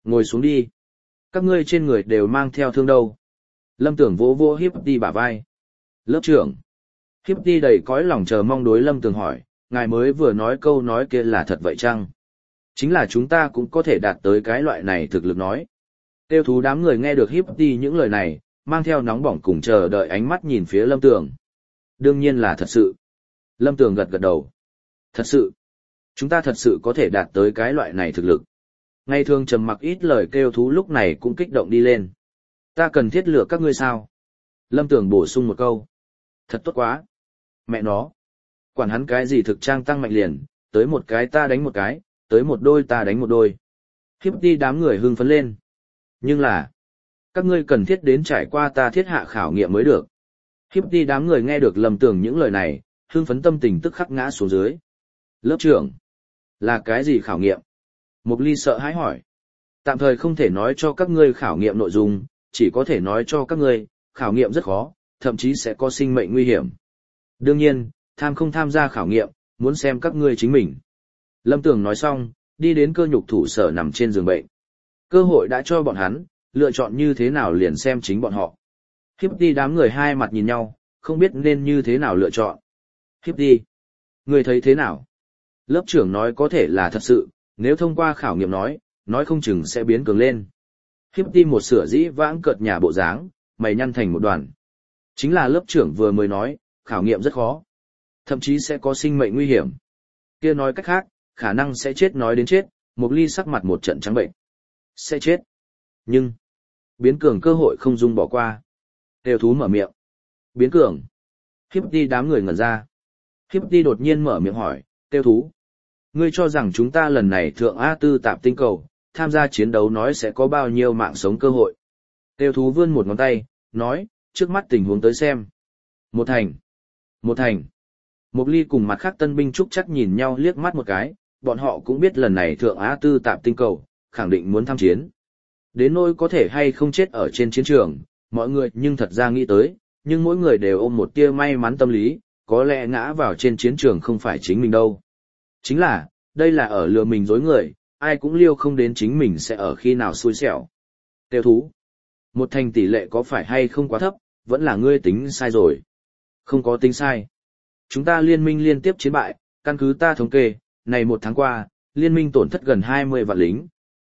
Ngồi xuống đi. Các ngươi trên người đều mang theo thương đâu. Lâm Tưởng vỗ vỗ Hippity bả vai. Lớp trưởng. Hippity đầy cõi lòng chờ mong đối Lâm Tưởng hỏi, ngài mới vừa nói câu nói kia là thật vậy chăng? Chính là chúng ta cũng có thể đạt tới cái loại này thực lực nói. Tiêu thú đám người nghe được Hippity những lời này, mang theo nóng bỏng cùng chờ đợi ánh mắt nhìn phía Lâm Tưởng. Đương nhiên là thật sự. Lâm Tưởng gật gật đầu. Thật sự. Chúng ta thật sự có thể đạt tới cái loại này thực lực. Ngày thường trầm mặc ít lời kêu thú lúc này cũng kích động đi lên. Ta cần thiết lựa các ngươi sao? Lâm Tưởng bổ sung một câu. Thật tốt quá. Mẹ nó. Quản hắn cái gì thực trang tăng mạnh liền, tới một cái ta đánh một cái, tới một đôi ta đánh một đôi. Hiếp đi đám người hưng phấn lên. Nhưng là, các ngươi cần thiết đến trải qua ta thiết hạ khảo nghiệm mới được. Hiếp đi đám người nghe được Lâm Tưởng những lời này, hưng phấn tâm tình tức khắc ngã xuống dưới. Lớp trưởng, là cái gì khảo nghiệm? Mục Ly sợ hãi hỏi. Tạm thời không thể nói cho các ngươi khảo nghiệm nội dung, chỉ có thể nói cho các ngươi, khảo nghiệm rất khó, thậm chí sẽ có sinh mệnh nguy hiểm. Đương nhiên, tham không tham gia khảo nghiệm, muốn xem các ngươi chính mình. Lâm Tưởng nói xong, đi đến cơ nhục thủ sở nằm trên giường bệnh. Cơ hội đã cho bọn hắn, lựa chọn như thế nào liền xem chính bọn họ. Hiếp đi đám người hai mặt nhìn nhau, không biết nên như thế nào lựa chọn. Hiếp đi. Người thấy thế nào? Lớp trưởng nói có thể là thật sự, nếu thông qua khảo nghiệm nói không chừng sẽ biến cường lên. Hiếp đi một sửa dĩ vãng cợt nhà bộ dáng, mày nhăn thành một đoàn. Chính là lớp trưởng vừa mới nói, khảo nghiệm rất khó. Thậm chí sẽ có sinh mệnh nguy hiểm. Kia nói cách khác, khả năng sẽ chết nói đến chết, Mục Ly sắc mặt một trận trắng bệnh. Sẽ chết. Nhưng, biến cường cơ hội không dung bỏ qua. Tiêu thú mở miệng. Biến cường. Hiếp đi đám người ngẩn ra. Hiếp đi đột nhiên mở miệng hỏi, tiêu thú. Ngươi cho rằng chúng ta lần này thượng A4 tạp tinh cầu, tham gia chiến đấu nói sẽ có bao nhiêu mạng sống cơ hội. Tiêu thú vươn một ngón tay, nói, trước mắt tình huống tới xem. Một thành. Một thành. Mục Ly cùng mặt khác tân binh trúc chắc nhìn nhau liếc mắt một cái, bọn họ cũng biết lần này thượng A4 tạp tinh cầu, khẳng định muốn tham chiến. Đến nỗi có thể hay không chết ở trên chiến trường, mọi người nhưng thật ra nghĩ tới, nhưng mỗi người đều ôm một tia may mắn tâm lý, có lẽ ngã vào trên chiến trường không phải chính mình đâu. Chính là, đây là ở lừa mình dối người, ai cũng liêu không đến chính mình sẽ ở khi nào xui xẻo. Tiêu thú. Một thành tỷ lệ có phải hay không quá thấp, vẫn là ngươi tính sai rồi. Không có tính sai. Chúng ta liên minh liên tiếp chiến bại, căn cứ ta thống kê, này một tháng qua, liên minh tổn thất gần 20 vạn lính.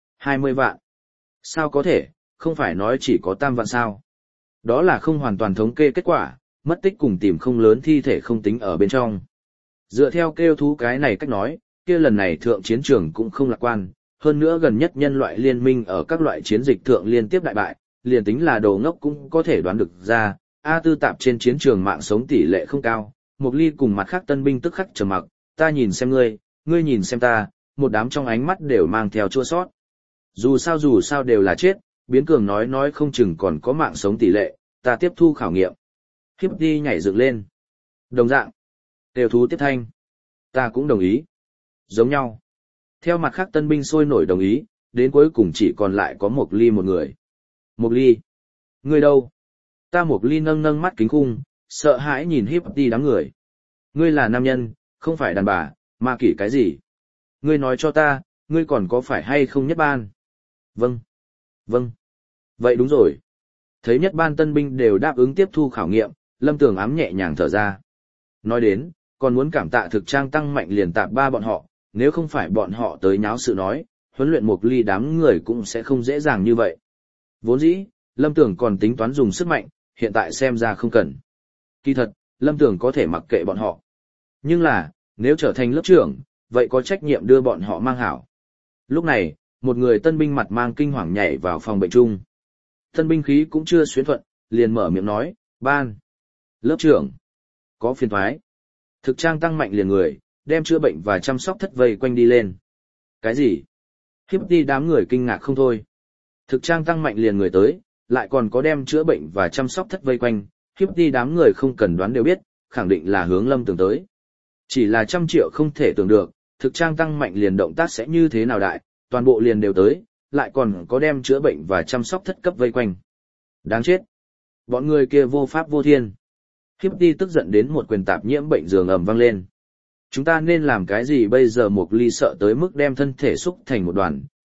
20 vạn. Sao có thể, không phải nói chỉ có tam vạn sao. Đó là không hoàn toàn thống kê kết quả, mất tích cùng tìm không lớn thi thể không tính ở bên trong. Dựa theo kêu thú cái này cách nói, kia lần này thượng chiến trường cũng không lạc quan, hơn nữa gần nhất nhân loại liên minh ở các loại chiến dịch thượng liên tiếp đại bại, liền tính là đồ ngốc cũng có thể đoán được ra, A4 tạp trên chiến trường mạng sống tỷ lệ không cao. Mục Ly cùng mặt khác tân binh tức khắc trầm mặc, ta nhìn xem ngươi nhìn xem ta, một đám trong ánh mắt đều mang theo chua sót. Dù sao đều là chết, biến cường nói không chừng còn có mạng sống tỷ lệ, ta tiếp thu khảo nghiệm. Hiếp đi nhảy dựng lên. Đồng dạng. Tiêu thú tiếp thanh. Ta cũng đồng ý. Giống nhau. Theo mặt khác tân binh sôi nổi đồng ý, đến cuối cùng chỉ còn lại có Mục Ly một người. Mục Ly. Ngươi đâu? Ta Mục Ly nâng mắt kính khung, sợ hãi nhìn Hiếp đi đám người. Ngươi là nam nhân, không phải đàn bà, ma kỷ cái gì? Ngươi nói cho ta, ngươi còn có phải hay không nhất ban? Vâng. Vâng. Vậy đúng rồi. Thấy nhất ban tân binh đều đáp ứng tiếp thu khảo nghiệm, Lâm Tưởng ám nhẹ nhàng thở ra. Nói đến, còn muốn cảm tạ thực trang tăng mạnh liền tạp ba bọn họ, nếu không phải bọn họ tới nháo sự nói, huấn luyện Mục Ly đám người cũng sẽ không dễ dàng như vậy. Vốn dĩ, Lâm Tưởng còn tính toán dùng sức mạnh, hiện tại xem ra không cần. Kỳ thật, Lâm Tưởng có thể mặc kệ bọn họ. Nhưng là, nếu trở thành lớp trưởng, vậy có trách nhiệm đưa bọn họ mang hảo. Lúc này, một người tân binh mặt mang kinh hoàng nhảy vào phòng bệnh chung. Tân binh khí cũng chưa xuyến thuận, liền mở miệng nói, ban. Lớp trưởng. Có phiền thoái. Thực trang tăng mạnh liền người, đem chữa bệnh và chăm sóc thất vây quanh đi lên. Cái gì? Hiếp đi đám người kinh ngạc không thôi. Thực trang tăng mạnh liền người tới, lại còn có đem chữa bệnh và chăm sóc thất vây quanh, hiếp đi đám người không cần đoán đều biết, khẳng định là hướng Lâm Tưởng tới. Chỉ là 100 triệu không thể tưởng được, thực trang tăng mạnh liền động tác sẽ như thế nào đại, toàn bộ liền đều tới, lại còn có đem chữa bệnh và chăm sóc thất cấp vây quanh. Đáng chết. Bọn người kia vô pháp vô thiên. Hiếp đi tức giận đến một quyền tạp nhiễm bệnh giường ầm vang lên. Chúng ta nên làm cái gì bây giờ? Mục Ly sợ tới mức đem thân thể xúc thành một đoàn,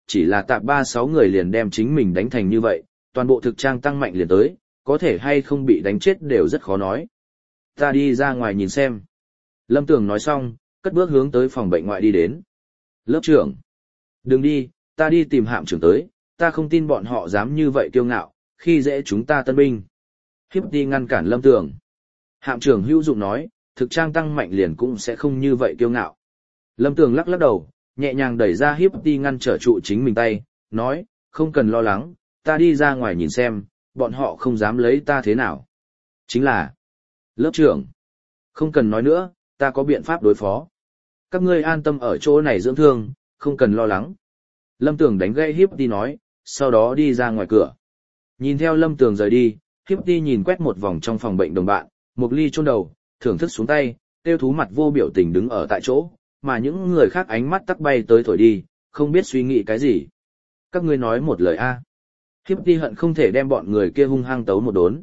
chỉ là tạp 3-6 người liền đem chính mình đánh thành như vậy, toàn bộ thực trang tăng mạnh liền tới, có thể hay không bị đánh chết đều rất khó nói. Ta đi ra ngoài nhìn xem. Lâm Tường nói xong, cất bước hướng tới phòng bệnh ngoại đi đến. Lớp trưởng. Đừng đi, ta đi tìm hạm trưởng tới, ta không tin bọn họ dám như vậy kiêu ngạo, khi dễ chúng ta tân binh. Hiếp đi ngăn cản Lâm Tường. Hạm trưởng hữu dụng nói, thực trang tăng mạnh liền cũng sẽ không như vậy kiêu ngạo. Lâm Tường lắc lắc đầu, nhẹ nhàng đẩy ra Hiếp đi ngăn trở trụ chính mình tay, nói, không cần lo lắng, ta đi ra ngoài nhìn xem, bọn họ không dám lấy ta thế nào. Chính là, lớp trưởng, không cần nói nữa, ta có biện pháp đối phó. Các ngươi an tâm ở chỗ này dưỡng thương, không cần lo lắng. Lâm Tường đánh gãy Hiếp đi nói, sau đó đi ra ngoài cửa. Nhìn theo Lâm Tường rời đi, Hiếp đi nhìn quét một vòng trong phòng bệnh đồng bạn, Mộc Ly chôn đầu, thưởng thức xuống tay, tiêu thú mặt vô biểu tình đứng ở tại chỗ, mà những người khác ánh mắt tắc bay tới thổi đi, không biết suy nghĩ cái gì. Các ngươi nói một lời a. Hiếp đi hận không thể đem bọn người kia hung hăng tấu một đốn.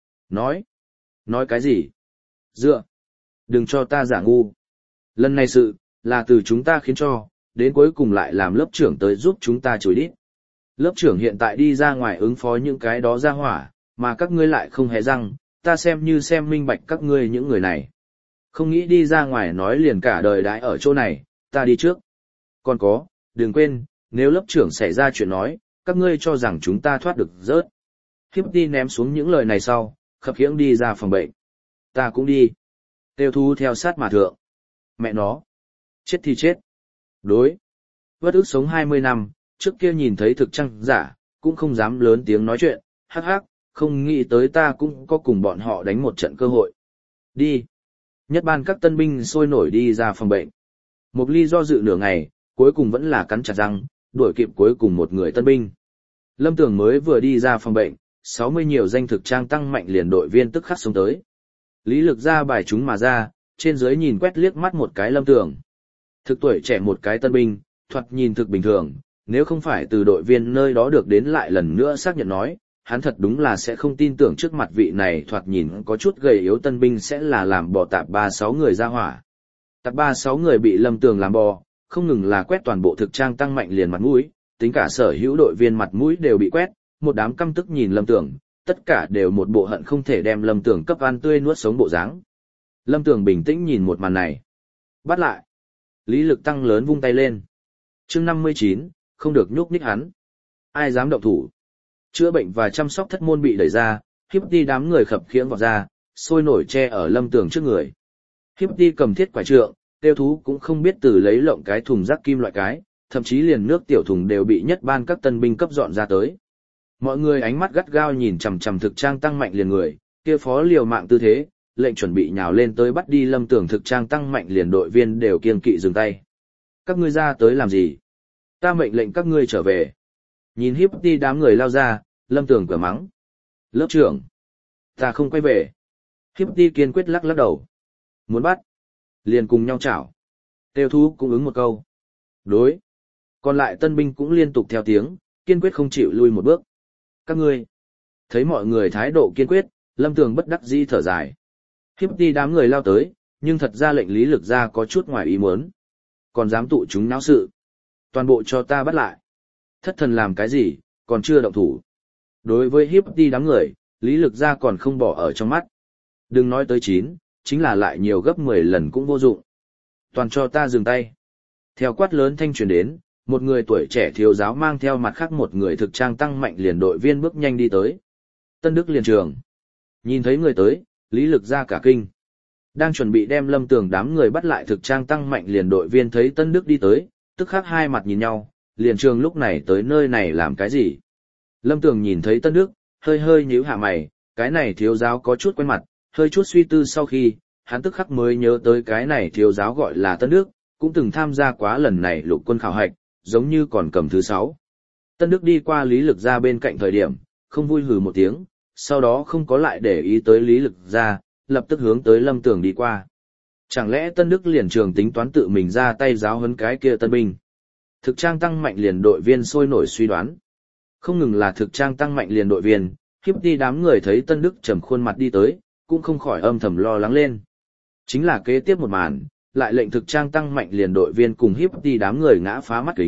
Nói cái gì? Dựa. Đừng cho ta giả ngu. Lần này sự, là từ chúng ta khiến cho, đến cuối cùng lại làm lớp trưởng tới giúp chúng ta chối đít. Lớp trưởng hiện tại đi ra ngoài ứng phó những cái đó ra hỏa, mà các ngươi lại không hề răng, ta xem như xem minh bạch các ngươi những người này. Không nghĩ đi ra ngoài nói liền cả đời đãi ở chỗ này, ta đi trước. Còn có, đừng quên, nếu lớp trưởng xảy ra chuyện nói, các ngươi cho rằng chúng ta thoát được rớt. Hiếp đi ném xuống những lời này sau, khập khiễng đi ra phòng bệnh. Ta cũng đi. Tiêu thú theo sát mà thượng. Mẹ nó. Chết thì chết. Đối. Vất ức sống 20 năm, trước kia nhìn thấy thực trang giả, cũng không dám lớn tiếng nói chuyện, hắc hắc, không nghĩ tới ta cũng có cùng bọn họ đánh một trận cơ hội. Đi. Nhất ban các tân binh sôi nổi đi ra phòng bệnh. Mộc Ly do dự nửa ngày, cuối cùng vẫn là cắn chặt răng, đuổi kịp cuối cùng một người tân binh. Lâm Tường mới vừa đi ra phòng bệnh, 60 nhiều danh thực trang tăng mạnh liền đội viên tức khắc xuống tới. Lý Lực ra bài chúng mà ra, trên dưới nhìn quét liếc mắt một cái Lâm Tường. Thực tuổi trẻ một cái tân binh, thoạt nhìn thực bình thường, nếu không phải từ đội viên nơi đó được đến lại lần nữa xác nhận nói, hắn thật đúng là sẽ không tin tưởng trước mặt vị này thoạt nhìn có chút gầy yếu tân binh sẽ là làm bò tạp 3-6 người ra hỏa. Tạp 3-6 người bị Lâm Tường làm bò, không ngừng là quét toàn bộ thực trang tăng mạnh liền mặt mũi, tính cả sở hữu đội viên mặt mũi đều bị quét, một đám căm tức nhìn Lâm Tường, tất cả đều một bộ hận không thể đem Lâm Tường cấp ăn tươi nuốt sống bộ dáng. Lâm Tường bình tĩnh nhìn một màn này. Bắt lại. Lý Lực tăng lớn vung tay lên. Chương 59, không được nhúc nhích hắn. Ai dám động thủ? Chữa bệnh và chăm sóc thất môn bị đẩy ra, Hiếp đi đám người khập khiễng vào ra, sôi nổi che ở Lâm Tường trước người. Hiếp đi cầm thiết quải trượng, tiêu thú cũng không biết từ lấy lộng cái thùng rác kim loại cái, thậm chí liền nước tiểu thùng đều bị nhất ban các tân binh cấp dọn ra tới. Mọi người ánh mắt gắt gao nhìn chằm chằm thực trang tăng mạnh liền người, kia phó liều mạng tư thế, lệnh chuẩn bị nhào lên tới bắt đi Lâm Tường thực trang tăng mạnh liền đội viên đều kiêng kỵ dừng tay. Các ngươi ra tới làm gì? Ta mệnh lệnh các ngươi trở về. Nhìn Hiếp đi đám người lao ra, Lâm Tường cửa mắng. Lớp trưởng. Ta không quay về. Hiếp đi kiên quyết lắc lắc đầu. Muốn bắt. Liền cùng nhau chảo. Tiêu thú cũng ứng một câu. Đối. Còn lại tân binh cũng liên tục theo tiếng, kiên quyết không chịu lui một bước. Các ngươi. Thấy mọi người thái độ kiên quyết, Lâm Tường bất đắc dĩ thở dài. Hiếp đi đám người lao tới, nhưng thật ra lệnh Lý Lực ra có chút ngoài ý muốn. Còn dám tụ chúng náo sự. Toàn bộ cho ta bắt lại. Thất thần làm cái gì, còn chưa động thủ. Đối với Hiếp đi đám người, Lý Lực ra còn không bỏ ở trong mắt. Đừng nói tới 9, chính là lại nhiều gấp 10 lần cũng vô dụng. Toàn cho ta dừng tay. Theo quát lớn thanh truyền đến, một người tuổi trẻ thiếu giáo mang theo mặt khác một người thực trang tăng mạnh liền đội viên bước nhanh đi tới. Tân Đức liền trường. Nhìn thấy người tới, Lý Lực ra cả kinh. Đang chuẩn bị đem Lâm Tường đám người bắt lại thực trang tăng mạnh liền đội viên thấy Tân Đức đi tới, tức khắc hai mặt nhìn nhau, liền trường lúc này tới nơi này làm cái gì. Lâm Tường nhìn thấy Tân Đức, hơi hơi nhíu hạ mày, cái này thiếu giáo có chút quen mặt, hơi chút suy tư sau khi, hắn tức khắc mới nhớ tới cái này thiếu giáo gọi là Tân Đức, cũng từng tham gia quá lần này lục quân khảo hạch, giống như còn cầm thứ 6. Tân Đức đi qua Lý Lực ra bên cạnh thời điểm, không vui hừ một tiếng, sau đó không có lại để ý tới Lý Lực ra, lập tức hướng tới Lâm Tường đi qua. Chẳng lẽ Tân Đức liền trường tính toán tự mình ra tay giáo huấn cái kia tân binh? Thực trang tăng mạnh liền đội viên sôi nổi suy đoán. Không ngừng là thực trang tăng mạnh liền đội viên, Hiếp đi đám người thấy Tân Đức trầm khuôn mặt đi tới, cũng không khỏi âm thầm lo lắng lên. Chính là kế tiếp một màn, lại lệnh thực trang tăng mạnh liền đội viên cùng Hiếp đi đám người ngã phá mắt kính,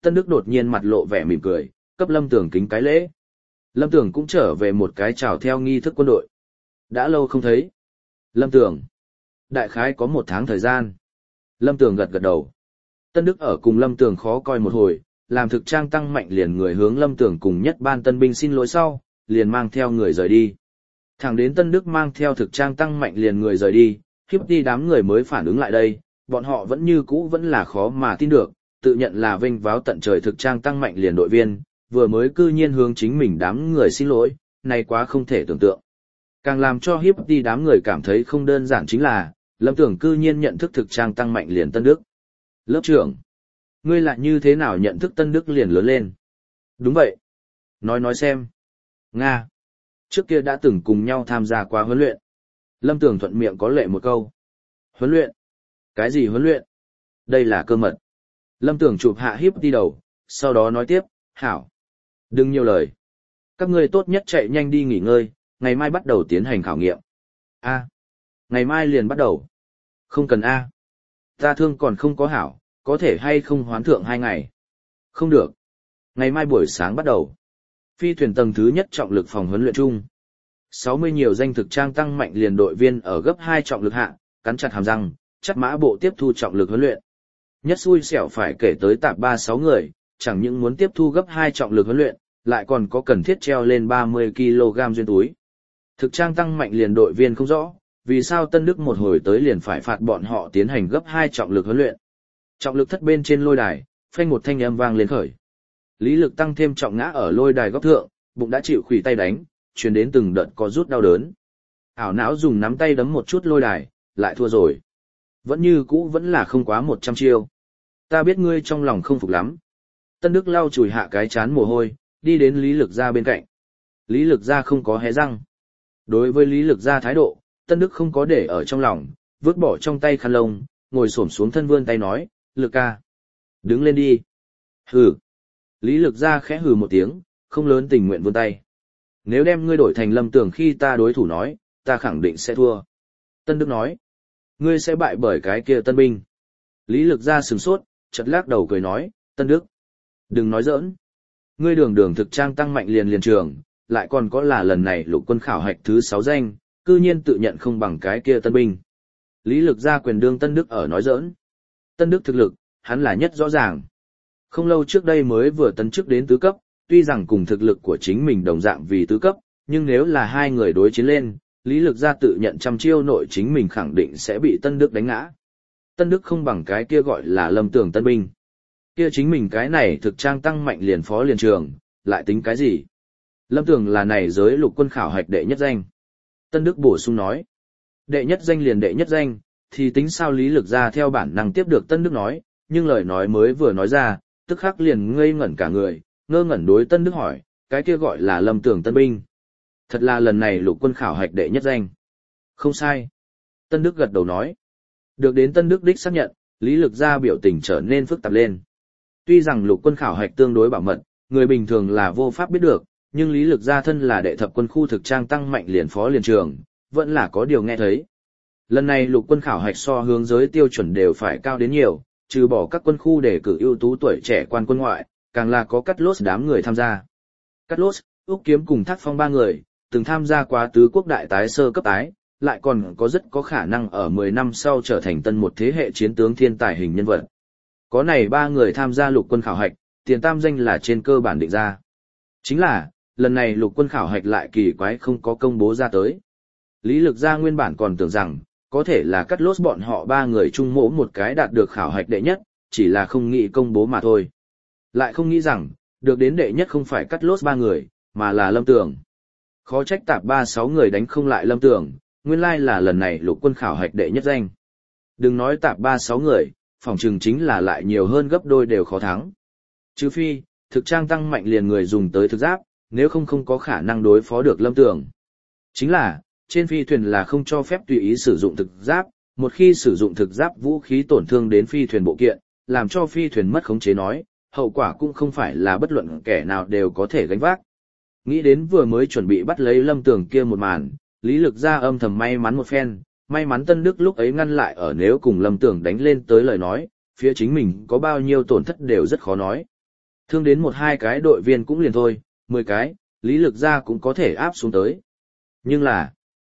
Tân Đức đột nhiên mặt lộ vẻ mỉm cười, cấp Lâm Tường kính cái lễ. Lâm Tường cũng trở về một cái chào theo nghi thức quân đội. Đã lâu không thấy. Lâm Tường. Đại khái có 1 tháng thời gian. Lâm Tường gật gật đầu. Tân Đức ở cùng Lâm Tường khó coi một hồi, làm thực trang tăng mạnh liền người hướng Lâm Tường cùng nhất ban tân binh xin lỗi sau, liền mang theo người rời đi. Thẳng đến Tân Đức mang theo thực trang tăng mạnh liền người rời đi, Hippity đám người mới phản ứng lại đây, bọn họ vẫn như cũ vẫn là khó mà tin được, tự nhận là vinh váo tận trời thực trang tăng mạnh liền đội viên, vừa mới cư nhiên hướng chính mình đám người xin lỗi, này quá không thể tưởng tượng. Càng làm cho Hippity đám người cảm thấy không đơn giản chính là, Lâm Tường cư nhiên nhận thức thực trang tăng mạnh liền Tân Đức. Lớp trưởng, ngươi lại như thế nào nhận thức Tân Đức liền lớn lên? Đúng vậy. Nói xem. Nga. Trước kia đã từng cùng nhau tham gia qua huấn luyện. Lâm Tường thuận miệng có lệ một câu. Huấn luyện? Cái gì huấn luyện? Đây là cơ mật. Lâm Tường chụp hạ Hippity đầu, sau đó nói tiếp, hảo. Đừng nhiều lời. Các ngươi tốt nhất chạy nhanh đi nghỉ ngơi, ngày mai bắt đầu tiến hành khảo nghiệm. A. Ngày mai liền bắt đầu. Không cần A. Ta thương còn không có hảo, có thể hay không hoán thượng 2 ngày. Không được. Ngày mai buổi sáng bắt đầu. Phi thuyền tầng thứ nhất trọng lực phòng huấn luyện chung. 60 nhiều danh thực trang tăng mạnh liền đội viên ở gấp 2 trọng lực hạ, cắn chặt hàm răng, chắt mã bộ tiếp thu trọng lực huấn luyện. Nhất xui xẻo phải kể tới tạp 36 người, chẳng những muốn tiếp thu gấp 2 trọng lực huấn luyện, lại còn có cần thiết treo lên 30 kg duyên túi. Thực trang tăng mạnh liền đội viên không rõ, vì sao Tân Đức một hồi tới liền phải phạt bọn họ tiến hành gấp 2 trọng lực huấn luyện. Trọng lực thất bên trên lôi đài, phanh một thanh âm vang lên khởi. Lý lực tăng thêm trọng ngã ở lôi đài góc thượng, bụng đã chịu khuỷu tay đánh, truyền đến từng đợt có rút đau đớn. Ảo não dùng nắm tay đấm một chút lôi đài, lại thua rồi. Vẫn như cũ vẫn là không quá 100 chiêu. Ta biết ngươi trong lòng không phục lắm. Tân Đức lau chùi hạ cái chán mồ hôi, đi đến Lý Lực Gia bên cạnh. Lý Lực Gia không có hé răng. Đối với Lý Lực Gia thái độ, Tân Đức không có để ở trong lòng, vứt bỏ trong tay khăn lông, ngồi xổm xuống thân vươn tay nói, Lực ca. Đứng lên đi. Hừ. Lý Lực Gia khẽ hừ một tiếng, không lớn tình nguyện vươn tay. Nếu đem ngươi đổi thành Lâm Tường khi ta đối thủ nói, ta khẳng định sẽ thua. Tân Đức nói. Ngươi sẽ bại bởi cái kia tân binh. Lý Lực Gia sửng sốt, chợt lắc đầu cười nói, Tân Đức. Đừng nói giỡn. Ngươi đường thực trang tăng mạnh liền trường, lại còn có là lần này lục quân khảo hạch thứ 6 danh, cư nhiên tự nhận không bằng cái kia tân binh. Lý Lực Gia quyền đương Tân Đức ở nói giỡn. Tân Đức thực lực, hắn là nhất rõ ràng. Không lâu trước đây mới vừa tấn chức đến tứ cấp, tuy rằng cùng thực lực của chính mình đồng dạng vì tứ cấp, nhưng nếu là hai người đối chiến lên, Lý Lực Gia tự nhận trăm chiêu nội chính mình khẳng định sẽ bị Tân Đức đánh ngã. Tân Đức không bằng cái kia gọi là Lâm Tường tân binh. Kia chính mình cái này thực trang tăng mạnh liền phó liền trường, lại tính cái gì? Lâm Tường là này giới lục quân khảo hạch đệ nhất danh. Tân Đức bổ sung nói, đệ nhất danh liền đệ nhất danh, thì tính sao Lý Lực Gia theo bản năng tiếp được Tân Đức nói, nhưng lời nói mới vừa nói ra, tức khắc liền ngây ngẩn cả người, ngơ ngẩn đối Tân Đức hỏi, cái kia gọi là Lâm Tường tân binh. Thật là lần này lục quân khảo hạch đệ nhất danh. Không sai. Tân Đức gật đầu nói. Được đến Tân Đức đích xác nhận, Lý Lực Gia biểu tình trở nên phức tạp lên. Tuy rằng lục quân khảo hạch tương đối bảo mật, người bình thường là vô pháp biết được, nhưng Lý Lực Gia thân là đệ thập quân khu thực trang tăng mạnh liền phó liền trường, vẫn là có điều nghe thấy. Lần này lục quân khảo hạch so hướng giới tiêu chuẩn đều phải cao đến nhiều, trừ bỏ các quân khu để cử ưu tú tuổi trẻ quan quân ngoại, càng là có Cắt Lốt đám người tham gia. Cắt Lốt, Úc Kiếm cùng Thác Phong 3 người, từng tham gia quá tứ quốc đại tái sơ cấp tái, lại còn có rất có khả năng ở 10 năm sau trở thành tân một thế hệ chiến tướng thiên tài hình nhân vật. Có này 3 người tham gia lục quân khảo hạch, tiền tam danh là trên cơ bản định ra. Chính là, lần này lục quân khảo hạch lại kỳ quái không có công bố ra tới. Lý Lực Gia nguyên bản còn tưởng rằng, có thể là Cắt Lốt bọn họ 3 người chung mỗi một cái đạt được khảo hạch đệ nhất, chỉ là không nghĩ công bố mà thôi. Lại không nghĩ rằng, được đến đệ nhất không phải Cắt Lốt 3 người, mà là Lâm Tường. Khó trách tạp 36 người đánh không lại Lâm Tường, nguyên lai là lần này lục quân khảo hạch đệ nhất danh. Đừng nói tạp 36 người, phỏng chừng chính là lại nhiều hơn gấp đôi đều khó thắng. Trừ phi, thực trang tăng mạnh liền người dùng tới thực giáp, nếu không có khả năng đối phó được Lâm Tường. Chính là, trên phi thuyền là không cho phép tùy ý sử dụng thực giáp, một khi sử dụng thực giáp vũ khí tổn thương đến phi thuyền bộ kiện, làm cho phi thuyền mất khống chế nói, hậu quả cũng không phải là bất luận kẻ nào đều có thể gánh vác. Nghĩ đến vừa mới chuẩn bị bắt lấy Lâm Tường kia một màn, Lý Lực Gia âm thầm may mắn một phen, may mắn Tân Đức lúc ấy ngăn lại ở nếu cùng Lâm Tường đánh lên tới lời nói, phía chính mình có bao nhiêu tổn thất đều rất khó nói. Thương đến một hai cái đội viên cũng liền thôi, 10 cái, Lý Lực Gia cũng có thể áp xuống tới. Nhưng là,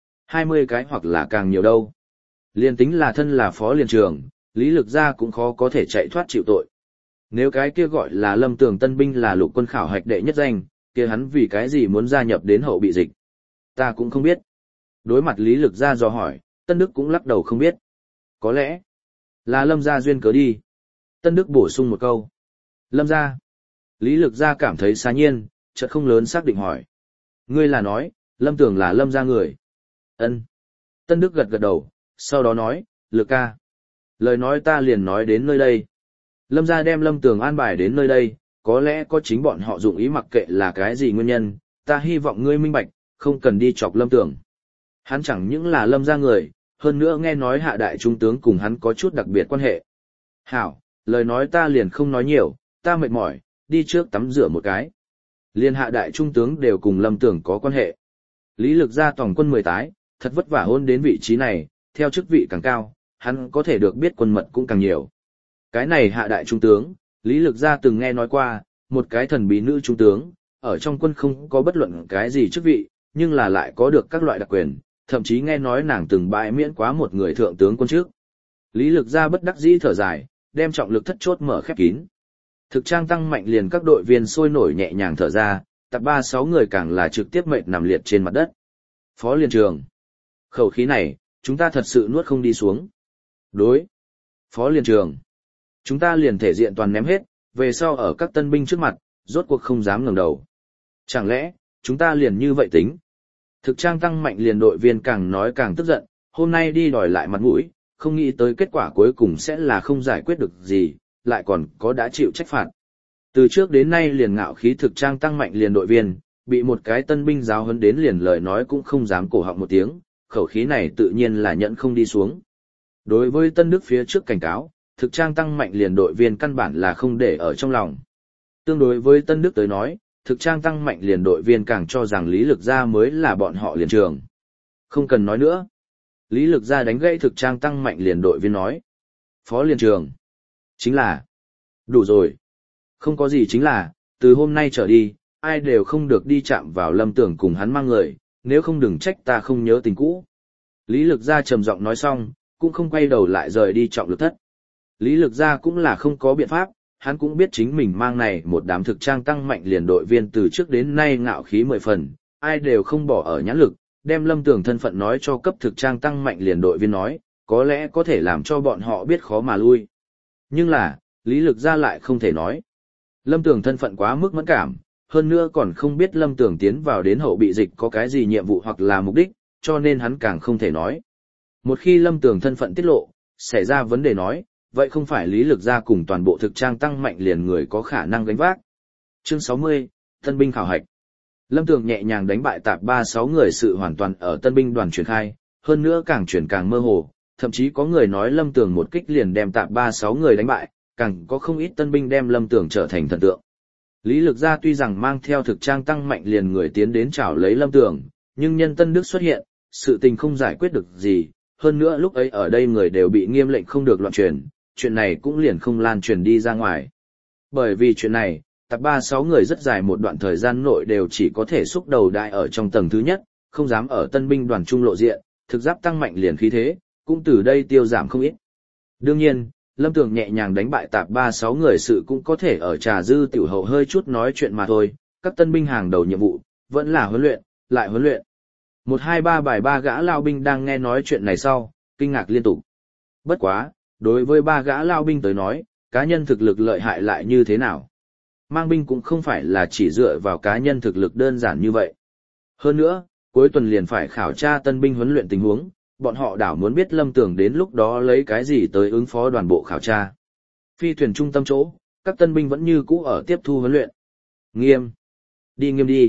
20 cái hoặc là càng nhiều đâu. Liên tính là thân là phó liên trường, Lý Lực Gia cũng khó có thể chạy thoát chịu tội. Nếu cái kia gọi là Lâm Tường tân binh là lục quân khảo hạch đệ nhất danh, kia hắn vì cái gì muốn gia nhập đến hậu bị dịch? Ta cũng không biết. Đối mặt Lý Lực Gia dò hỏi, Tân Đức cũng lắc đầu không biết. Có lẽ là Lâm gia duyên cớ đi. Tân Đức bổ sung một câu. Lâm gia. Lý Lực Gia cảm thấy xá nhiên, chợt không lớn xác định hỏi. Ngươi là nói, Lâm Tường là Lâm gia người. Ân. Tân Đức gật gật đầu, sau đó nói, Lực ca. Lời nói ta liền nói đến nơi đây. Lâm gia đem Lâm Tường an bài đến nơi đây, có lẽ có chính bọn họ dụng ý mặc kệ là cái gì nguyên nhân, ta hy vọng ngươi minh bạch, không cần đi chọc Lâm Tường. Hắn chẳng những là Lâm gia người, hơn nữa nghe nói hạ đại trung tướng cùng hắn có chút đặc biệt quan hệ. Hảo, lời nói ta liền không nói nhiều, ta mệt mỏi, đi trước tắm rửa một cái. Liên hạ đại trung tướng đều cùng Lâm Tường có quan hệ. Lý Lực Gia tổng quân 10 tái, thật vất vả hôn đến vị trí này, theo chức vị càng cao, hắn có thể được biết quân mật cũng càng nhiều. Cái này hạ đại trung tướng, Lý Lực Gia từng nghe nói qua, một cái thần bí nữ trung tướng, ở trong quân không có bất luận cái gì chức vị, nhưng là lại có được các loại đặc quyền, thậm chí nghe nói nàng từng bãi miễn quá một người thượng tướng quân trước. Lý Lực Gia bất đắc dĩ thở dài, đem trọng lực thất chốt mở khép kín. Thực trang tăng mạnh liền các đội viên sôi nổi nhẹ nhàng thở ra, tập 3-6 người càng là trực tiếp mệt nằm liệt trên mặt đất. Phó liên trường. Khẩu khí này, chúng ta thật sự nuốt không đi xuống. Đối. Phó liên trường. Chúng ta liền thể diện toàn ném hết, về sau ở các tân binh trước mặt, rốt cuộc không dám ngẩng đầu. Chẳng lẽ, chúng ta liền như vậy tính? Thực trang tăng mạnh liền đội viên càng nói càng tức giận, hôm nay đi đòi lại mặt mũi, không nghĩ tới kết quả cuối cùng sẽ là không giải quyết được gì, lại còn có đã chịu trách phạt. Từ trước đến nay liền ngạo khí thực trang tăng mạnh liền đội viên, bị một cái tân binh giáo huấn đến liền lời nói cũng không dám cổ họng một tiếng, khẩu khí này tự nhiên là nhận không đi xuống. Đối với Tân Đức phía trước cảnh cáo, thực trang tăng mạnh liền đội viên căn bản là không để ở trong lòng. Tương đối với Tân Đức tới nói, thực trang tăng mạnh liền đội viên càng cho rằng Lý Lực Gia mới là bọn họ liền trường. Không cần nói nữa. Lý Lực Gia đánh gãy thực trang tăng mạnh liền đội viên nói. Phó liền trường. Chính là. Đủ rồi. Không có gì chính là, từ hôm nay trở đi, ai đều không được đi chạm vào Lâm Tường cùng hắn mang người, nếu không đừng trách ta không nhớ tình cũ. Lý Lực Gia trầm giọng nói xong, cũng không quay đầu lại rời đi trọng lực thất. Lý Lực Gia cũng là không có biện pháp, hắn cũng biết chính mình mang này một đám thực trang tăng mạnh liền đội viên từ trước đến nay ngạo khí 10 phần, ai đều không bỏ ở nhãn lực, đem Lâm Tường thân phận nói cho cấp thực trang tăng mạnh liền đội viên nói, có lẽ có thể làm cho bọn họ biết khó mà lui. Nhưng là, Lý Lực Gia lại không thể nói. Lâm Tường thân phận quá mức mẫn cảm, hơn nữa còn không biết Lâm Tường tiến vào đến hậu bị dịch có cái gì nhiệm vụ hoặc là mục đích, cho nên hắn càng không thể nói. Một khi Lâm Tường thân phận tiết lộ, xảy ra vấn đề nói, vậy không phải Lý Lực Gia cùng toàn bộ thực trang tăng mạnh liền người có khả năng gánh vác. Chương 60, Tân binh khảo hạch. Lâm Tường nhẹ nhàng đánh bại tạp 3-6 người sự hoàn toàn ở tân binh đoàn truyền khai, hơn nữa càng chuyển càng mơ hồ, thậm chí có người nói Lâm Tường một kích liền đem tạp 3-6 người đánh bại, càng có không ít tân binh đem Lâm Tường trở thành thần tượng. Lý Lực Gia tuy rằng mang theo thực trang tăng mạnh liền người tiến đến chào lấy Lâm Tường, nhưng nhân Tân Đức xuất hiện, sự tình không giải quyết được gì, hơn nữa lúc ấy ở đây người đều bị nghiêm lệnh không được loạn truyền, chuyện này cũng liền không lan truyền đi ra ngoài. Bởi vì chuyện này, tập 3-6 người rất dài một đoạn thời gian nội đều chỉ có thể xúc đầu đại ở trong tầng thứ nhất, không dám ở tân binh đoàn trung lộ diện, thực giáp tăng mạnh liền khí thế, cũng từ đây tiêu giảm không ít. Đương nhiên, Lâm Tường nhẹ nhàng đánh bại tạp 3-6 người sự cũng có thể ở trà dư tiểu hậu hơi chút nói chuyện mà thôi, các tân binh hàng đầu nhiệm vụ, vẫn là huấn luyện, lại huấn luyện. 1-2-3 bài 3 gã lao binh đang nghe nói chuyện này sau, kinh ngạc liên tục. Bất quá, đối với 3 gã lao binh tới nói, cá nhân thực lực lợi hại lại như thế nào? Mang binh cũng không phải là chỉ dựa vào cá nhân thực lực đơn giản như vậy. Hơn nữa, cuối tuần liền phải khảo tra tân binh huấn luyện tình huống, bọn họ đảo muốn biết Lâm Tường đến lúc đó lấy cái gì tới ứng phó đoàn bộ khảo tra. Phi thuyền trung tâm chỗ, các tân binh vẫn như cũ ở tiếp thu huấn luyện. Nghiêm. Đi nghiêm đi.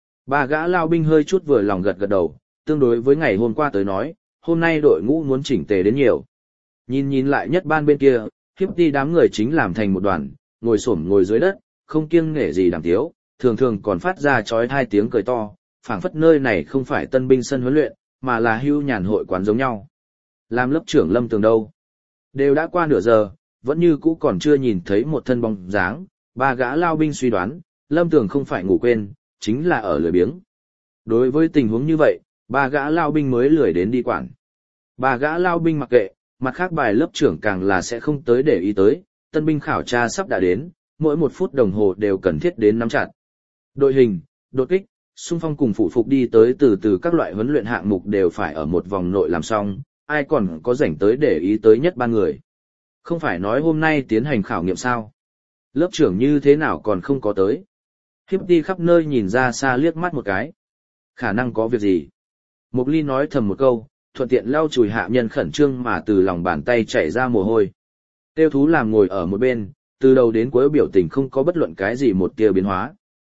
3 gã lao binh hơi chút vừa lòng gật gật đầu, tương đối với ngày hôm qua tới nói, hôm nay đội ngũ muốn chỉnh tề đến nhiều. Nhìn lại nhất ban bên kia, hiếp đi đám người chính làm thành một đoàn, ngồi xổm ngồi dưới đất, không kiêng nể gì đàm tiếu, thường thường còn phát ra chói hai tiếng cười to, phảng phất nơi này không phải tân binh sân huấn luyện, mà là hưu nhàn hội quán giống nhau. Làm lớp trưởng Lâm Tường đâu? Đều đã qua nửa giờ, vẫn như cũ còn chưa nhìn thấy một thân bóng dáng, Ba gã lao binh suy đoán, Lâm Tường không phải ngủ quên, chính là ở lười biếng. Đối với tình huống như vậy, ba gã lao binh mới lười đến đi quản. Ba gã lao binh mặc kệ, mặt khác bài lớp trưởng càng là sẽ không tới để ý tới, tân binh khảo tra sắp đã đến, mỗi 1 phút đồng hồ đều cần thiết đến nắm chặt. Đội hình, đột kích, xung phong cùng phụ phục đi tới từ từ các loại huấn luyện hạng mục đều phải ở một vòng nội làm xong, ai còn có rảnh tới để ý tới nhất ba người. Không phải nói hôm nay tiến hành khảo nghiệm sao? Lớp trưởng như thế nào còn không có tới? Hiếp đi khắp nơi nhìn ra xa liếc mắt một cái. Khả năng có việc gì? Mục Ly nói thầm một câu, thuận tiện lau chùi hạ nhân khẩn trương mà từ lòng bàn tay chảy ra mồ hôi. Tiêu thú làm ngồi ở một bên, từ đầu đến cuối biểu tình không có bất luận cái gì một tia biến hóa.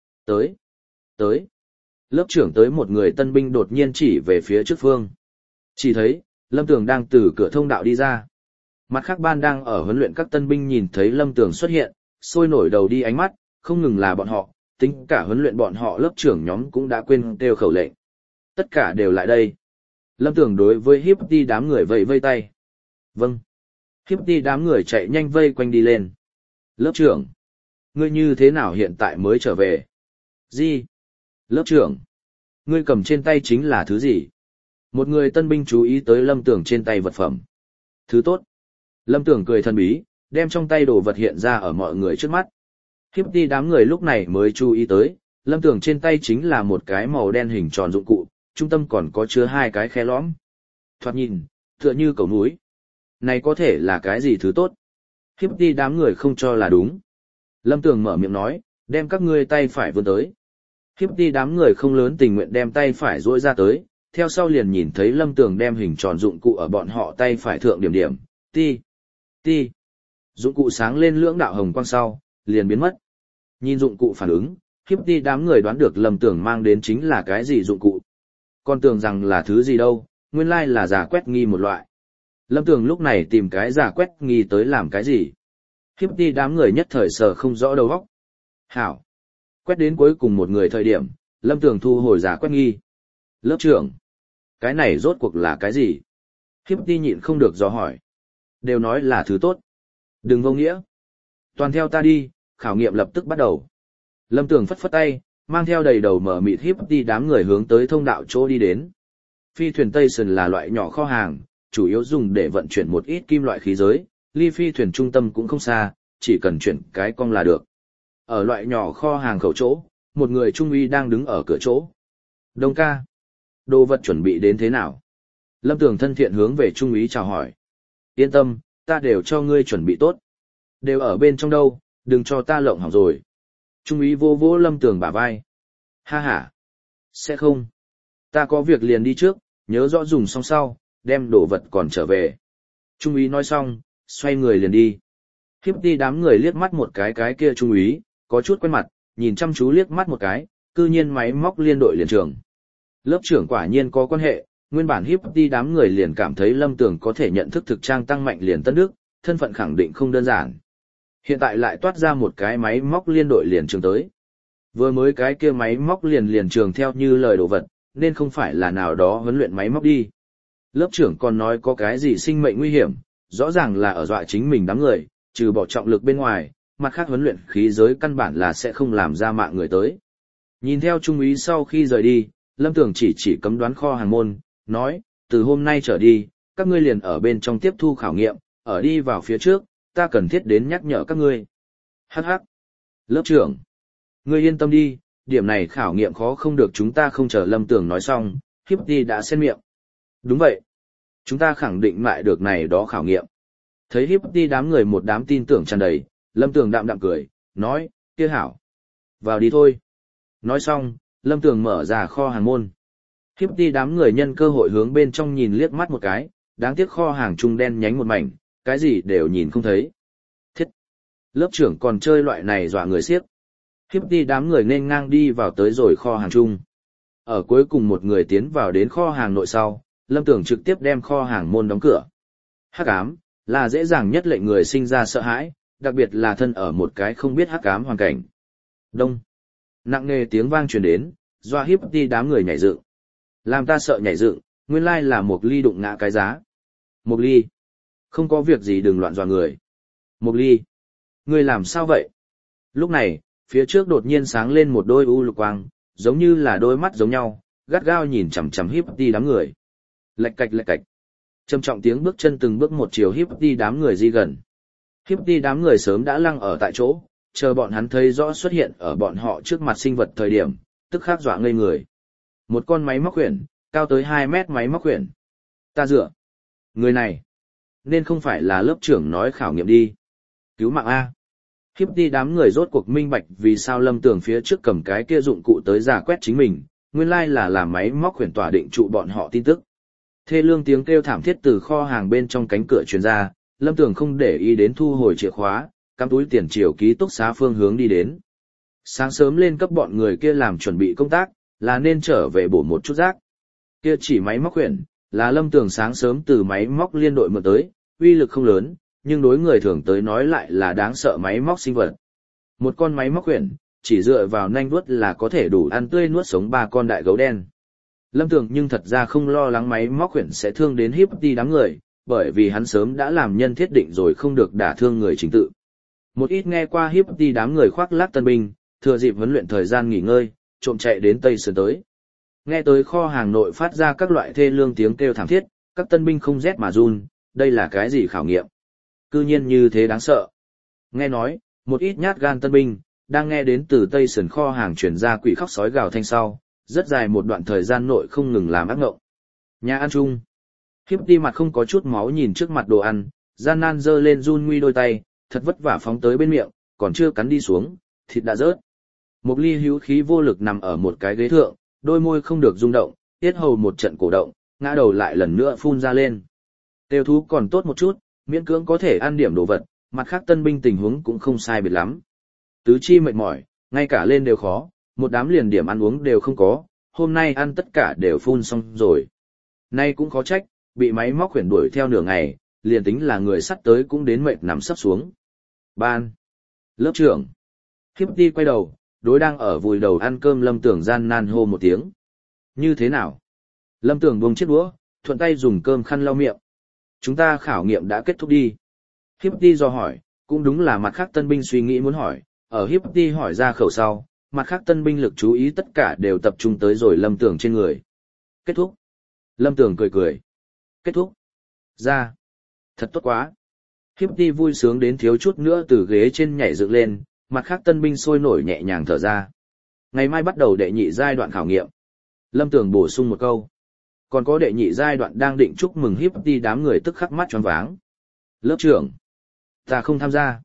Tới. Lớp trưởng tới một người tân binh đột nhiên chỉ về phía trước phương. Chỉ thấy, Lâm Tường đang từ cửa thông đạo đi ra. Mặt khác ban đang ở huấn luyện các tân binh nhìn thấy Lâm Tường xuất hiện, sôi nổi đầu đi ánh mắt, không ngừng là bọn họ, tính cả huấn luyện bọn họ lớp trưởng nhóm cũng đã quên kêu khẩu lệnh. Tất cả đều lại đây. Lâm Tường đối với hiếp đi đám người vẫy vây tay. Vâng. Hiếp đi đám người chạy nhanh vây quanh đi lên. Lớp trưởng. Ngươi như thế nào hiện tại mới trở về? Gì? Lớp trưởng. Ngươi cầm trên tay chính là thứ gì? Một người tân binh chú ý tới Lâm Tường trên tay vật phẩm. Thứ tốt. Lâm Tường cười thần bí, đem trong tay đồ vật hiện ra ở mọi người trước mắt. Hiếp đi đám người lúc này mới chú ý tới, Lâm Tường trên tay chính là một cái màu đen hình tròn dụng cụ, trung tâm còn có chứa 2 cái khe lõm. Thoạt nhìn, tựa như cầu núi. Này có thể là cái gì thứ tốt? Hiếp đi đám người không cho là đúng. Lâm Tường mở miệng nói, đem các ngươi tay phải vươn tới. Hiếp đi đám người không lớn tình nguyện đem tay phải duỗi ra tới, theo sau liền nhìn thấy Lâm Tường đem hình tròn dụng cụ ở bọn họ tay phải thượng điểm điểm, ti. Dụng cụ sáng lên lưỡng đạo hồng quang sau, liền biến mất. Nhìn dụng cụ phản ứng, hiếp đi đám người đoán được Lâm Tường mang đến chính là cái gì dụng cụ. Còn tưởng rằng là thứ gì đâu, nguyên lai là giả quét nghi một loại. Lâm Tường lúc này tìm cái giả quét nghi tới làm cái gì. Hiếp đi đám người nhất thời sờ không rõ đầu óc. Hảo. Quét đến cuối cùng một người thời điểm, Lâm Tường thu hồi giả quét nghi. Lớp trưởng. Cái này rốt cuộc là cái gì? Hiếp đi nhịn không được dò hỏi. Đều nói là thứ tốt. Đừng vô nghĩa. Toàn theo ta đi, khảo nghiệm lập tức bắt đầu. Lâm Tường phất phất tay, mang theo đầy đầu mở mịt hiếp đi đám người hướng tới thông đạo chỗ đi đến. Phi thuyền Tây Sơn là loại nhỏ kho hàng, chủ yếu dùng để vận chuyển một ít kim loại khí giới, ly phi thuyền trung tâm cũng không xa, chỉ cần chuyển cái cong là được. Ở loại nhỏ kho hàng khẩu chỗ, một người trung úy đang đứng ở cửa chỗ. Đông ca, đồ vật chuẩn bị đến thế nào? Lâm Tường thân thiện hướng về trung úy chào hỏi. Yên tâm, ta đều cho ngươi chuẩn bị tốt. Đều ở bên trong đâu, đừng cho ta lộng hỏng rồi. Trung úy vô vỗ Lâm Tường bả vai. Ha ha, sẽ không. Ta có việc liền đi trước, nhớ rõ dùng xong sau, đem đồ vật còn trở về. Trung úy nói xong, xoay người liền đi. Hiếp đi đám người liếc mắt một cái kia trung úy, có chút quen mặt, nhìn chăm chú liếc mắt một cái, cư nhiên máy móc liên đội liền trường. Lớp trưởng quả nhiên có quan hệ, nguyên bản hiếp đi đám người liền cảm thấy Lâm Tường có thể nhận thức thực trang tăng mạnh liền Tân Đức, thân phận khẳng định không đơn giản. Hiện tại lại toát ra một cái máy móc liên đội liền trường tới. Vừa mới cái kia máy móc liền trường theo như lời đồ vật, nên không phải là nào đó huấn luyện máy móc đi. Lớp trưởng còn nói có cái gì sinh mệnh nguy hiểm, rõ ràng là ở dọa chính mình đám người, trừ bỏ trọng lực bên ngoài, mặt khác huấn luyện khí giới căn bản là sẽ không làm ra mạng người tới. Nhìn theo trung úy sau khi rời đi, Lâm Tường chỉ cấm đoán kho hàng môn, nói, từ hôm nay trở đi, các ngươi liền ở bên trong tiếp thu khảo nghiệm, ở đi vào phía trước, ta cần thiết đến nhắc nhở các ngươi. Hắc hắc. Lớp trưởng, ngươi yên tâm đi, điểm này khảo nghiệm khó không được chúng ta không chờ Lâm Tường nói xong, hiếp đi đã xen miệng. Đúng vậy. Chúng ta khẳng định lại được này đó khảo nghiệm. Thấy hiếp đi đám người một đám tin tưởng tràn đầy, Lâm Tường đạm đạm cười, nói, kia hảo. Vào đi thôi. Nói xong, Lâm Tường mở ra kho hàng môn. Hiếp đi đám người nhân cơ hội hướng bên trong nhìn liếc mắt một cái, đáng tiếc kho hàng trung đen nhánh một mảnh, cái gì đều nhìn không thấy. Thiết! Lớp trưởng còn chơi loại này dọa người siếc. Hiếp đi đám người nên ngang đi vào tới rồi kho hàng chung. Ở cuối cùng một người tiến vào đến kho hàng nội sau, Lâm Tường trực tiếp đem kho hàng môn đóng cửa. Hắc ám là dễ dàng nhất lệnh người sinh ra sợ hãi, đặc biệt là thân ở một cái không biết hắc ám hoàn cảnh. Đông. Nặng nề tiếng vang truyền đến, doa hiếp đi đám người nhảy dựng. Làm ta sợ nhảy dựng, nguyên lai là Mộc Ly đụng ngã cái giá. Mộc Ly. Không có việc gì đừng loạn dọa người. Mộc Ly. Ngươi làm sao vậy? Lúc này, phía trước đột nhiên sáng lên một đôi u lục quang, giống như là đôi mắt giống nhau, gắt gao nhìn chằm chằm Hippity đám người. Lạch cạch lạch cạch. Trầm trọng tiếng bước chân từng bước một chiều Hippity đám người di gần. Hippity đám người sớm đã lăng ở tại chỗ, chờ bọn hắn thấy rõ xuất hiện ở bọn họ trước mặt sinh vật thời điểm, tức khắc dọa ngây người. Một con máy móc khuyển, cao tới 2 mét máy móc khuyển. Ta dựa. Người này, nên không phải là lớp trưởng nói khảo nghiệm đi. Cứu mạng A. Hippity đám người rốt cuộc minh bạch vì sao Lâm Tường phía trước cầm cái kia dụng cụ tới giả quét chính mình, nguyên lai là làm máy móc khuyển tỏa định trụ bọn họ tin tức. Thê lương tiếng kêu thảm thiết từ kho hàng bên trong cánh cửa truyền ra, Lâm Tường không để ý đến thu hồi chìa khóa, cắm túi tiền chiều ký túc xá phương hướng đi đến. Sáng sớm lên cấp bọn người kia làm chuẩn bị công tác, là nên trở về bổ một chút rác. Kia chỉ máy móc khuyển, là Lâm Tường sáng sớm từ máy móc liên đội mượn tới, uy lực không lớn, nhưng đối người thường tới nói lại là đáng sợ máy móc sinh vật. Một con máy móc khuyển, chỉ dựa vào nanh vuốt là có thể đủ ăn tươi nuốt sống 3 con đại gấu đen. Lâm Tường nhưng thật ra không lo lắng máy móc khuyển sẽ thương đến Hippity đám người, bởi vì hắn sớm đã làm nhân thiết định rồi không được đả thương người chính tự. Một ít nghe qua Hippity đám người khoác lác tân binh, thừa dịp huấn luyện thời gian nghỉ ngơi, trộm chạy đến Tây Sơn tới. Nghe tới kho hàng nội phát ra các loại thê lương tiếng kêu thảm thiết, các tân binh không rét mà run, đây là cái gì khảo nghiệm? Cư nhiên như thế đáng sợ. Nghe nói, một ít nhát gan tân binh, đang nghe đến từ Tây Sơn kho hàng truyền ra quỷ khóc sói gào thanh sau, rất dài một đoạn thời gian nội không ngừng làm ác ngộng. Nhà ăn chung. Hippity mặt không có chút máu nhìn trước mặt đồ ăn, gian nan giơ lên run nguy đôi tay, thật vất vả phóng tới bên miệng, còn chưa cắn đi xuống, thịt đã rớt. Một ly hữu khí vô lực nằm ở một cái ghế thượng, đôi môi không được rung động, tiết hầu một trận cổ động, ngã đầu lại lần nữa phun ra lên. Tiêu thú còn tốt một chút, miễn cưỡng có thể ăn điểm đồ vật, mặt khác tân binh tình huống cũng không sai biệt lắm. Tứ chi mệt mỏi, ngay cả lên đều khó, một đám liền điểm ăn uống đều không có, hôm nay ăn tất cả đều phun xong rồi. Nay cũng khó trách, bị máy móc khuyển đuổi theo nửa ngày, liền tính là người sắt tới cũng đến mệt nằm sấp xuống. Ban. Lớp trưởng. Hippity quay đầu, đối đang ở vùi đầu ăn cơm Lâm Tường gian nan hô một tiếng. Như thế nào? Lâm Tường buông chiếc đũa, thuận tay dùng cơm khăn lau miệng. Chúng ta khảo nghiệm đã kết thúc đi. Hippity do hỏi, cũng đúng là mặt khác tân binh suy nghĩ muốn hỏi, ở Hippity hỏi ra khẩu sau, mặt khác tân binh lực chú ý tất cả đều tập trung tới rồi Lâm Tường trên người. Kết thúc. Lâm Tường cười cười. Kết thúc. Ra. Thật tốt quá. Hippity vui sướng đến thiếu chút nữa từ ghế trên nhảy dựng lên, mặt khác tân binh sôi nổi nhẹ nhàng thở ra. Ngày mai bắt đầu đệ nhị giai đoạn khảo nghiệm. Lâm Tường bổ sung một câu. Còn có đệ nhị giai đoạn đang định chúc mừng Hippity đám người tức khắc mắt choáng váng. Lớp trưởng. Ta không tham gia.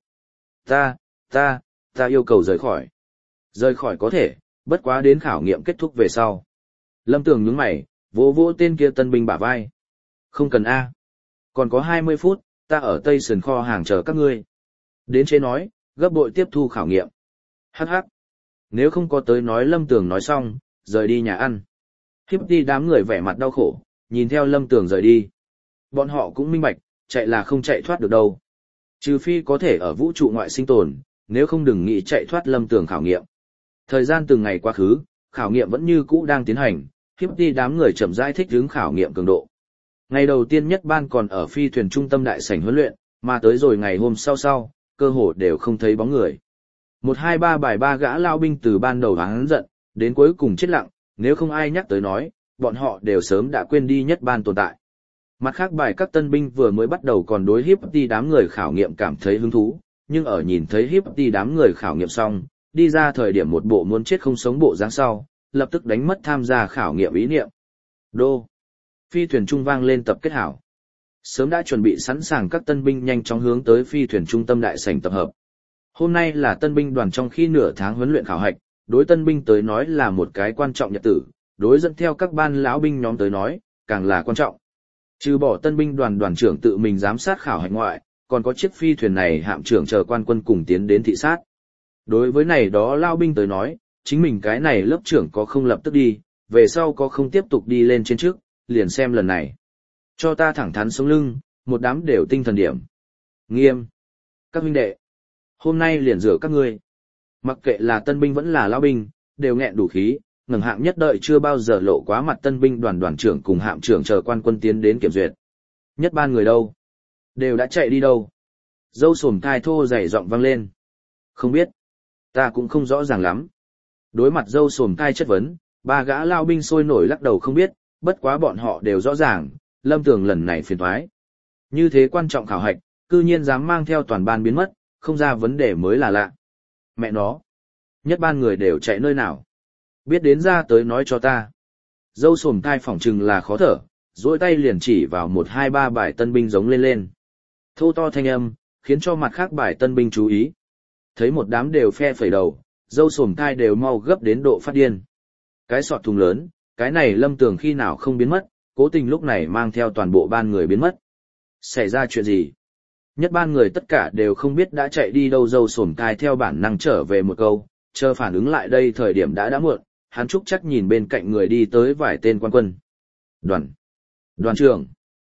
Ta yêu cầu rời khỏi. Rời khỏi có thể, bất quá đến khảo nghiệm kết thúc về sau. Lâm Tường nhướng mày, vỗ vỗ tên kia tân binh bả vai. Không cần A. Còn có 20 phút, ta ở Tây Sườn kho hàng chờ các ngươi. Đến chế nói, gấp bội tiếp thu khảo nghiệm. Hắc hắc. Nếu không có tới nói Lâm Tường nói xong, rời đi nhà ăn. Hippity đám người vẻ mặt đau khổ, nhìn theo Lâm Tường rời đi. Bọn họ cũng minh bạch, chạy là không chạy thoát được đâu. Trừ phi có thể ở vũ trụ ngoại sinh tồn, nếu không đừng nghĩ chạy thoát Lâm Tường khảo nghiệm. Thời gian từng ngày quá khứ, khảo nghiệm vẫn như cũ đang tiến hành, Hippity đám người chậm rãi thích ứng khảo nghiệm cường độ. Ngày đầu tiên nhất ban còn ở phi thuyền trung tâm đại sảnh huấn luyện, mà tới rồi ngày hôm sau, cơ hồ đều không thấy bóng người. 1-2-3 bài 3 gã lao binh từ ban đầu hắn giận, đến cuối cùng chết lặng, nếu không ai nhắc tới nói, bọn họ đều sớm đã quên đi nhất ban tồn tại. Mặt khác bài các tân binh vừa mới bắt đầu còn đối Hippity đám người khảo nghiệm cảm thấy hứng thú, nhưng ở nhìn thấy Hippity đám người khảo nghiệm xong, đi ra thời điểm một bộ muốn chết không sống bộ dáng sau, lập tức đánh mất tham gia khảo nghiệm ý niệm. Đô. Phi thuyền trung vang lên tập kết hảo. Sớm đã chuẩn bị sẵn sàng các tân binh nhanh chóng hướng tới phi thuyền trung tâm đại sảnh tập hợp. Hôm nay là tân binh đoàn trong khi nửa tháng huấn luyện khảo hạch, đối tân binh tới nói là một cái quan trọng nhật tử, đối dẫn theo các ban lão binh nhóm tới nói, càng là quan trọng. Trừ bỏ tân binh đoàn đoàn trưởng tự mình giám sát khảo hạch ngoại, còn có chiếc phi thuyền này hạm trưởng chờ quan quân cùng tiến đến thị sát. Đối với này đó lao binh tới nói, chính mình cái này lớp trưởng có không lập tức đi, về sau có không tiếp tục đi lên trên trước, liền xem lần này. Cho ta thẳng thắn sống lưng, một đám đều tinh thần điểm. Nghiêm. Các huynh đệ. Hôm nay liền rửa các ngươi. Mặc kệ là tân binh vẫn là lao binh, đều nghẹn đủ khí, ngẩng hạng nhất đợi chưa bao giờ lộ quá mặt tân binh đoàn đoàn trưởng cùng hạm trưởng chờ quan quân tiến đến kiểm duyệt. Nhất ban người đâu? Đều đã chạy đi đâu? Dâu sồm thai thô dày giọng vang lên. Không biết. Ta cũng không rõ ràng lắm. Đối mặt dâu sồm cai chất vấn, ba gã lao binh sôi nổi lắc đầu không biết, bất quá bọn họ đều rõ ràng, Lâm Tường lần này phiền toái. Như thế quan trọng khảo hạch, cư nhiên dám mang theo toàn ban biến mất, không ra vấn đề mới là lạ. Mẹ nó, nhất ban người đều chạy nơi nào? Biết đến ra tới nói cho ta. Dâu sồm cai phỏng chừng là khó thở, duỗi tay liền chỉ vào 1-2-3 bài tân binh giống lên. Thô to thanh âm, khiến cho mặt khác bài tân binh chú ý. Thấy một đám đều phe phẩy đầu, dâu sồm cai đều mau gấp đến độ phát điên. Cái sọt thùng lớn, cái này Lâm Tường khi nào không biến mất, cố tình lúc này mang theo toàn bộ ban người biến mất. Xảy ra chuyện gì? Nhất ban người tất cả đều không biết đã chạy đi đâu, dâu sồm cai theo bản năng trở về một câu, chờ phản ứng lại đây thời điểm đã muộn, hắn trúc chắc nhìn bên cạnh người đi tới vài tên quan quân. Đoàn trưởng.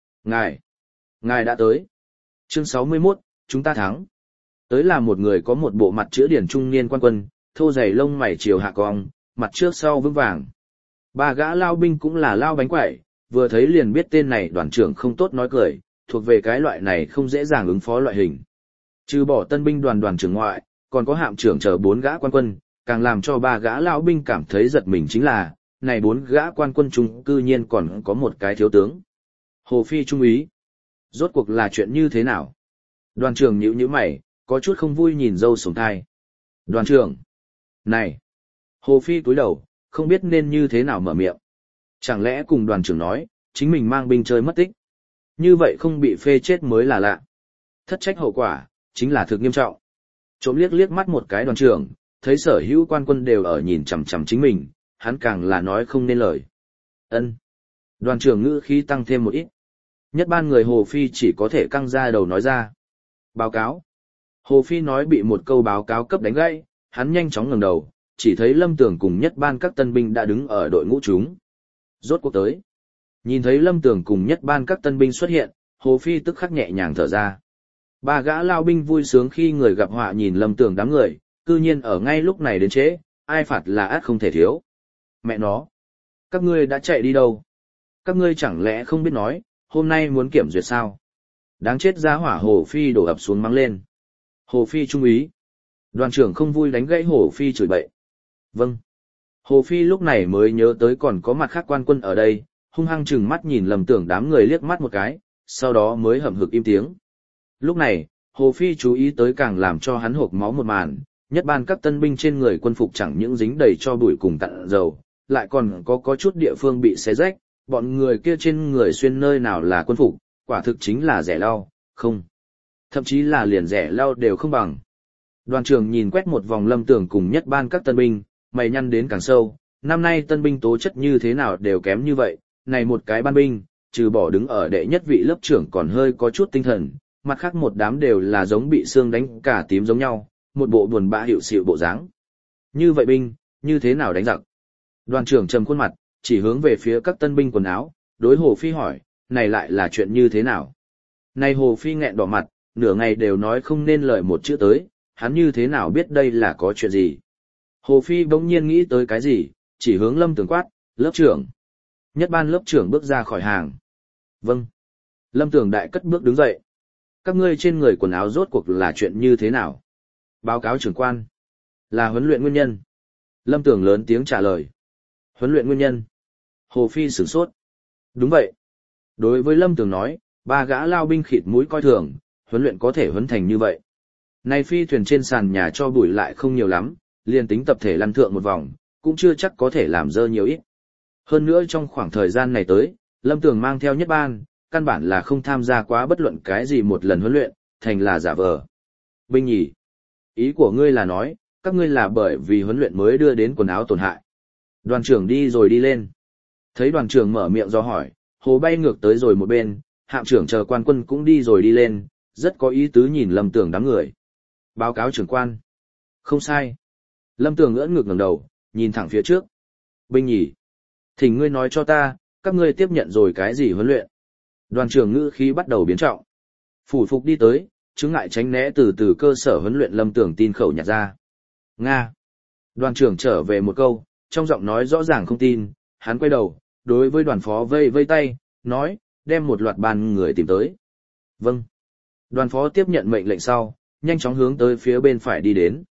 Ngài đã tới. Chương 61, chúng ta thắng. Tới là một người có một bộ mặt chữ điển trung niên quan quân, thô dày lông mày chiều hạ cong, mặt trước sau vững vàng. Ba gã lao binh cũng là lao bánh quẩy, vừa thấy liền biết tên này đoàn trưởng không tốt nói cười, thuộc về cái loại này không dễ dàng ứng phó loại hình. Trừ bỏ tân binh đoàn trưởng ngoại, còn có hạm trưởng chờ 4 gã quan quân, càng làm cho ba gã lao binh cảm thấy giật mình chính là, này 4 gã quan quân trung cư nhiên còn có một cái thiếu tướng. Hồ Phi trung úy. Rốt cuộc là chuyện như thế nào? Đoàn trưởng nhíu mày, có chút không vui nhìn dâu sồm thai. Đoàn trưởng. Này. Hồ Phi cúi đầu, không biết nên như thế nào mở miệng. Chẳng lẽ cùng đoàn trưởng nói, chính mình mang binh chơi mất tích. Như vậy không bị phê chết mới là lạ. Thất trách hậu quả, chính là thực nghiêm trọng. Trộm liếc mắt một cái đoàn trưởng, thấy sở hữu quan quân đều ở nhìn chằm chằm chính mình, hắn càng là nói không nên lời. Ân. Đoàn trưởng ngữ khí tăng thêm một ít. Nhất ban người Hồ Phi chỉ có thể căng ra đầu nói ra. Báo cáo. Hồ Phi nói bị một câu báo cáo cấp đánh gãy, hắn nhanh chóng ngẩng đầu, chỉ thấy Lâm Tường cùng nhất ban các tân binh đã đứng ở đội ngũ chúng. Rốt cuộc tới. Nhìn thấy Lâm Tường cùng nhất ban các tân binh xuất hiện, Hồ Phi tức khắc nhẹ nhàng thở ra. Ba gã lao binh vui sướng khi người gặp họa nhìn Lâm Tường đám người, cư nhiên ở ngay lúc này đến trễ, ai phạt là át không thể thiếu. Mẹ nó. Các ngươi đã chạy đi đâu? Các ngươi chẳng lẽ không biết nói, hôm nay muốn kiểm duyệt sao? Đáng chết giá hỏa Hồ Phi đổ ập xuống mắng lên. Hồ Phi trung úy. Đoàn trưởng không vui đánh gãy Hồ Phi chửi bậy. Vâng. Hồ Phi lúc này mới nhớ tới còn có mặt khác quan quân ở đây, hung hăng chừng mắt nhìn Lâm Tường đám người liếc mắt một cái, sau đó mới hậm hực im tiếng. Lúc này, Hồ Phi chú ý tới càng làm cho hắn hộc máu một màn, nhất ban các tân binh trên người quân phục chẳng những dính đầy cho bụi cùng tặn dầu, lại còn có chút địa phương bị xé rách, bọn người kia trên người xuyên nơi nào là quân phục, quả thực chính là rẻ lau, không. Thậm chí là liền rẻ lau đều không bằng. Đoàn trưởng nhìn quét một vòng Lâm Tường cùng nhất ban các tân binh, mày nhăn đến càng sâu, năm nay tân binh tố chất như thế nào đều kém như vậy, này một cái ban binh, trừ bỏ đứng ở đệ nhất vị lớp trưởng còn hơi có chút tinh thần, mặt khác một đám đều là giống bị xương đánh cả tím giống nhau, một bộ buồn bã hiệu xịu bộ dáng. Như vậy binh, như thế nào đánh giặc? Đoàn trưởng trầm khuôn mặt, chỉ hướng về phía các tân binh quần áo, đối Hồ Phi hỏi, này lại là chuyện như thế nào? Này Hồ Phi nghẹn đỏ mặt, nửa ngày đều nói không nên lời một chữ tới, hắn như thế nào biết đây là có chuyện gì? Hồ Phi bỗng nhiên nghĩ tới cái gì, chỉ hướng Lâm Tường quát, lớp trưởng. Nhất ban lớp trưởng bước ra khỏi hàng. Vâng. Lâm Tường đại cất bước đứng dậy. Các ngươi trên người quần áo rốt cuộc là chuyện như thế nào? Báo cáo trưởng quan. Là huấn luyện nguyên nhân. Lâm Tường lớn tiếng trả lời. Huấn luyện nguyên nhân. Hồ Phi sửng sốt. Đúng vậy. Đối với Lâm Tường nói, ba gã lao binh khịt mũi coi thường, huấn luyện có thể huấn thành như vậy. Này phi thuyền trên sàn nhà cho bụi lại không nhiều lắm, liền tính tập thể lăn thượng một vòng, cũng chưa chắc có thể làm dơ nhiều ít. Hơn nữa trong khoảng thời gian này tới, Lâm Tường mang theo nhất ban, căn bản là không tham gia quá bất luận cái gì một lần huấn luyện, thành là giả vờ. Binh nhỉ? Ý của ngươi là nói, các ngươi là bởi vì huấn luyện mới đưa đến quần áo tổn hại. Đoàn trưởng đi rồi đi lên. Thấy đoàn trưởng mở miệng do hỏi, Hồ bay ngược tới rồi một bên, hạm trưởng chờ quan quân cũng đi rồi đi lên, rất có ý tứ nhìn Lâm Tường đám người. Báo cáo trưởng quan. Không sai. Lâm Tường ưỡn ngực ngẩng đầu, nhìn thẳng phía trước. Binh nhỉ? Thỉnh ngươi nói cho ta, các ngươi tiếp nhận rồi cái gì huấn luyện? Đoàn trưởng ngữ khí bắt đầu biến trọng. Phủ phục đi tới, chứng ngại tránh né từ cơ sở huấn luyện Lâm Tường tin khẩu nhặt ra. Nga. Đoàn trưởng trở về một câu, trong giọng nói rõ ràng không tin, hắn quay đầu, đối với đoàn phó vây vây tay, nói, đem một loạt ban người tìm tới. Vâng. Đoàn phó tiếp nhận mệnh lệnh sau, nhanh chóng hướng tới phía bên phải đi đến.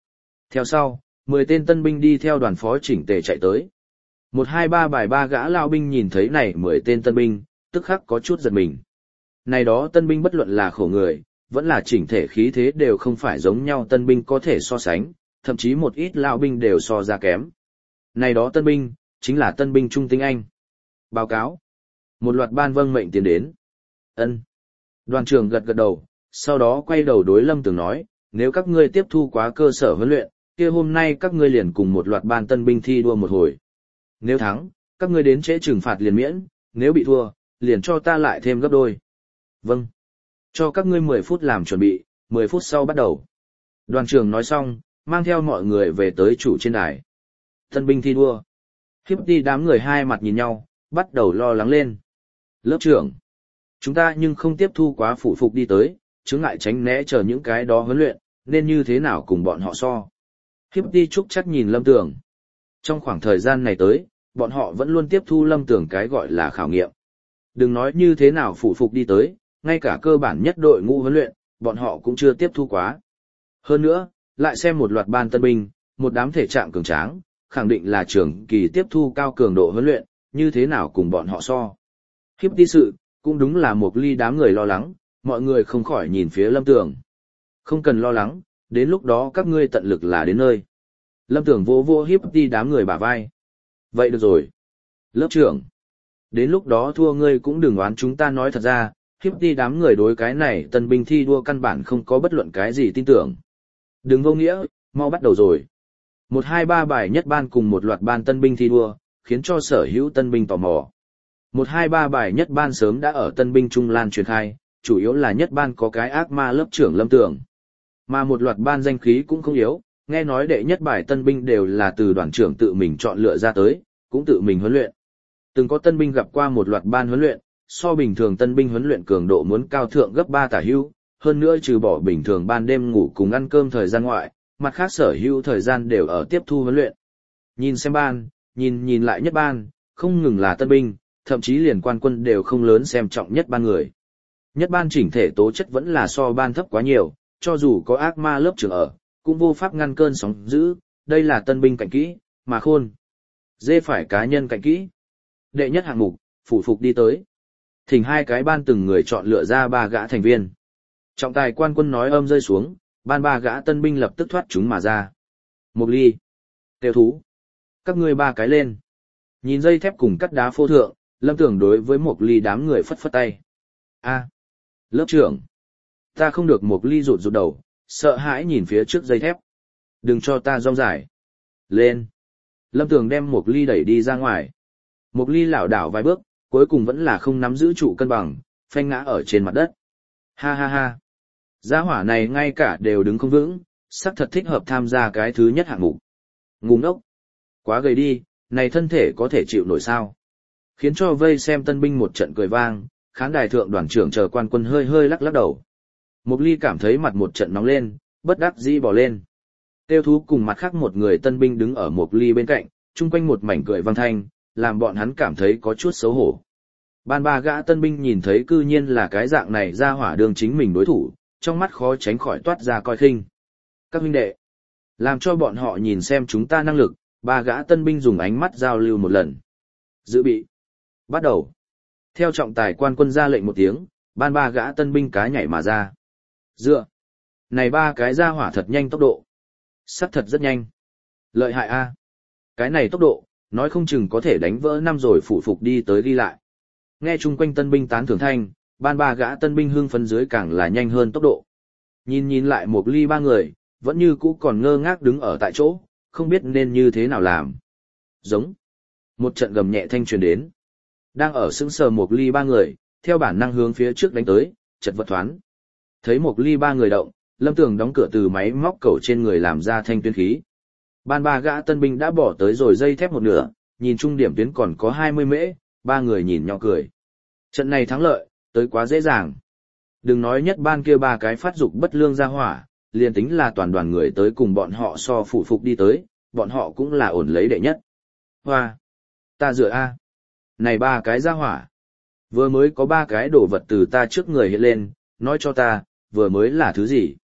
Theo sau, 10 tên tân binh đi theo đoàn phó chỉnh tề chạy tới. 1-2-3 bài ba gã lao binh nhìn thấy này 10 tên tân binh, tức khắc có chút giật mình. Này đó tân binh bất luận là khổ người, vẫn là chỉnh thể khí thế đều không phải giống nhau tân binh có thể so sánh, thậm chí một ít lao binh đều so ra kém. Này đó tân binh, chính là tân binh trung tinh Anh. Báo cáo. Một loạt ban vâng mệnh tiến đến. Ân. Đoàn trưởng gật gật đầu, sau đó quay đầu đối Lâm Tường nói, nếu các ngươi tiếp thu quá cơ sở huấn luyện, kia hôm nay các ngươi liền cùng một loạt ban tân binh thi đua một hồi. Nếu thắng, các ngươi đến trễ trừng phạt liền miễn, nếu bị thua, liền cho ta lại thêm gấp đôi. Vâng. Cho các ngươi 10 phút làm chuẩn bị, 10 phút sau bắt đầu. Đoàn trưởng nói xong, mang theo mọi người về tới chủ trên đài. Tân binh thi đua. Hiếp đi đám người hai mặt nhìn nhau, bắt đầu lo lắng lên. Lớp trưởng. Chúng ta nhưng không tiếp thu quá phụ phục đi tới, chướng ngại tránh né chờ những cái đó huấn luyện, nên như thế nào cùng bọn họ so. Hiếp đi chúc chắc nhìn Lâm Tường. Trong khoảng thời gian này tới, bọn họ vẫn luôn tiếp thu Lâm Tường cái gọi là khảo nghiệm. Đừng nói như thế nào phụ phục đi tới, ngay cả cơ bản nhất đội ngũ huấn luyện, bọn họ cũng chưa tiếp thu quá. Hơn nữa, lại xem một loạt ban tân binh, một đám thể trạng cường tráng, khẳng định là trường kỳ tiếp thu cao cường độ huấn luyện, như thế nào cùng bọn họ so. Hiếp đi sự, cũng đúng là một ly đám người lo lắng, mọi người không khỏi nhìn phía Lâm Tường. Không cần lo lắng, đến lúc đó các ngươi tận lực là đến nơi. Lâm Tường vô vô hiếp đi đám người bả vai. Vậy được rồi. Lớp trưởng. Đến lúc đó thua ngươi cũng đừng oán chúng ta nói thật ra, hiếp đi đám người đối cái này tân binh thi đua căn bản không có bất luận cái gì tin tưởng. Đừng vô nghĩa, mau bắt đầu rồi. 1-2-3 bài nhất ban cùng một loạt ban tân binh thi đua, khiến cho sở hữu tân binh tò mò. 1-2-3 bài nhất ban sớm đã ở tân binh trung lan truyền khai, chủ yếu là nhất ban có cái ác ma lớp trưởng Lâm Tường. Mà một loạt ban danh khí cũng không yếu, nghe nói đệ nhất bài tân binh đều là từ đoàn trưởng tự mình chọn lựa ra tới, cũng tự mình huấn luyện. Từng có tân binh gặp qua một loạt ban huấn luyện, so bình thường tân binh huấn luyện cường độ muốn cao thượng gấp 3 tả hữu, hơn nữa trừ bỏ bình thường ban đêm ngủ cùng ăn cơm thời gian ngoại, mặt khác sở hữu thời gian đều ở tiếp thu huấn luyện. Nhìn xem ban, nhìn lại nhất ban, không ngừng là tân binh, thậm chí liền quan quân đều không lớn xem trọng nhất ban người. Nhất ban chỉnh thể tố chất vẫn là so ban thấp quá nhiều, cho dù có ác ma lớp trưởng ở, cũng vô pháp ngăn cơn sóng dữ, đây là tân binh cạnh kỹ, mà khôn. Dê phải cá nhân cạnh kỹ. Đệ nhất hạng mục, phủ phục đi tới. Thỉnh hai cái ban từng người chọn lựa ra 3 gã thành viên. Trọng tài quan quân nói âm rơi xuống, ban 3 gã tân binh lập tức thoát chúng mà ra. Mộc Ly. Tiêu thú. Các ngươi 3 cái lên. Nhìn dây thép cùng cắt đá phô thượng, Lâm Tường đối với Mộc Ly đám người phất phất tay. A, lớp trưởng. Ta không được Mộc Ly rụt đầu, sợ hãi nhìn phía trước dây thép. Đừng cho ta rong dài. Lên. Lâm Tường đem Mộc Ly đẩy đi ra ngoài. Mộc Ly lảo đảo vài bước, cuối cùng vẫn là không nắm giữ trụ cân bằng, phanh ngã ở trên mặt đất. Ha ha ha. Gia hỏa này ngay cả đều đứng không vững, sắc thật thích hợp tham gia cái thứ nhất hạng mục. Ngu ngốc. Quá gầy đi, này thân thể có thể chịu nổi sao. Khiến cho vây xem tân binh một trận cười vang, khán đài thượng đoàn trưởng chờ quan quân hơi hơi lắc lắc đầu. Mộc Ly cảm thấy mặt một trận nóng lên, bất đắc dĩ bỏ lên. Tiêu thú cùng mặt khác một người tân binh đứng ở Mộc Ly bên cạnh, chung quanh một mảnh cười vang thanh, làm bọn hắn cảm thấy có chút xấu hổ. Ban 3 gã tân binh nhìn thấy cư nhiên là cái dạng này ra hỏa đường chính mình đối thủ, trong mắt khó tránh khỏi toát ra coi khinh. Các huynh đệ, làm cho bọn họ nhìn xem chúng ta năng lực, 3 gã tân binh dùng ánh mắt giao lưu một lần. Dự bị. Bắt đầu. Theo trọng tài quan quân ra lệnh một tiếng, ban 3 gã tân binh cá nhảy mà ra. Dựa. Này 3 cái ra hỏa thật nhanh tốc độ. Sắc thật rất nhanh. Lợi hại a. Cái này tốc độ, nói không chừng có thể đánh vỡ năm rồi phụ phục đi tới đi lại. Nghe chung quanh tân binh tán thưởng thanh, ban 3 gã tân binh hưng phấn dưới càng là nhanh hơn tốc độ. Nhìn lại Mộc Ly 3 người, vẫn như cũ còn ngơ ngác đứng ở tại chỗ, không biết nên như thế nào làm. Giống. Một trận gầm nhẹ thanh truyền đến. Đang ở sững sờ Mộc Ly 3 người, theo bản năng hướng phía trước đánh tới, chật vật thoáng. Thấy Mộc Ly 3 người động, Lâm Tường đóng cửa từ máy móc cầu trên người làm ra thanh tuyến khí. Ban 3 gã tân binh đã bỏ tới rồi dây thép một nửa, nhìn trung điểm tuyến còn có 20 mễ, 3 người nhìn nhỏ cười. Trận này thắng lợi, tới quá dễ dàng. Đừng nói nhất ban kia 3 cái phát dục bất lương ra hỏa, liền tính là toàn đoàn người tới cùng bọn họ so phụ phục đi tới, bọn họ cũng là ổn lấy đệ nhất. Hoa! Ta dựa A! Này 3 cái ra hỏa! Vừa mới có 3 cái đồ vật từ ta trước người hiện lên, nói cho ta, vừa mới là thứ gì?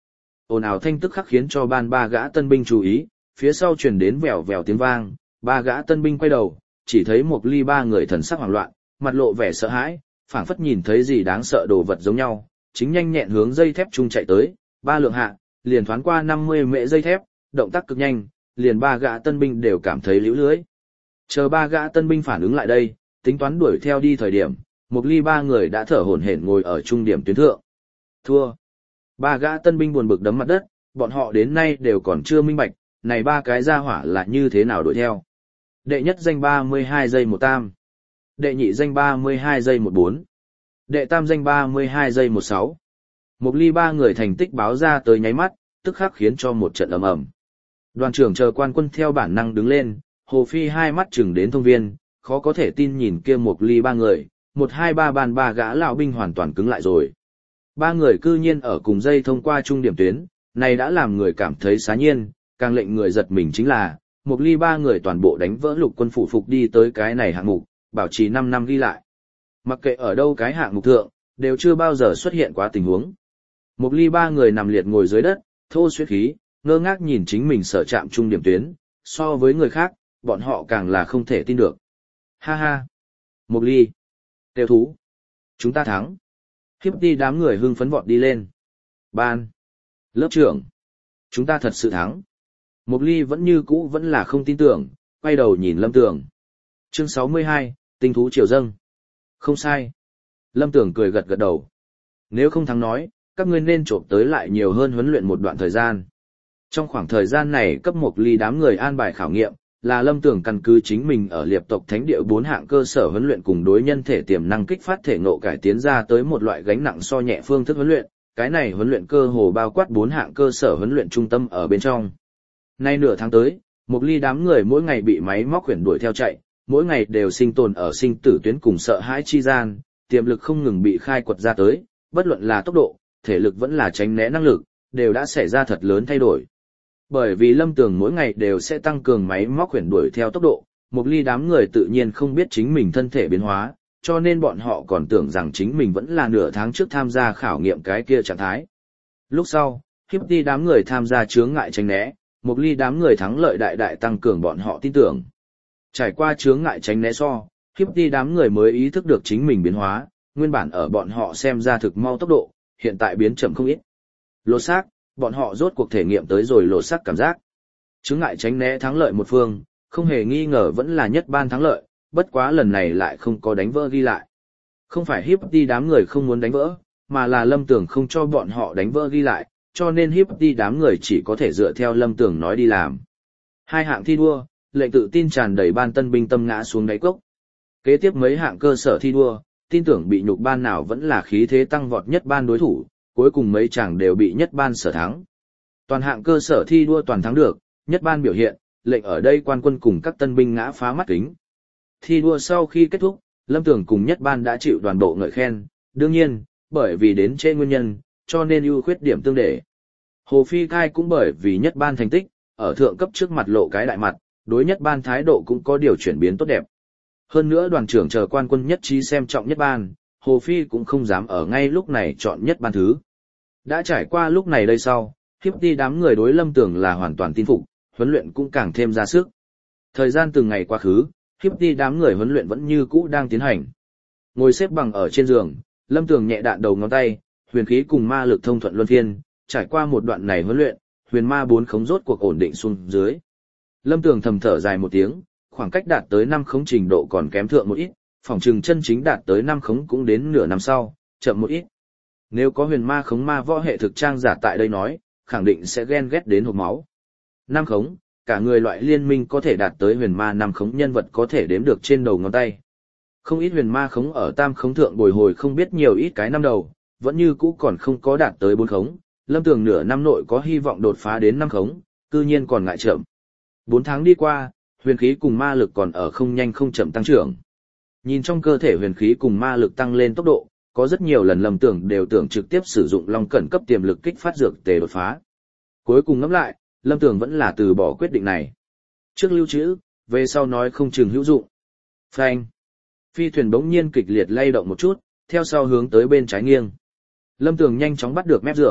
Ồn ào thanh tức khắc khiến cho ban ba gã tân binh chú ý, phía sau truyền đến vèo vèo tiếng vang, ba gã tân binh quay đầu, chỉ thấy Mộc Ly ba người thần sắc hoảng loạn, mặt lộ vẻ sợ hãi, phảng phất nhìn thấy gì đáng sợ đồ vật giống nhau, chính nhanh nhẹn hướng dây thép trung chạy tới, ba lượng hạ, liền thoáng qua 50 mễ dây thép, động tác cực nhanh, liền ba gã tân binh đều cảm thấy liễu lưới. Chờ ba gã tân binh phản ứng lại đây, tính toán đuổi theo đi thời điểm, Mộc Ly ba người đã thở hổn hển ngồi ở trung điểm tuyến thượng. Thua. Ba gã tân binh buồn bực đấm mặt đất, bọn họ đến nay đều còn chưa minh bạch, này ba cái gia hỏa là như thế nào đuổi theo. Đệ nhất danh 32 giây 1 tam. Đệ nhị danh 32 giây 14. Đệ tam danh 32 giây 16. Mộc Ly ba người thành tích báo ra tới nháy mắt, tức khắc khiến cho một trận ầm ầm. Đoàn trưởng chờ quan quân theo bản năng đứng lên, Hồ Phi hai mắt chừng đến thông viên, khó có thể tin nhìn kia Mộc Ly ba người, 1-2-3 bàn ba gã lão binh hoàn toàn cứng lại rồi. Ba người cư nhiên ở cùng dây thông qua trung điểm tuyến, này đã làm người cảm thấy xá nhiên, càng lệnh người giật mình chính là, Mộc Ly ba người toàn bộ đánh vỡ lục quân phụ phục đi tới cái này hạng mục, bảo trì 5 năm ghi lại. Mặc kệ ở đâu cái hạng mục thượng, đều chưa bao giờ xuất hiện quá tình huống. Mộc Ly ba người nằm liệt ngồi dưới đất, thô xuyết khí, ngơ ngác nhìn chính mình sở chạm trung điểm tuyến, so với người khác, bọn họ càng là không thể tin được. Ha ha! Mộc Ly! Tiêu thú! Chúng ta thắng! Hiếp đi đám người hưng phấn vọt đi lên. Ban! Lớp trưởng! Chúng ta thật sự thắng! Mộc Ly vẫn như cũ vẫn là không tin tưởng, quay đầu nhìn Lâm Tường. Chương 62, tinh thú triều dâng. Không sai. Lâm Tường cười gật gật đầu. Nếu không thắng nói, các ngươi nên trộm tới lại nhiều hơn huấn luyện một đoạn thời gian. Trong khoảng thời gian này cấp Mộc Ly đám người an bài khảo nghiệm, là Lâm Tường căn cứ chính mình ở liệp tộc thánh địa 4 hạng cơ sở huấn luyện cùng đối nhân thể tiềm năng kích phát thể ngộ cải tiến ra tới một loại gánh nặng so nhẹ phương thức huấn luyện, cái này huấn luyện cơ hồ bao quát 4 hạng cơ sở huấn luyện trung tâm ở bên trong. Nay nửa tháng tới, Mộc Ly đám người mỗi ngày bị máy móc khuyển đuổi theo chạy, mỗi ngày đều sinh tồn ở sinh tử tuyến cùng sợ hãi chi gian, tiềm lực không ngừng bị khai quật ra tới, bất luận là tốc độ, thể lực vẫn là tránh né năng lực, đều đã xảy ra thật lớn thay đổi. Bởi vì Lâm Tường mỗi ngày đều sẽ tăng cường máy móc khuyển đuổi theo tốc độ, Mộc Ly đám người tự nhiên không biết chính mình thân thể biến hóa, cho nên bọn họ còn tưởng rằng chính mình vẫn là nửa tháng trước tham gia khảo nghiệm cái kia trạng thái. Lúc sau, hiếp đi đám người tham gia chướng ngại tránh né, Mộc Ly đám người thắng lợi đại đại tăng cường bọn họ tin tưởng. Trải qua chướng ngại tránh né so, hiếp đi đám người mới ý thức được chính mình biến hóa, nguyên bản ở bọn họ xem ra thực mau tốc độ, hiện tại biến chậm không ít. Lột xác, bọn họ rốt cuộc thể nghiệm tới rồi lột xác cảm giác. Chướng ngại tránh né thắng lợi một phương, không hề nghi ngờ vẫn là nhất ban thắng lợi, bất quá lần này lại không có đánh vỡ ghi lại. Không phải hiếp đi đám người không muốn đánh vỡ, mà là Lâm Tường không cho bọn họ đánh vỡ ghi lại, cho nên hiếp đi đám người chỉ có thể dựa theo Lâm Tường nói đi làm. 2 hạng thi đua, lệnh tự tin tràn đầy ban tân binh tâm ngã xuống đáy cốc. Kế tiếp mấy hạng cơ sở thi đua, tin tưởng bị nhục ban nào vẫn là khí thế tăng vọt nhất ban đối thủ, cuối cùng mấy chàng đều bị nhất ban sở thắng. Toàn hạng cơ sở thi đua toàn thắng được, nhất ban biểu hiện, lệnh ở đây quan quân cùng các tân binh ngã phá mắt kính. Thi đua sau khi kết thúc, Lâm Tường cùng nhất ban đã chịu đoàn bộ ngợi khen, đương nhiên, bởi vì đến trễ nguyên nhân, cho nên ưu khuyết điểm tương để. Hồ Phi Khai cũng bởi vì nhất ban thành tích, ở thượng cấp trước mặt lộ cái đại mặt, đối nhất ban thái độ cũng có điều chuyển biến tốt đẹp. Hơn nữa đoàn trưởng chờ quan quân nhất trí xem trọng nhất ban, Hồ Phi cũng không dám ở ngay lúc này chọn nhất ban thứ. Đã trải qua lúc này đây sau, hiếp đi đám người đối Lâm Tường là hoàn toàn tin phục, huấn luyện cũng càng thêm ra sức. Thời gian từng ngày quá khứ, hiếp đi đám người huấn luyện vẫn như cũ đang tiến hành. Ngồi xếp bằng ở trên giường, Lâm Tường nhẹ đạn đầu ngón tay, huyền khí cùng ma lực thông thuận luân phiên, trải qua một đoạn này huấn luyện, huyền ma 4 khống rốt cuộc ổn định xuống dưới. Lâm Tường thầm thở dài một tiếng, khoảng cách đạt tới 5 khống trình độ còn kém thượng một ít, phòng trừng chân chính đạt tới 5 khống cũng đến nửa năm sau, chậm một ít. Nếu có huyền ma khống ma võ hệ thực trang giả tại đây nói, khẳng định sẽ ghen ghét đến hộc máu. 5 khống, cả người loại liên minh có thể đạt tới huyền ma 5 khống nhân vật có thể đếm được trên đầu ngón tay. Không ít huyền ma khống ở tam khống thượng bồi hồi không biết nhiều ít cái năm đầu, vẫn như cũ còn không có đạt tới 4 khống. Lâm Tường nửa năm nội có hy vọng đột phá đến 5 khống, cư nhiên còn ngại chậm. 4 tháng đi qua, huyền khí cùng ma lực còn ở không nhanh không chậm tăng trưởng. Nhìn trong cơ thể huyền khí cùng ma lực tăng lên tốc độ, có rất nhiều lần Lâm Tường đều tưởng trực tiếp sử dụng long cẩn cấp tiềm lực kích phát dược tề đột phá. Cuối cùng ngẫm lại, Lâm Tường vẫn là từ bỏ quyết định này. Trước lưu trữ, về sau nói không chừng hữu dụng. Phanh. Phi thuyền bỗng nhiên kịch liệt lay động một chút, theo sau hướng tới bên trái nghiêng. Lâm Tường nhanh chóng bắt được mép giường,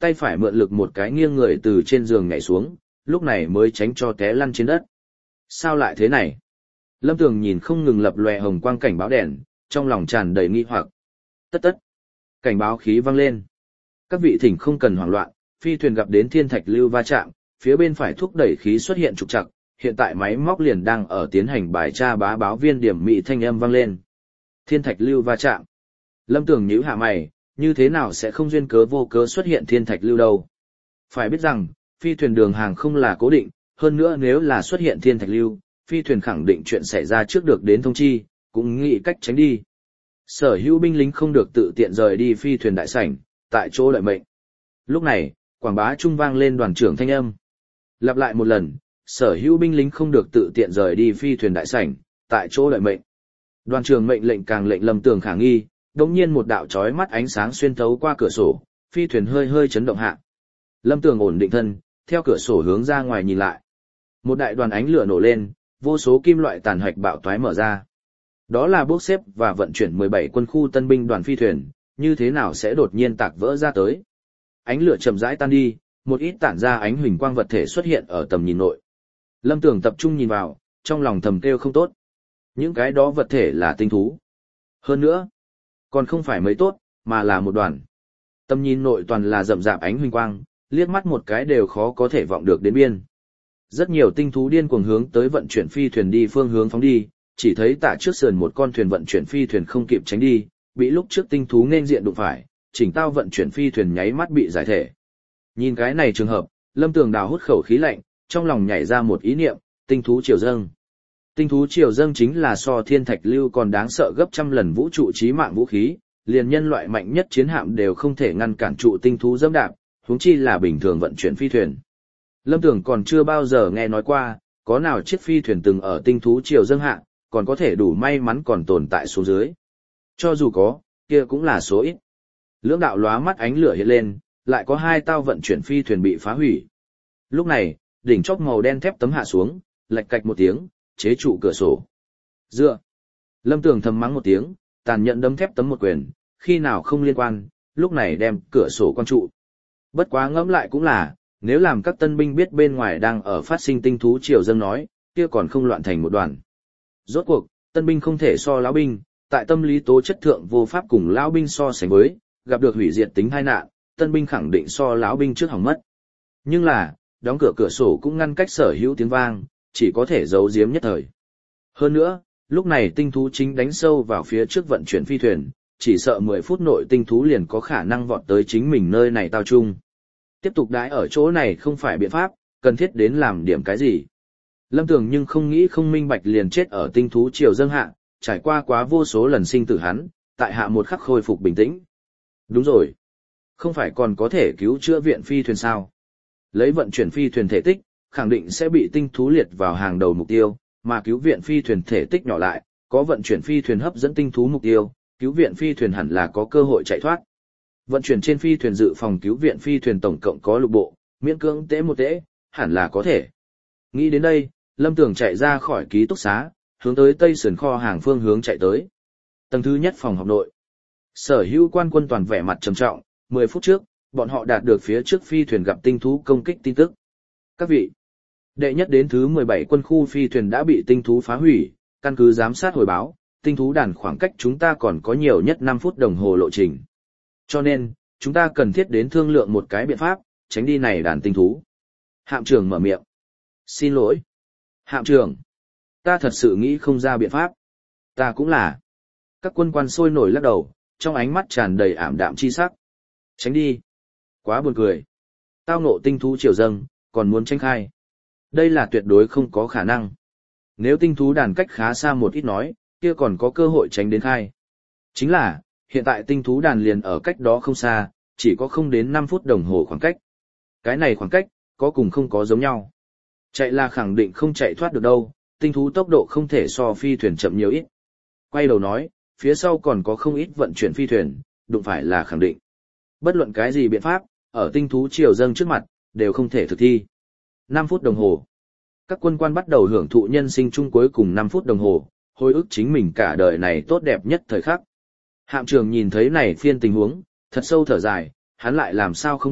tay phải mượn lực một cái nghiêng người từ trên giường nhảy xuống, lúc này mới tránh cho té lăn trên đất. Sao lại thế này? Lâm Tường nhìn không ngừng lập lòe hồng quang cảnh báo đèn, trong lòng tràn đầy nghi hoặc. Tất tất. Cảnh báo khí vang lên. Các vị thỉnh không cần hoảng loạn, phi thuyền gặp đến thiên thạch lưu va chạm, phía bên phải thúc đẩy khí xuất hiện trục trặc, hiện tại máy móc liền đang ở tiến hành bài tra bá báo viên điểm mị thanh âm vang lên. Thiên thạch lưu va chạm. Lâm Tường nhíu hạ mày, như thế nào sẽ không duyên cớ vô cớ xuất hiện thiên thạch lưu đâu? Phải biết rằng, phi thuyền đường hàng không là cố định, hơn nữa nếu là xuất hiện thiên thạch lưu, phi thuyền khẳng định chuyện xảy ra trước được đến thông chi, cũng nghĩ cách tránh đi. Sở hữu binh lính không được tự tiện rời đi phi thuyền đại sảnh, tại chỗ đợi mệnh. Lúc này, quảng bá trung vang lên đoàn trưởng thanh âm. Lặp lại một lần, sở hữu binh lính không được tự tiện rời đi phi thuyền đại sảnh, tại chỗ đợi mệnh. Đoàn trưởng mệnh lệnh càng lệnh Lâm Tường khả nghi, đống nhiên một đạo chói mắt ánh sáng xuyên thấu qua cửa sổ, phi thuyền hơi hơi chấn động hạ. Lâm Tường ổn định thân, theo cửa sổ hướng ra ngoài nhìn lại. Một đại đoàn ánh lửa nổ lên, vô số kim loại tàn hạch bạo toái mở ra. Đó là bốc xếp và vận chuyển 17 quân khu tân binh đoàn phi thuyền, như thế nào sẽ đột nhiên tạc vỡ ra tới. Ánh lửa chậm rãi tan đi, một ít tản ra ánh huỳnh quang vật thể xuất hiện ở tầm nhìn nội. Lâm Tường tập trung nhìn vào, trong lòng thầm kêu không tốt. Những cái đó vật thể là tinh thú. Hơn nữa, còn không phải mấy tốt, mà là một đoàn. Tầm nhìn nội toàn là rậm rạp ánh huỳnh quang, liếc mắt một cái đều khó có thể vọng được đến biên. Rất nhiều tinh thú điên cuồng hướng tới vận chuyển phi thuyền đi phương hướng phóng đi, chỉ thấy tạ trước sườn một con thuyền vận chuyển phi thuyền không kịp tránh đi, bị lúc trước tinh thú nên diện đụng phải, chỉnh tao vận chuyển phi thuyền nháy mắt bị giải thể. Nhìn cái này trường hợp, Lâm Tường đào hút khẩu khí lạnh, trong lòng nhảy ra một ý niệm, tinh thú triều dâng. Tinh thú triều dâng chính là so thiên thạch lưu còn đáng sợ gấp trăm lần vũ trụ chí mạng vũ khí, liền nhân loại mạnh nhất chiến hạm đều không thể ngăn cản trụ tinh thú dẫm đạp, huống chi là bình thường vận chuyển phi thuyền. Lâm Tường còn chưa bao giờ nghe nói qua, có nào chiếc phi thuyền từng ở tinh thú triều dâng hạ, còn có thể đủ may mắn còn tồn tại xuống dưới. Cho dù có, kia cũng là số ít. Lưỡng đạo lóa mắt ánh lửa hiện lên, lại có hai tao vận chuyển phi thuyền bị phá hủy. Lúc này, đỉnh chóp màu đen thép tấm hạ xuống, lạch cạch một tiếng, chế trụ cửa sổ. Dựa. Lâm Tường thầm mắng một tiếng, tàn nhẫn đấm thép tấm một quyền, khi nào không liên quan, lúc này đem cửa sổ quan trụ. Bất quá ngẫm lại cũng là, nếu làm các tân binh biết bên ngoài đang ở phát sinh tinh thú triều dâng nói, kia còn không loạn thành một đoàn. Rốt cuộc, tân binh không thể so lão binh, tại tâm lý tố chất thượng vô pháp cùng lão binh so sánh với, gặp được hủy diệt tính tai nạn, tân binh khẳng định so lão binh trước hỏng mất. Nhưng là, đóng cửa cửa sổ cũng ngăn cách sở hữu tiếng vang, chỉ có thể giấu giếm nhất thời. Hơn nữa, lúc này tinh thú chính đánh sâu vào phía trước vận chuyển phi thuyền, chỉ sợ 10 phút nội tinh thú liền có khả năng vọt tới chính mình nơi này tao chung. Tiếp tục đãi ở chỗ này không phải biện pháp, cần thiết đến làm điểm cái gì. Lâm Tường nhưng không nghĩ không minh bạch liền chết ở tinh thú triều dâng hạ, trải qua quá vô số lần sinh tử hắn, tại hạ một khắc khôi phục bình tĩnh. Đúng rồi. Không phải còn có thể cứu chữa viện phi thuyền sao? Lấy vận chuyển phi thuyền thể tích, khẳng định sẽ bị tinh thú liệt vào hàng đầu mục tiêu, mà cứu viện phi thuyền thể tích nhỏ lại, có vận chuyển phi thuyền hấp dẫn tinh thú mục tiêu, cứu viện phi thuyền hẳn là có cơ hội chạy thoát. Vận chuyển trên phi thuyền dự phòng cứu viện phi thuyền tổng cộng có lục bộ, miễn cưỡng tễ một tễ, hẳn là có thể. Nghĩ đến đây, Lâm Tường chạy ra khỏi ký túc xá, hướng tới tây sườn kho hàng phương hướng chạy tới. Tầng thứ nhất phòng học nội. Sở hữu quan quân toàn vẻ mặt trầm trọng, 10 phút trước, bọn họ đạt được phía trước phi thuyền gặp tinh thú công kích tin tức. Các vị, đệ nhất đến thứ 17 quân khu phi thuyền đã bị tinh thú phá hủy, căn cứ giám sát hồi báo, tinh thú đàn khoảng cách chúng ta còn có nhiều nhất 5 phút đồng hồ lộ trình. Cho nên, chúng ta cần thiết đến thương lượng một cái biện pháp, tránh đi này đàn tinh thú. Hạm trưởng mở miệng. Xin lỗi. Hạm trưởng, ta thật sự nghĩ không ra biện pháp. Ta cũng là. Các quân quan sôi nổi lắc đầu, trong ánh mắt tràn đầy ảm đạm chi sắc. Tránh đi. Quá buồn cười. Tao ngộ tinh thú triều dâng, còn muốn tránh khai. Đây là tuyệt đối không có khả năng. Nếu tinh thú đàn cách khá xa một ít nói, kia còn có cơ hội tránh đến khai. Chính là, hiện tại tinh thú đàn liền ở cách đó không xa, chỉ có không đến 5 phút đồng hồ khoảng cách. Cái này khoảng cách, có cùng không có giống nhau. Chạy là khẳng định không chạy thoát được đâu, tinh thú tốc độ không thể so phi thuyền chậm nhiều ít. Quay đầu nói, phía sau còn có không ít vận chuyển phi thuyền, đụng phải là khẳng định. Bất luận cái gì biện pháp, ở tinh thú triều dâng trước mặt, đều không thể thực thi. 5 phút đồng hồ. Các quân quan bắt đầu hưởng thụ nhân sinh chung cuối cùng 5 phút đồng hồ, hồi ức chính mình cả đời này tốt đẹp nhất thời khắc. Hạm trưởng nhìn thấy này phiên tình huống, thật sâu thở dài, hắn lại làm sao không biết,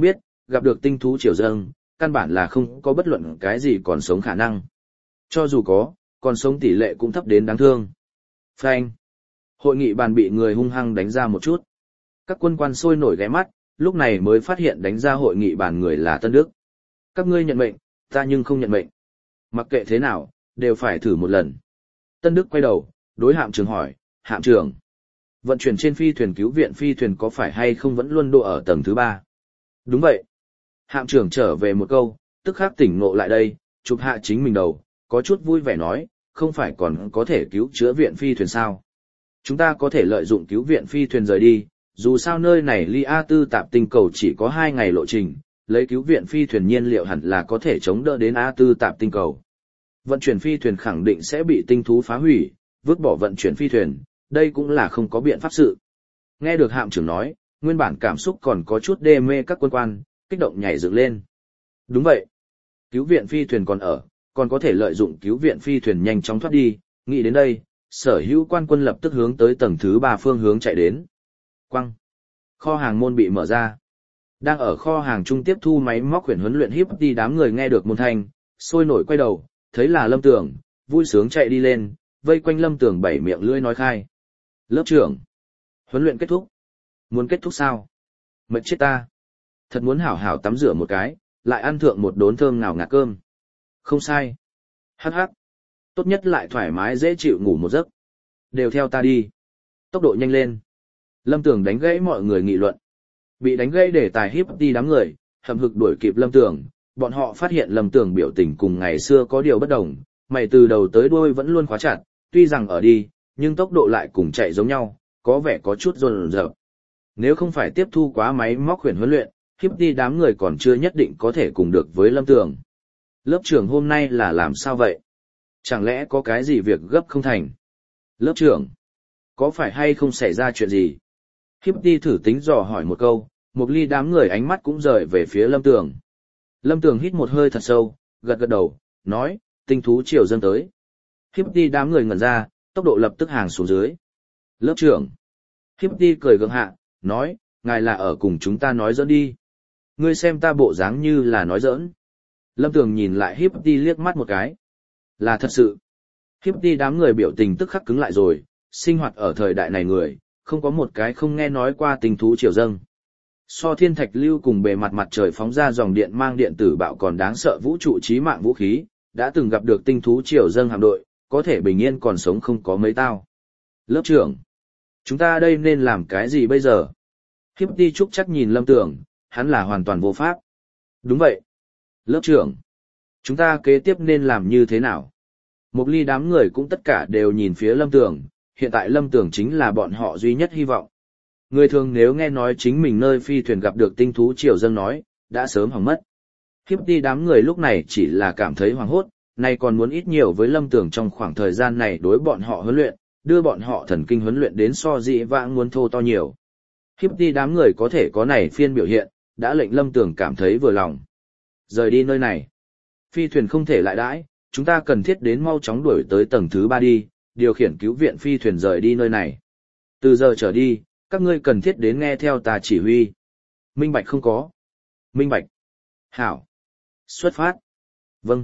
gặp được tinh thú triều dâng, căn bản là không có bất luận cái gì còn sống khả năng. Cho dù có, còn sống tỷ lệ cũng thấp đến đáng thương. Phanh. Hội nghị bàn bị người hung hăng đánh ra một chút. Các quân quan sôi nổi ghé mắt, lúc này mới phát hiện đánh ra hội nghị bàn người là Tân Đức. Các ngươi nhận mệnh, ta nhưng không nhận mệnh. Mặc kệ thế nào, đều phải thử một lần. Tân Đức quay đầu, đối hạm trưởng hỏi, hạm trưởng, vận chuyển trên phi thuyền cứu viện phi thuyền có phải hay không vẫn luôn độ ở tầng thứ 3? Đúng vậy. Hạm trưởng trở về một câu, tức khắc tỉnh ngộ lại đây, chụp hạ chính mình đầu, có chút vui vẻ nói, không phải còn có thể cứu chữa viện phi thuyền sao? Chúng ta có thể lợi dụng cứu viện phi thuyền rời đi, dù sao nơi này ly A4 tạp tinh cầu chỉ có 2 ngày lộ trình, lấy cứu viện phi thuyền nhiên liệu hẳn là có thể chống đỡ đến A4 tạp tinh cầu. Vận chuyển phi thuyền khẳng định sẽ bị tinh thú phá hủy, vứt bỏ vận chuyển phi thuyền, đây cũng là không có biện pháp sự. Nghe được hạm trưởng nói, nguyên bản cảm xúc còn có chút đê mê các quân quan, kích động nhảy dựng lên. Đúng vậy. Cứu viện phi thuyền còn ở, còn có thể lợi dụng cứu viện phi thuyền nhanh chóng thoát đi, nghĩ đến đây, sở hữu quan quân lập tức hướng tới tầng thứ 3 phương hướng chạy đến. Quăng. Kho hàng môn bị mở ra. Đang ở kho hàng trung tiếp thu máy móc huyền huấn luyện hiếp đi đám người nghe được môn thanh, sôi nổi quay đầu, thấy là Lâm Tường, vui sướng chạy đi lên, vây quanh Lâm Tường bảy miệng lưỡi nói khai. Lớp trưởng. Huấn luyện kết thúc. Muốn kết thúc sao? Mệt chết ta. Thật muốn hảo hảo tắm rửa một cái, lại ăn thượng một đốn thơm ngào ngạt cơm. Không sai. Hắc hắc. Tốt nhất lại thoải mái dễ chịu ngủ một giấc. Đều theo ta đi. Tốc độ nhanh lên. Lâm Tường đánh gãy mọi người nghị luận. Bị đánh gãy để tài hiếp đi đám người, hậm hực đuổi kịp Lâm Tường. Bọn họ phát hiện Lâm Tường biểu tình cùng ngày xưa có điều bất đồng. Mày từ đầu tới đuôi vẫn luôn khóa chặt, tuy rằng ở đi, nhưng tốc độ lại cùng chạy giống nhau, có vẻ có chút run rợn. Nếu không phải tiếp thu quá máy móc huyền huấn luyện, hiếp đi đám người còn chưa nhất định có thể cùng được với Lâm Tường. Lớp trưởng hôm nay là làm sao vậy? Chẳng lẽ có cái gì việc gấp không thành? Lớp trưởng, có phải hay không xảy ra chuyện gì? Hiếp đi thử tính dò hỏi một câu, một ly đám người ánh mắt cũng rời về phía Lâm Tường. Lâm Tường hít một hơi thật sâu, gật gật đầu, nói, tinh thú triều dâng tới. Hiếp đi đám người ngẩn ra, tốc độ lập tức hàng xuống dưới. Lớp trưởng. Hiếp đi cười gượng hạ, nói, ngài là ở cùng chúng ta nói giỡn đi. Ngươi xem ta bộ dáng như là nói giỡn. Lâm Tường nhìn lại Hiếp đi liếc mắt một cái. Là thật sự. Hiếp đi đám người biểu tình tức khắc cứng lại rồi, sinh hoạt ở thời đại này người, không có một cái không nghe nói qua tinh thú triều dâng. So thiên thạch lưu cùng bề mặt mặt trời phóng ra dòng điện mang điện tử bạo còn đáng sợ vũ trụ chí mạng vũ khí, đã từng gặp được tinh thú triều dâng hạm đội, có thể bình yên còn sống không có mấy tao. Lớp trưởng, chúng ta đây nên làm cái gì bây giờ? Hiếp đi trúc chắc nhìn Lâm Tường, hắn là hoàn toàn vô pháp. Đúng vậy. Lớp trưởng, chúng ta kế tiếp nên làm như thế nào? Một ly đám người cũng tất cả đều nhìn phía Lâm Tường, hiện tại Lâm Tường chính là bọn họ duy nhất hy vọng. Người thường nếu nghe nói chính mình nơi phi thuyền gặp được tinh thú triều dâng nói, đã sớm hỏng mất. Hiếp đi đám người lúc này chỉ là cảm thấy hoảng hốt, nay còn muốn ít nhiều với Lâm Tường trong khoảng thời gian này đối bọn họ huấn luyện, đưa bọn họ thần kinh huấn luyện đến so dị vãng muốn thô to nhiều. Hiếp đi đám người có thể có này phiên biểu hiện, đã lệnh Lâm Tường cảm thấy vừa lòng. Rời đi nơi này. Phi thuyền không thể lại đãi, chúng ta cần thiết đến mau chóng đuổi tới tầng thứ 3 đi, điều khiển cứu viện phi thuyền rời đi nơi này. Từ giờ trở đi, các ngươi cần thiết đến nghe theo ta chỉ huy. Minh bạch không có? Minh bạch. Hảo. Xuất phát. Vâng.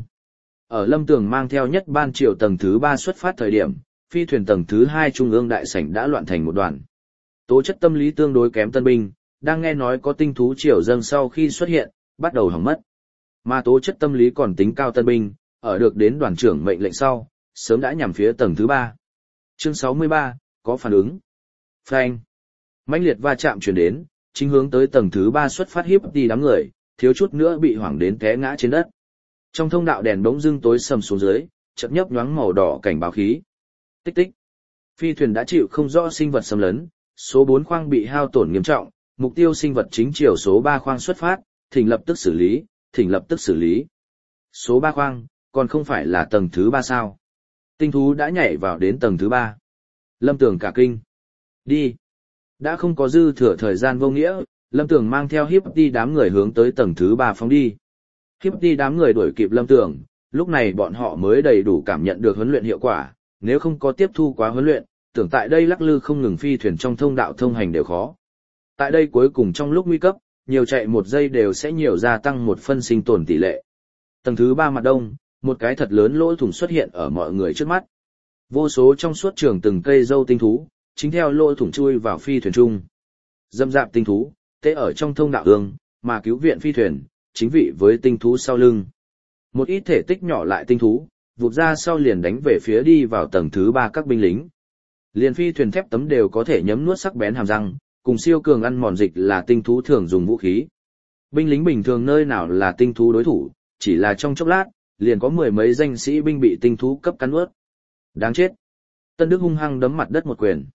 Ở Lâm Tường mang theo nhất ban triều tầng thứ 3 xuất phát thời điểm, phi thuyền tầng thứ 2 trung ương đại sảnh đã loạn thành một đoàn. Tố chất tâm lý tương đối kém tân binh, đang nghe nói có tinh thú triều dâng sau khi xuất hiện, bắt đầu hỏng mất. Mà tố chất tâm lý còn tính cao tân binh, ở được đến đoàn trưởng mệnh lệnh sau, sớm đã nhằm phía tầng thứ 3. Chương 63, có phản ứng. Phanh. Mãnh liệt va chạm truyền đến, chính hướng tới tầng thứ 3 xuất phát hiếp đi đám người, thiếu chút nữa bị hoảng đến té ngã trên đất. Trong thông đạo đèn bỗng dưng tối sầm xuống dưới, chợt nhấp nhoáng màu đỏ cảnh báo khí. Tích tích. Phi thuyền đã chịu không rõ sinh vật xâm lấn, số 4 khoang bị hao tổn nghiêm trọng, mục tiêu sinh vật chính chiều số 3 khoang xuất phát, thỉnh lập tức xử lý, thỉnh lập tức xử lý. Số 3 khoang, còn không phải là tầng thứ 3 sao? Tinh thú đã nhảy vào đến tầng thứ 3. Lâm Tường cả kinh. Đi. Đã không có dư thừa thời gian vô nghĩa, Lâm Tường mang theo hiếp đi đám người hướng tới tầng thứ 3 phóng đi. Hiếp đi đám người đuổi kịp Lâm Tường, lúc này bọn họ mới đầy đủ cảm nhận được huấn luyện hiệu quả, nếu không có tiếp thu quá huấn luyện, tưởng tại đây lắc lư không ngừng phi thuyền trong thông đạo thông hành đều khó. Tại đây cuối cùng trong lúc nguy cấp, nhiều chạy 1 giây đều sẽ nhiều gia tăng 1 phân sinh tồn tỷ lệ. Tầng thứ 3 mặt đông, một cái thật lớn lỗ thủng xuất hiện ở mọi người trước mắt. Vô số trong suốt trường từng cây dâu tinh thú, chính theo lỗ thủng chui vào phi thuyền chung. Dâm dạp tinh thú, tế ở trong thông đạo ương, mà cứu viện phi thuyền, chính vị với tinh thú sau lưng. Một ít thể tích nhỏ lại tinh thú, vụt ra sau liền đánh về phía đi vào tầng thứ 3 các binh lính. Liền phi thuyền thép tấm đều có thể nhấm nuốt sắc bén hàm răng, cùng siêu cường ăn mòn dịch là tinh thú thường dùng vũ khí. Binh lính bình thường nơi nào là tinh thú đối thủ, chỉ là trong chốc lát, liền có 10 mấy danh sĩ binh bị tinh thú cấp cắn nuốt. Đáng chết. Tân Đức hung hăng đấm mặt đất một quyền.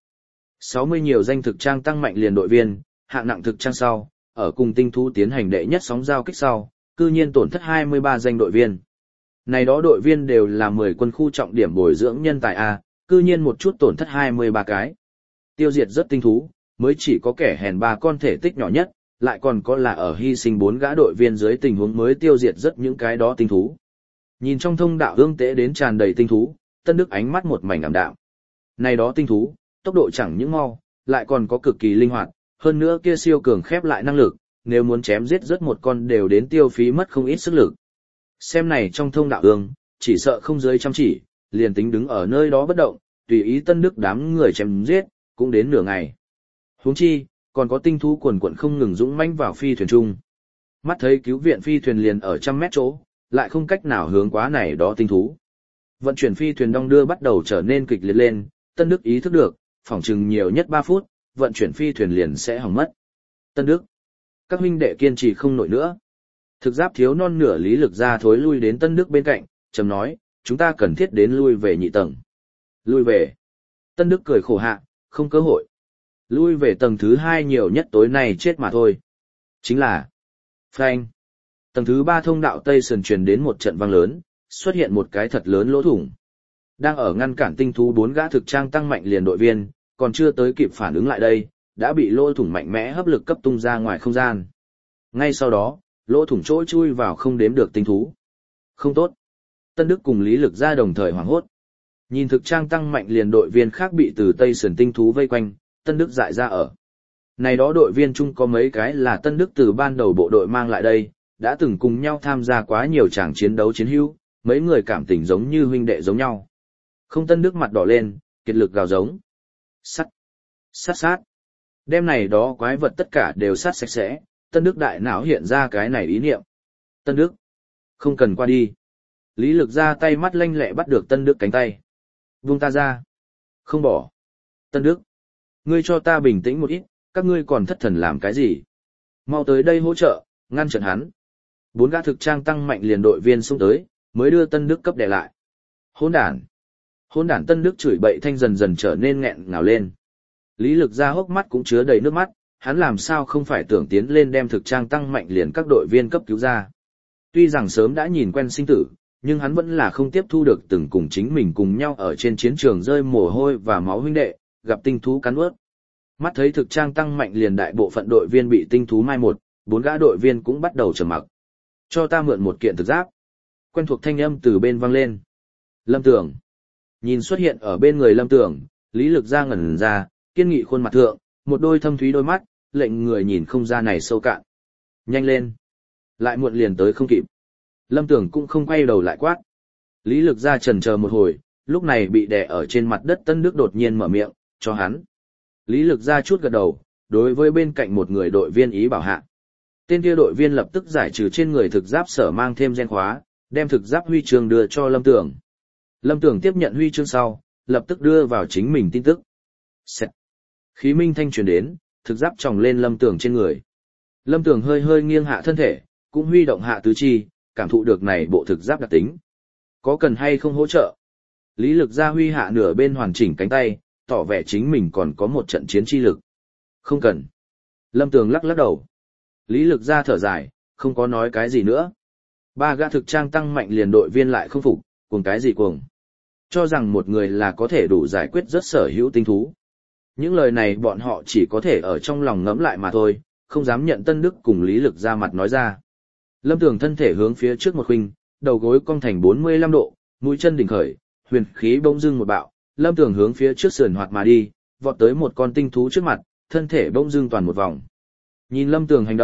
60 nhiều danh thực trang tăng mạnh liền đội viên, hạng nặng thực trang sau, ở cùng tinh thú tiến hành đệ nhất sóng giao kích sau, cư nhiên tổn thất 23 danh đội viên. Này đó đội viên đều là 10 quân khu trọng điểm bồi dưỡng nhân tài A, cư nhiên một chút tổn thất 23 cái. Tiêu diệt rất tinh thú, mới chỉ có kẻ hèn 3 con thể tích nhỏ nhất, lại còn có là ở hy sinh 4 gã đội viên dưới tình huống mới tiêu diệt rất những cái đó tinh thú. Nhìn trong thông đạo ương tế đến tràn đầy tinh thú, Tân Đức ánh mắt một mảnh ảm đạm. Này đó tinh thú, tốc độ chẳng những mau, lại còn có cực kỳ linh hoạt, hơn nữa kia siêu cường khép lại năng lực, nếu muốn chém giết rất một con đều đến tiêu phí mất không ít sức lực. Xem này trong thông đạo ương, chỉ sợ không dưới trăm chỉ, liền tính đứng ở nơi đó bất động, tùy ý Tân Đức đám người chém giết, cũng đến nửa ngày. Huống chi, còn có tinh thú quần quận không ngừng dũng mãnh vào phi thuyền chung. Mắt thấy cứu viện phi thuyền liền ở 100 mét chỗ, lại không cách nào hướng quá này đó tinh thú. Vận chuyển phi thuyền đong đưa bắt đầu trở nên kịch liệt lên, Tân Đức ý thức được, phỏng chừng nhiều nhất 3 phút, vận chuyển phi thuyền liền sẽ hỏng mất. Tân Đức, các huynh đệ kiên trì không nổi nữa. Thực giáp thiếu non nửa lý lực ra thối lui đến Tân Đức bên cạnh, trầm nói, chúng ta cần thiết đến lui về nhị tầng. Lui về. Tân Đức cười khổ hạ, không cơ hội. Lui về tầng thứ 2 nhiều nhất tối nay chết mà thôi. Chính là phanh. Tầng thứ 3 thông đạo Tây Sườn truyền đến một trận vang lớn, xuất hiện một cái thật lớn lỗ thủng. Đang ở ngăn cản tinh thú 4 gã thực trang tăng mạnh liền đội viên, còn chưa tới kịp phản ứng lại đây, đã bị lỗ thủng mạnh mẽ hấp lực cấp tung ra ngoài không gian. Ngay sau đó, lỗ thủng chỗ chui vào không đếm được tinh thú. Không tốt. Tân Đức cùng Lý Lực ra đồng thời hoảng hốt. Nhìn thực trang tăng mạnh liền đội viên khác bị từ Tây Sườn tinh thú vây quanh, Tân Đức dại ra ở. Này đó đội viên chung có mấy cái là Tân Đức từ ban đầu bộ đội mang lại đây, đã từng cùng nhau tham gia quá nhiều tràng chiến đấu chiến hữu, mấy người cảm tình giống như huynh đệ giống nhau. Không, Tân Đức mặt đỏ lên, kiệt lực gào giống. Sắt, sát sát. Đêm này đó quái vật tất cả đều sát sạch sẽ, Tân Đức đại não hiện ra cái này ý niệm. Tân Đức, không cần qua đi. Lý Lực ra tay mắt lanh lẹ bắt được Tân Đức cánh tay. Buông ta ra. Không bỏ. Tân Đức, ngươi cho ta bình tĩnh một ít, các ngươi còn thất thần làm cái gì? Mau tới đây hỗ trợ, ngăn chặn hắn. 4 gã thực trang tăng mạnh liền đội viên xông tới, mới đưa Tân Đức cấp đè lại. Hỗn đản. Hỗn đản. Tân Đức chửi bậy thanh dần dần trở nên nghẹn ngào lên. Lý Lực ra hốc mắt cũng chứa đầy nước mắt, hắn làm sao không phải tưởng tiến lên đem thực trang tăng mạnh liền các đội viên cấp cứu ra. Tuy rằng sớm đã nhìn quen sinh tử, nhưng hắn vẫn là không tiếp thu được từng cùng chính mình cùng nhau ở trên chiến trường rơi mồ hôi và máu huynh đệ, gặp tinh thú cắn ướt. Mắt thấy thực trang tăng mạnh liền đại bộ phận đội viên bị tinh thú mai một, 4 gã đội viên cũng bắt đầu trầm mặc. Cho ta mượn một kiện thực giáp. Quen thuộc thanh âm từ bên vang lên. Lâm Tường. Nhìn xuất hiện ở bên người Lâm Tường, Lý Lực ra ngẩn ra, kiên nghị khuôn mặt thượng, một đôi thâm thúy đôi mắt, lệnh người nhìn không ra này sâu cạn. Nhanh lên. Lại muộn liền tới không kịp. Lâm Tường cũng không quay đầu lại quát. Lý Lực ra chần chờ một hồi, lúc này bị đè ở trên mặt đất Tân Đức đột nhiên mở miệng, cho hắn. Lý Lực ra chút gật đầu, đối với bên cạnh một người đội viên ý bảo hạ. Tên kia đội viên lập tức giải trừ trên người thực giáp sở mang thêm gen khóa, đem thực giáp huy chương đưa cho Lâm Tường. Lâm Tường tiếp nhận huy chương sau, lập tức đưa vào chính mình tin tức. Xẹt. Khí minh thanh truyền đến, thực giáp tròng lên Lâm Tường trên người. Lâm Tường hơi hơi nghiêng hạ thân thể, cũng huy động hạ tứ chi, cảm thụ được này bộ thực giáp đặc tính. Có cần hay không hỗ trợ? Lý Lực ra huy hạ nửa bên hoàn chỉnh cánh tay, tỏ vẻ chính mình còn có một trận chiến chi lực. Không cần. Lâm Tường lắc lắc đầu. Lý Lực ra thở dài, không có nói cái gì nữa. 3 gã thực trang tăng mạnh liền đội viên lại không phục, cuồng cái gì cuồng. Cho rằng một người là có thể đủ giải quyết rất sở hữu tinh thú. Những lời này bọn họ chỉ có thể ở trong lòng ngẫm lại mà thôi, không dám nhận Tân Đức cùng Lý Lực ra mặt nói ra. Lâm Tường thân thể hướng phía trước một khuynh, đầu gối cong thành 45 độ, mũi chân đỉnh khởi, huyền khí bỗng dưng một bạo, Lâm Tường hướng phía trước sườn hoạt mà đi, vọt tới một con tinh thú trước mặt, thân thể bỗng dưng toàn một vòng. Nhìn Lâm Tường hành động,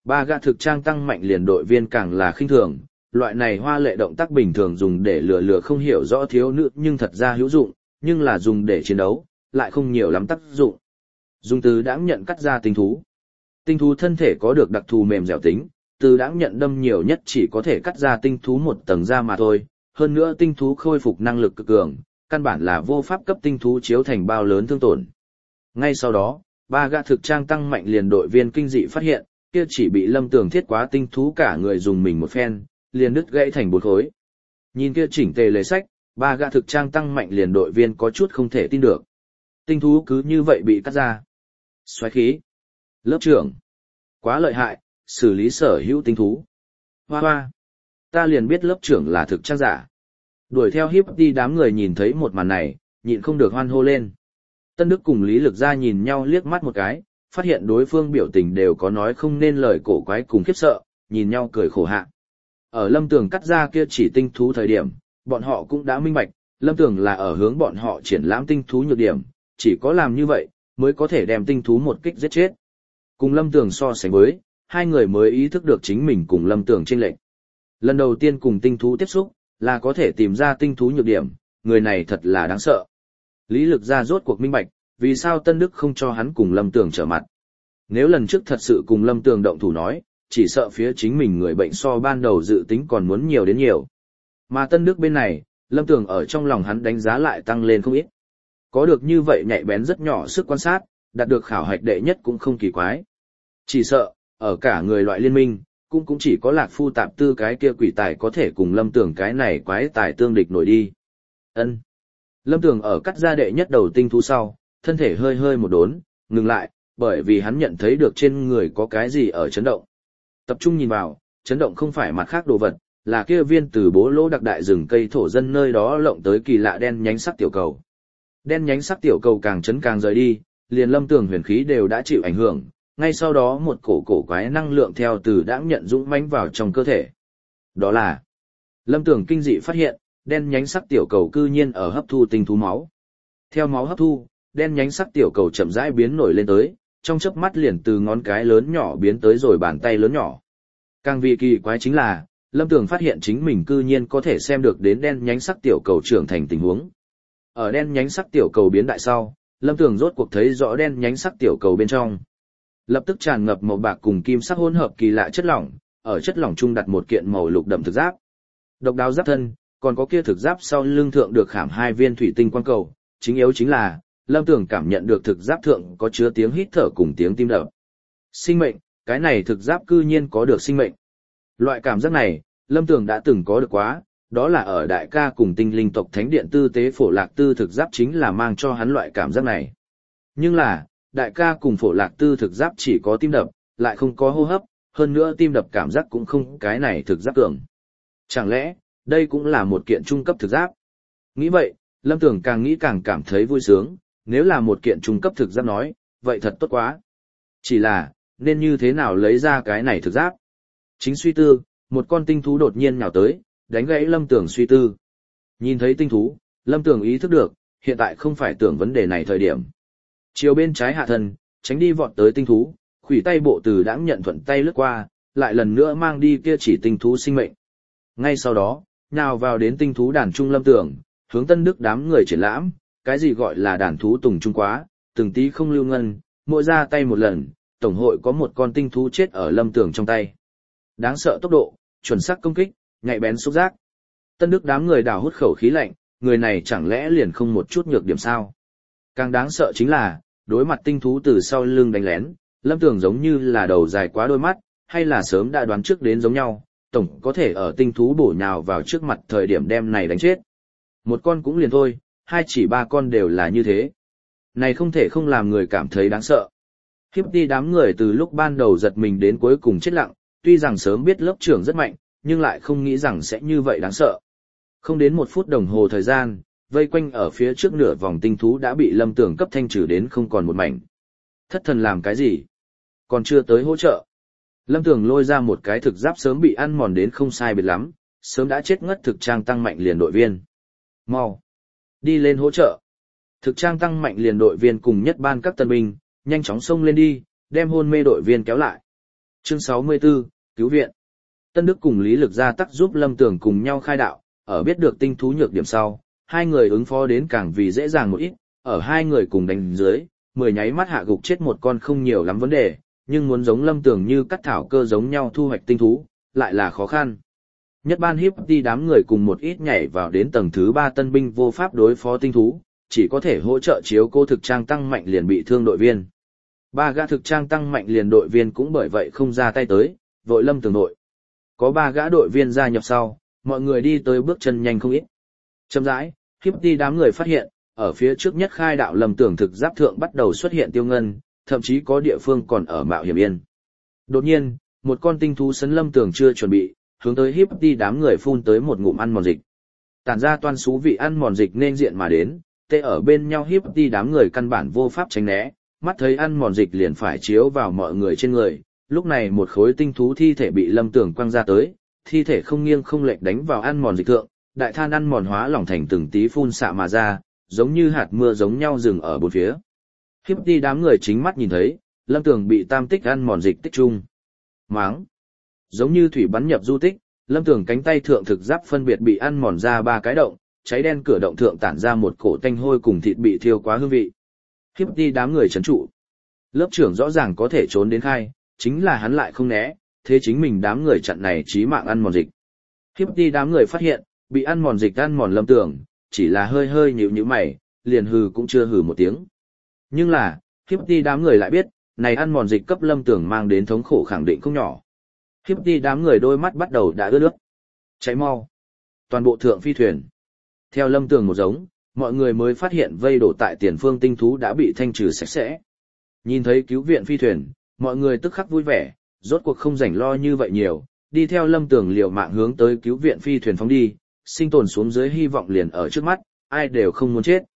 Ba gã thực trang tăng mạnh liền đội viên càng là khinh thường, loại này hoa lệ động tác bình thường dùng để lừa không hiểu rõ thiếu nữ nhưng thật ra hữu dụng, nhưng là dùng để chiến đấu, lại không nhiều lắm tác dụng. Dùng từ đãng nhận cắt ra tinh thú. Tinh thú thân thể có được đặc thù mềm dẻo tính, từ đãng nhận đâm nhiều nhất chỉ có thể cắt ra tinh thú một tầng da mà thôi, hơn nữa tinh thú khôi phục năng lực cực cường, căn bản là vô pháp cấp tinh thú chiếu thành bao lớn thương tổn. Ngay sau đó, ba gã thực trang tăng mạnh liền đội viên kinh dị phát hiện, kia chỉ bị Lâm Tường thiết quá tinh thú cả người dùng mình một phen, liền đứt gãy thành bốn khối. Nhìn kia chỉnh tề lề sách, ba gã thực trang tăng mạnh liền đội viên có chút không thể tin được. Tinh thú cứ như vậy bị cắt ra. Xoáy khí. Lớp trưởng. Quá lợi hại, xử lý sở hữu tinh thú. Hoa hoa. Ta liền biết lớp trưởng là thực trang giả. Đuổi theo hiếp đi đám người nhìn thấy một màn này, nhịn không được hoan hô lên. Tân Đức cùng Lý Lực Gia nhìn nhau liếc mắt một cái, phát hiện đối phương biểu tình đều có nói không nên lời cổ quái cùng khiếp sợ, nhìn nhau cười khổ hạ. Ở Lâm Tường cắt ra kia chỉ tinh thú thời điểm, bọn họ cũng đã minh bạch, Lâm Tường là ở hướng bọn họ triển lãm tinh thú nhược điểm, chỉ có làm như vậy, mới có thể đem tinh thú một kích giết chết. Cùng Lâm Tường so sánh với, hai người mới ý thức được chính mình cùng Lâm Tường chênh lệch. Lần đầu tiên cùng tinh thú tiếp xúc, là có thể tìm ra tinh thú nhược điểm, người này thật là đáng sợ. Lý Lực Gia rốt cuộc minh bạch, vì sao Tân Đức không cho hắn cùng Lâm Tường trở mặt. Nếu lần trước thật sự cùng Lâm Tường động thủ nói, chỉ sợ phía chính mình người bệnh so ban đầu dự tính còn muốn nhiều đến nhiều. Mà Tân Đức bên này, Lâm Tường ở trong lòng hắn đánh giá lại tăng lên không ít. Có được như vậy nhạy bén rất nhỏ sức quan sát, đạt được khảo hạch đệ nhất cũng không kỳ quái. Chỉ sợ, ở cả người loại liên minh, cũng chỉ có Lạc Phu Tạp Tư cái kia quỷ tài có thể cùng Lâm Tường cái này quái tài tương địch nổi đi. Ân. Lâm Tường ở cắt ra đệ nhất đầu tinh thú sau, thân thể hơi hơi một đốn, ngừng lại, bởi vì hắn nhận thấy được trên người có cái gì ở chấn động. Tập trung nhìn vào, chấn động không phải mặt khác đồ vật, là kia viên từ bố lỗ đặc đại rừng cây thổ dân nơi đó lộng tới kỳ lạ đen nhánh sắc tiểu cầu. Đen nhánh sắc tiểu cầu càng chấn càng rời đi, liền Lâm Tường huyền khí đều đã chịu ảnh hưởng, ngay sau đó một cổ quái năng lượng theo từ đãng nhận dũng mãnh vào trong cơ thể. Đó là Lâm Tường kinh dị phát hiện, đen nhánh sắc tiểu cầu cư nhiên ở hấp thu tinh thú máu. Theo máu hấp thu, đen nhánh sắc tiểu cầu chậm rãi biến nổi lên tới, trong chớp mắt liền từ ngón cái lớn nhỏ biến tới rồi bàn tay lớn nhỏ. Càng vì kỳ quái chính là, Lâm Tường phát hiện chính mình cư nhiên có thể xem được đến đen nhánh sắc tiểu cầu trưởng thành tình huống. Ở đen nhánh sắc tiểu cầu biến đại sau, Lâm Tường rốt cuộc thấy rõ đen nhánh sắc tiểu cầu bên trong. Lập tức tràn ngập màu bạc cùng kim sắc hỗn hợp kỳ lạ chất lỏng, ở chất lỏng trung đặt một kiện màu lục đậm thực giáp. Độc đáo giáp thân, còn có kia thực giáp sau lưng thượng được khảm hai viên thủy tinh quang cầu, chính yếu chính là Lâm Tường cảm nhận được thực giáp thượng có chứa tiếng hít thở cùng tiếng tim đập. Sinh mệnh, cái này thực giáp cư nhiên có được sinh mệnh. Loại cảm giác này, Lâm Tường đã từng có được quá, đó là ở đại ca cùng tinh linh tộc thánh điện tư tế phổ lạc tư thực giáp chính là mang cho hắn loại cảm giác này. Nhưng là, đại ca cùng phổ lạc tư thực giáp chỉ có tim đập, lại không có hô hấp, hơn nữa tim đập cảm giác cũng không cái này thực giáp cường. Chẳng lẽ, đây cũng là một kiện trung cấp thực giáp? Nghĩ vậy, Lâm Tường càng nghĩ càng cảm thấy vui sướng, nếu là một kiện trung cấp thực giáp nói, vậy thật tốt quá. Chỉ là, nên như thế nào lấy ra cái này thực giáp? Chính suy tư, một con tinh thú đột nhiên nhào tới, đánh gãy Lâm Tường suy tư. Nhìn thấy tinh thú, Lâm Tường ý thức được, hiện tại không phải tưởng vấn đề này thời điểm. Chiều bên trái hạ thân, tránh đi vọt tới tinh thú, khuỷu tay bộ từ đãng nhận thuận tay lướt qua, lại lần nữa mang đi kia chỉ tinh thú sinh mệnh. Ngay sau đó, nhào vào đến tinh thú đàn trung Lâm Tường, hướng Tân Đức đám người triển lãm, cái gì gọi là đàn thú tùng trung quá, từng tí không lưu ngân, mỗi ra tay một lần, tổng hội có một con tinh thú chết ở Lâm Tường trong tay. Đáng sợ tốc độ, chuẩn xác công kích, nhạy bén xúc giác. Tân Đức đám người đào hút khẩu khí lạnh, người này chẳng lẽ liền không một chút nhược điểm sao? Càng đáng sợ chính là, đối mặt tinh thú từ sau lưng đánh lén, Lâm Tường giống như là đầu dài quá đôi mắt, hay là sớm đã đoán trước đến giống nhau, tổng có thể ở tinh thú bổ nhào vào trước mặt thời điểm đem này đánh chết. Một con cũng liền thôi, hai chỉ ba con đều là như thế. Này không thể không làm người cảm thấy đáng sợ. Hiếp đi đám người từ lúc ban đầu giật mình đến cuối cùng chết lặng, tuy rằng sớm biết lớp trưởng rất mạnh, nhưng lại không nghĩ rằng sẽ như vậy đáng sợ. Không đến 1 phút đồng hồ thời gian, vây quanh ở phía trước nửa vòng tinh thú đã bị Lâm Tường cấp thanh trừ đến không còn một mảnh. Thất thần làm cái gì? Còn chưa tới hỗ trợ. Lâm Tường lôi ra một cái thực giáp sớm bị ăn mòn đến không sai biệt lắm, sớm đã chết ngất thực trang tăng mạnh liền đội viên. Mau đi lên hỗ trợ. Thực trang tăng mạnh liền đội viên cùng nhất ban các tân binh, nhanh chóng xông lên đi, đem hôn mê đội viên kéo lại. Chương 64, Cứu viện. Tân Đức cùng Lý Lực Gia tắc giúp Lâm Tường cùng nhau khai đạo, ở biết được tinh thú nhược điểm sau, hai người ứng phó đến càng vì dễ dàng một ít, ở hai người cùng đánh dưới, 10 nháy mắt hạ gục chết một con không nhiều lắm vấn đề, nhưng muốn giống Lâm Tường như cắt thảo cơ giống nhau thu hoạch tinh thú, lại là khó khăn. Nhất ban hiếp đi đám người cùng một ít nhảy vào đến tầng thứ 3 tân binh vô pháp đối phó tinh thú, chỉ có thể hỗ trợ chiếu cô thực trang tăng mạnh liền bị thương đội viên. Ba gã thực trang tăng mạnh liền đội viên cũng bởi vậy không ra tay tới, vội Lâm Tường đội. Có 3 gã đội viên gia nhập sau, mọi người đi tới bước chân nhanh không ít. Chậm rãi, hiếp đi đám người phát hiện, ở phía trước nhất khai đạo Lâm Tường thực giáp thượng bắt đầu xuất hiện tiêu ngân, thậm chí có địa phương còn ở mạo hiểm yên. Đột nhiên, một con tinh thú sấn Lâm Tường chưa chuẩn bị, hướng tới hiếp đi đám người phun tới một ngụm ăn mòn dịch. Tản ra toan xú vị ăn mòn dịch nên diện mà đến, tê ở bên nhau hiếp đi đám người căn bản vô pháp tránh né, mắt thấy ăn mòn dịch liền phải chiếu vào mọi người trên người. Lúc này một khối tinh thú thi thể bị Lâm Tường quăng ra tới, thi thể không nghiêng không lệch đánh vào ăn mòn dịch thượng, đại than ăn mòn hóa lỏng thành từng tí phun xạ mà ra, giống như hạt mưa giống nhau dừng ở bốn phía. Hiếp đi đám người chính mắt nhìn thấy, Lâm Tường bị tam tích ăn mòn dịch tích trung. Máng. Giống như thủy bắn nhập du tích, Lâm Tường cánh tay thượng thực giáp phân biệt bị ăn mòn ra 3 cái động, cháy đen cửa động thượng tản ra một cổ tanh hôi cùng thịt bị thiêu quá hương vị. Hiếp đi đám người trấn trụ. Lớp trưởng rõ ràng có thể trốn đến khai, chính là hắn lại không né, thế chính mình đám người chặn này chí mạng ăn mòn dịch. Hiếp đi đám người phát hiện, bị ăn mòn dịch ăn mòn Lâm Tường, chỉ là hơi hơi nhíu mày, liền hừ cũng chưa hừ một tiếng. Nhưng là, hiếp đi đám người lại biết, này ăn mòn dịch cấp Lâm Tường mang đến thống khổ khẳng định không nhỏ. Hiếp đi đám người đôi mắt bắt đầu đã ướt nước. Cháy mau. Toàn bộ thượng phi thuyền. Theo Lâm Tường một giống, mọi người mới phát hiện vây đổ tại tiền phương tinh thú đã bị thanh trừ sạch sẽ. Nhìn thấy cứu viện phi thuyền, mọi người tức khắc vui vẻ, rốt cuộc không rảnh lo như vậy nhiều, đi theo Lâm Tường liều mạng hướng tới cứu viện phi thuyền phóng đi, sinh tồn xuống dưới hy vọng liền ở trước mắt, ai đều không muốn chết.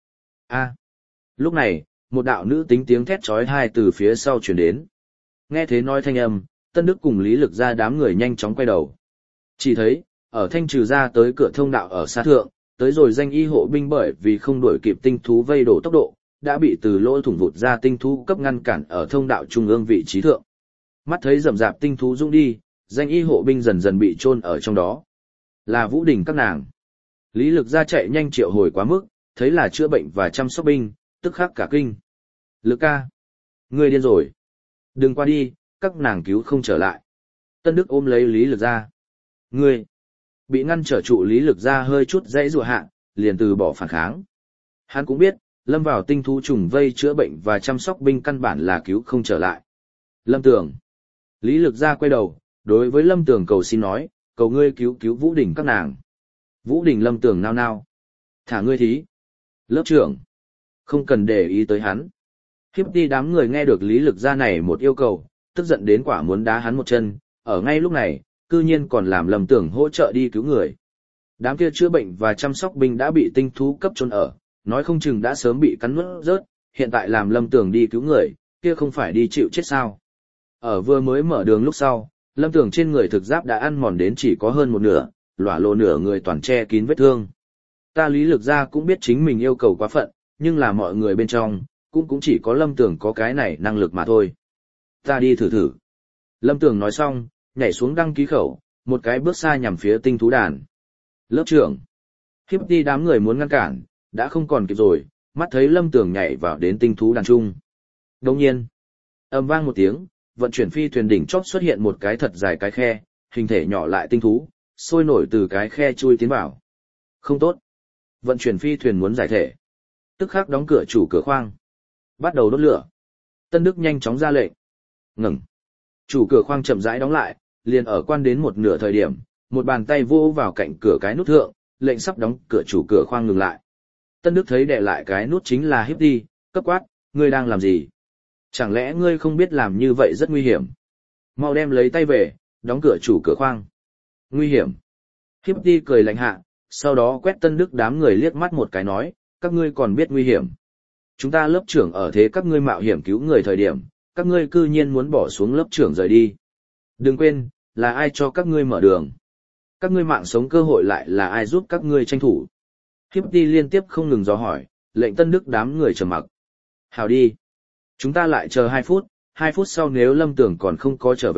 Lúc này, một đạo nữ tính tiếng thét chói tai từ phía sau truyền đến. Nghe thế nói thanh âm, Tân Đức cùng Lý Lực Gia đám người nhanh chóng quay đầu. Chỉ thấy, ở thanh trừ ra tới cửa thông đạo ở xa thượng, tới rồi danh y hộ binh bởi vì không đuổi kịp tinh thú vây đổ tốc độ, đã bị từ lỗ thủng vụt ra tinh thú cấp ngăn cản ở thông đạo trung ương vị trí thượng. Mắt thấy rầm rạp tinh thú dũng đi, danh y hộ binh dần dần bị chôn ở trong đó. Là Vũ Đình các nàng. Lý Lực Gia chạy nhanh triệu hồi quá mức, thấy là chữa bệnh và chăm sóc binh, tức khắc cả kinh. Lực ca, ngươi điên rồi. Đừng qua đi, các nàng cứu không trở lại. Tân Đức ôm lấy Lý Lực Gia. Ngươi, bị ngăn trở trụ Lý Lực Gia hơi chút dãy rùa hạ, liền từ bỏ phản kháng. Hắn cũng biết, lâm vào tinh thú trùng vây chữa bệnh và chăm sóc binh căn bản là cứu không trở lại. Lâm Tường. Lý Lực Gia quay đầu, đối với Lâm Tường cầu xin nói, cầu ngươi cứu cứu Vũ Đình các nàng. Vũ Đình Lâm Tường nao nao. Thả ngươi thí. Lớp trưởng. Không cần để ý tới hắn. Hiếp đi đám người nghe được Lý Lực Gia này một yêu cầu, tức giận đến quả muốn đá hắn một chân, ở ngay lúc này, cư nhiên còn làm Lâm Tường hỗ trợ đi cứu người. Đám kia chữa bệnh và chăm sóc binh đã bị tinh thú cấp chôn ở, nói không chừng đã sớm bị cắn nuốt rớt, hiện tại làm Lâm Tường đi cứu người, kia không phải đi chịu chết sao. Ở vừa mới mở đường lúc sau, Lâm Tường trên người thực giáp đã ăn mòn đến chỉ có hơn một nửa, lỏa lộ nửa người toàn che kín vết thương. Ta Lý Lực Gia cũng biết chính mình yêu cầu quá phận, nhưng là mọi người bên trong, cũng chỉ có Lâm Tường có cái này năng lực mà thôi. Ta đi thử thử. Lâm Tường nói xong, nhảy xuống đăng ký khẩu, một cái bước xa nhằm phía tinh thú đàn. Lớp trưởng. Hiếp đi đám người muốn ngăn cản, đã không còn kịp rồi, mắt thấy Lâm Tường nhảy vào đến tinh thú đàn trung. Đồng nhiên, ầm vang một tiếng, vận chuyển phi thuyền đỉnh chóp xuất hiện một cái thật dài cái khe, hình thể nhỏ lại tinh thú, sôi nổi từ cái khe chui tiến vào. Không tốt. Vận chuyển phi thuyền muốn giải thể. Tức khắc đóng cửa chủ cửa khoang. Bắt đầu đốt lửa. Tân Đức nhanh chóng ra lệnh. Ngừng. Chủ cửa khoang chậm rãi đóng lại, liền ở quan đến một nửa thời điểm, một bàn tay vô vào cạnh cửa cái nút thượng, lệnh sắp đóng cửa chủ cửa khoang ngừng lại. Tân Đức thấy đè lại cái nút chính là Hiếp đi, cấp quát, ngươi đang làm gì? Chẳng lẽ ngươi không biết làm như vậy rất nguy hiểm? Mau đem lấy tay về, đóng cửa chủ cửa khoang. Nguy hiểm. Hiếp đi cười lạnh hạ, sau đó quét Tân Đức đám người liếc mắt một cái nói, các ngươi còn biết nguy hiểm. Chúng ta lớp trưởng ở thế các ngươi mạo hiểm cứu người thời điểm, các ngươi cư nhiên muốn bỏ xuống lớp trưởng rời đi. Đừng quên, là ai cho các ngươi mở đường. Các ngươi mạng sống cơ hội lại là ai giúp các ngươi tranh thủ. Hiếp đi liên tiếp không ngừng dò hỏi, lệnh Tân Đức đám người trầm mặc. Hào đi. Chúng ta lại chờ 2 phút sau nếu Lâm Tường còn không có trở về,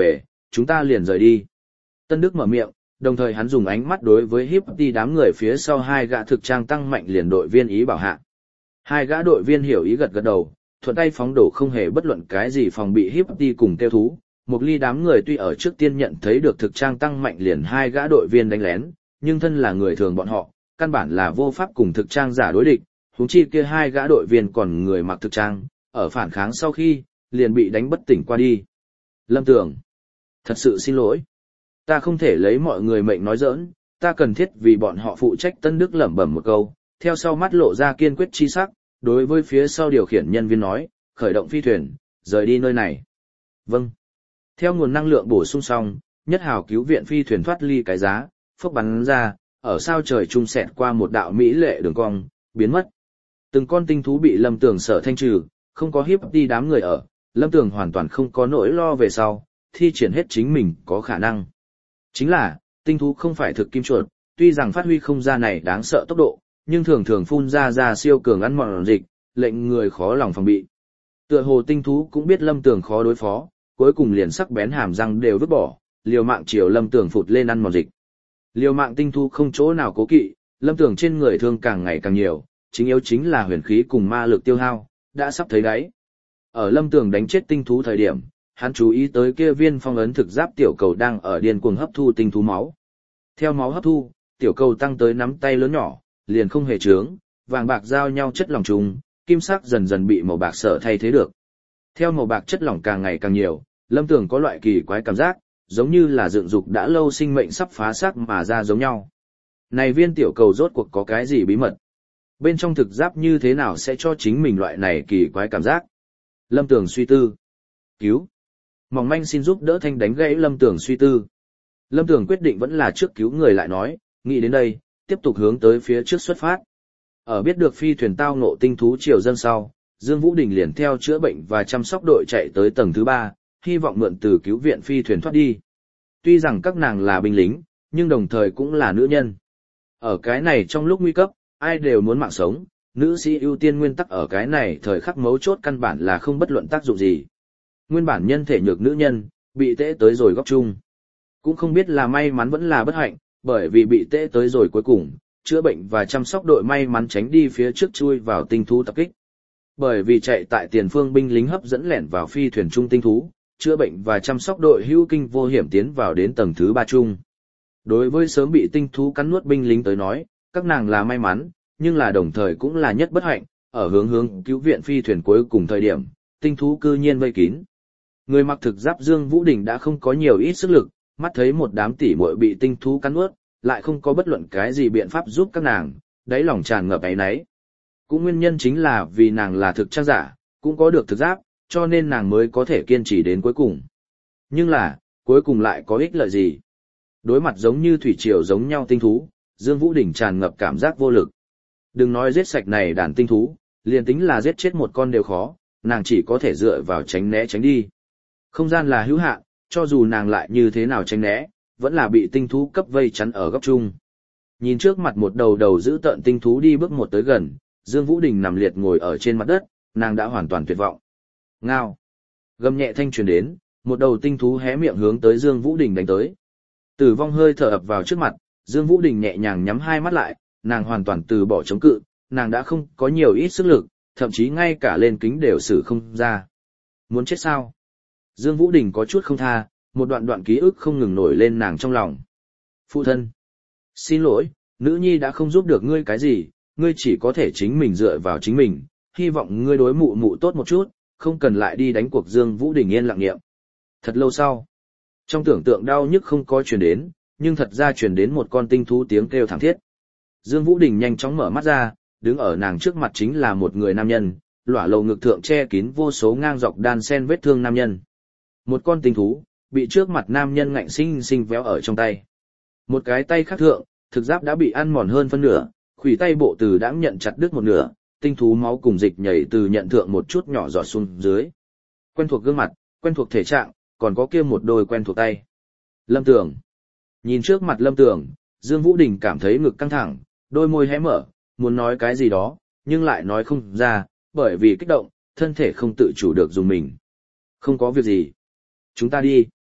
chúng ta liền rời đi. Tân Đức mở miệng, đồng thời hắn dùng ánh mắt đối với Hippity đám người phía sau hai gã thực trang tăng mạnh liền đội viên ý bảo hạ. Hai gã đội viên hiểu ý gật gật đầu, thuận tay phóng đổ không hề bất luận cái gì phòng bị Hippity cùng tiêu thú. Một ly đám người tuy ở trước tiên nhận thấy được thực trang tăng mạnh liền hai gã đội viên đánh lén, nhưng thân là người thường bọn họ, căn bản là vô pháp cùng thực trang giả đối địch, huống chi kia hai gã đội viên còn người mặc thực trang, ở phản kháng sau khi, liền bị đánh bất tỉnh qua đi. Lâm Tường, thật sự xin lỗi. Ta không thể lấy mọi người mệnh nói giỡn, ta cần thiết vì bọn họ phụ trách. Tân Đức lẩm bẩm một câu, theo sau mắt lộ ra kiên quyết chi sắc, đối với phía sau điều khiển nhân viên nói, khởi động phi thuyền, rời đi nơi này. Vâng. Theo nguồn năng lượng bổ sung xong, nhất hào cứu viện phi thuyền thoát ly cái giá, phốc bắn ra, ở sao trời trung xẹt qua một đạo mỹ lệ đường cong, biến mất. Từng con tinh thú bị Lâm Tường sở thanh trừ, không có hiếp đi đám người ở, Lâm Tường hoàn toàn không có nỗi lo về sau, thi triển hết chính mình có khả năng. Chính là, tinh thú không phải thực kim chuột, tuy rằng phát huy không ra này đáng sợ tốc độ, nhưng thường thường phun ra siêu cường ăn mòn dịch, lệnh người khó lòng phòng bị. Tựa hồ tinh thú cũng biết Lâm Tường khó đối phó, cuối cùng liền sắc bén hàm răng đều vứt bỏ, liều mạng chiều Lâm Tường phụt lên ăn mòn dịch. Liều mạng tinh thú không chỗ nào cố kỵ, Lâm Tường trên người thương càng ngày càng nhiều, chính yếu chính là huyền khí cùng ma lực tiêu hao, đã sắp thấy đáy. Ở Lâm Tường đánh chết tinh thú thời điểm, hắn chú ý tới kia viên phong ấn thực giáp tiểu cầu đang ở điên cuồng hấp thu tinh thú máu. Theo máu hấp thu, tiểu cầu tăng tới nắm tay lớn nhỏ, liền không hề trướng, vàng bạc giao nhau chất lỏng trùng, kim sắc dần dần bị màu bạc sở thay thế được. Theo màu bạc chất lỏng càng ngày càng nhiều, Lâm Tường có loại kỳ quái cảm giác, giống như là dựng dục đã lâu sinh mệnh sắp phá xác mà ra giống nhau. Này viên tiểu cầu rốt cuộc có cái gì bí mật? Bên trong thực giáp như thế nào sẽ cho chính mình loại này kỳ quái cảm giác? Lâm Tường suy tư. Cứu. Mỏng manh xin giúp đỡ thanh đánh gãy Lâm Tường suy tư. Lâm Tường quyết định vẫn là trước cứu người lại nói, nghĩ đến đây, tiếp tục hướng tới phía trước xuất phát. Ở biết được phi thuyền tao ngộ tinh thú triều dân sau, Dương Vũ Đình liền theo chữa bệnh và chăm sóc đội chạy tới tầng thứ 3, hy vọng mượn từ cứu viện phi thuyền thoát đi. Tuy rằng các nàng là binh lính, nhưng đồng thời cũng là nữ nhân. Ở cái này trong lúc nguy cấp, ai đều muốn mạng sống, nữ sĩ ưu tiên nguyên tắc ở cái này thời khắc mấu chốt căn bản là không bất luận tác dụng gì. Nguyên bản nhân thể nhược nữ nhân, bị tễ tới rồi góc chung. Cũng không biết là may mắn vẫn là bất hạnh, bởi vì bị tễ tới rồi cuối cùng, chữa bệnh và chăm sóc đội may mắn tránh đi phía trước chui vào tinh thú tập kích. Bởi vì chạy tại tiền phương binh lính hấp dẫn lẻn vào phi thuyền trung tinh thú, chữa bệnh và chăm sóc đội hữu kinh vô hiểm tiến vào đến tầng thứ 3 chung. Đối với sớm bị tinh thú cắn nuốt binh lính tới nói, các nàng là may mắn, nhưng là đồng thời cũng là nhất bất hạnh, ở hướng cứu viện phi thuyền cuối cùng thời điểm, tinh thú cư nhiên vây kín. Người mặc thực giáp Dương Vũ Đình đã không có nhiều ít sức lực, mắt thấy một đám tỉ muội bị tinh thú cắn nuốt, lại không có bất luận cái gì biện pháp giúp các nàng, đáy lòng tràn ngập áy náy. Cũng nguyên nhân chính là vì nàng là thực trang giả, cũng có được thực giáp, cho nên nàng mới có thể kiên trì đến cuối cùng. Nhưng là, cuối cùng lại có ích lợi gì? Đối mặt giống như thủy triều giống nhau tinh thú, Dương Vũ Đình tràn ngập cảm giác vô lực. Đừng nói giết sạch này đàn tinh thú, liền tính là giết chết một con đều khó, nàng chỉ có thể dựa vào tránh né tránh đi. Không gian là hữu hạn, cho dù nàng lại như thế nào tránh né, vẫn là bị tinh thú cấp vây chắn ở góc chung. Nhìn trước mặt một đầu giữ tợn tinh thú đi bước một tới gần, Dương Vũ Đình nằm liệt ngồi ở trên mặt đất, nàng đã hoàn toàn tuyệt vọng. Ngao. Gầm nhẹ thanh truyền đến, một đầu tinh thú hé miệng hướng tới Dương Vũ Đình đánh tới. Tử vong hơi thở ập vào trước mặt, Dương Vũ Đình nhẹ nhàng nhắm hai mắt lại, nàng hoàn toàn từ bỏ chống cự, nàng đã không có nhiều ít sức lực, thậm chí ngay cả lên kính đều sử không ra. Muốn chết sao? Dương Vũ Đình có chút không tha, một đoạn ký ức không ngừng nổi lên nàng trong lòng. Phụ thân. Xin lỗi, nữ nhi đã không giúp được ngươi cái gì, ngươi chỉ có thể chính mình dựa vào chính mình, hy vọng ngươi đối mụ mụ tốt một chút, không cần lại đi đánh cuộc. Dương Vũ Đình yên lặng niệm. Thật lâu sau, trong tưởng tượng đau nhức không có truyền đến, nhưng thật ra truyền đến một con tinh thú tiếng kêu thảm thiết. Dương Vũ Đình nhanh chóng mở mắt ra, đứng ở nàng trước mặt chính là một người nam nhân, lỏa lầu ngực thượng che kín vô số ngang dọc đan sen vết thương nam nhân. Một con tinh thú, bị trước mặt nam nhân ngạnh sinh sinh véo ở trong tay. Một cái tay khác thượng, thực giáp đã bị ăn mòn hơn phân nửa, khuỷu tay bộ từ đã nhận chặt đứt một nửa, tinh thú máu cùng dịch nhảy từ nhận thượng một chút nhỏ giọt xuống dưới. Quen thuộc gương mặt, quen thuộc thể trạng, còn có kia một đôi quen thuộc tay. Lâm Tường. Nhìn trước mặt Lâm Tường, Dương Vũ Đình cảm thấy ngực căng thẳng, đôi môi hé mở, muốn nói cái gì đó, nhưng lại nói không ra, bởi vì kích động, thân thể không tự chủ được dùng mình. Không có việc gì. Chúng ta đi.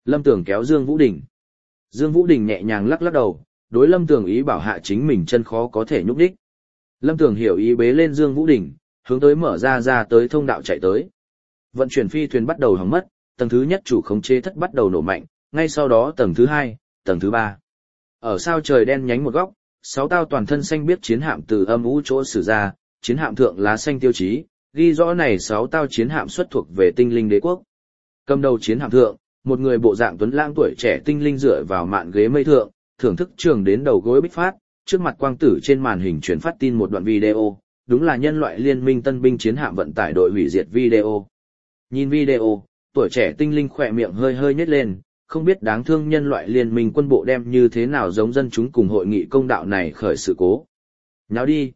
Lâm Tường kéo Dương Vũ Đình. Dương Vũ Đình nhẹ nhàng lắc lắc đầu, đối Lâm Tường ý bảo hạ chính mình chân khó có thể nhúc đích. Lâm Tường hiểu ý bế lên Dương Vũ Đình, hướng tới mở ra tới thông đạo chạy tới. Vận chuyển phi thuyền bắt đầu hỏng mất, tầng thứ nhất chủ khống chế thất bắt đầu nổ mạnh, ngay sau đó tầng thứ hai, tầng thứ ba. Ở sao trời đen nhánh một góc, 6 tao toàn thân xanh biếc chiến hạm từ âm u chỗ sử ra, chiến hạm thượng lá xanh tiêu chí, ghi rõ này 6 tao chiến hạm xuất thuộc về tinh linh đế quốc. Cầm đầu chiến hạm thượng, một người bộ dạng tuấn lãng tuổi trẻ tinh linh dựa vào mạn ghế mây thượng, thưởng thức trường đến đầu gối bích phát, trước mặt quang tử trên màn hình truyền phát tin một đoạn video, đúng là nhân loại liên minh tân binh chiến hạm vận tải đội hủy diệt video. Nhìn video, tuổi trẻ tinh linh khỏe miệng hơi hơi nhếch lên, không biết đáng thương nhân loại liên minh quân bộ đem như thế nào giống dân chúng cùng hội nghị công đạo này khởi sự cố. Nháo đi,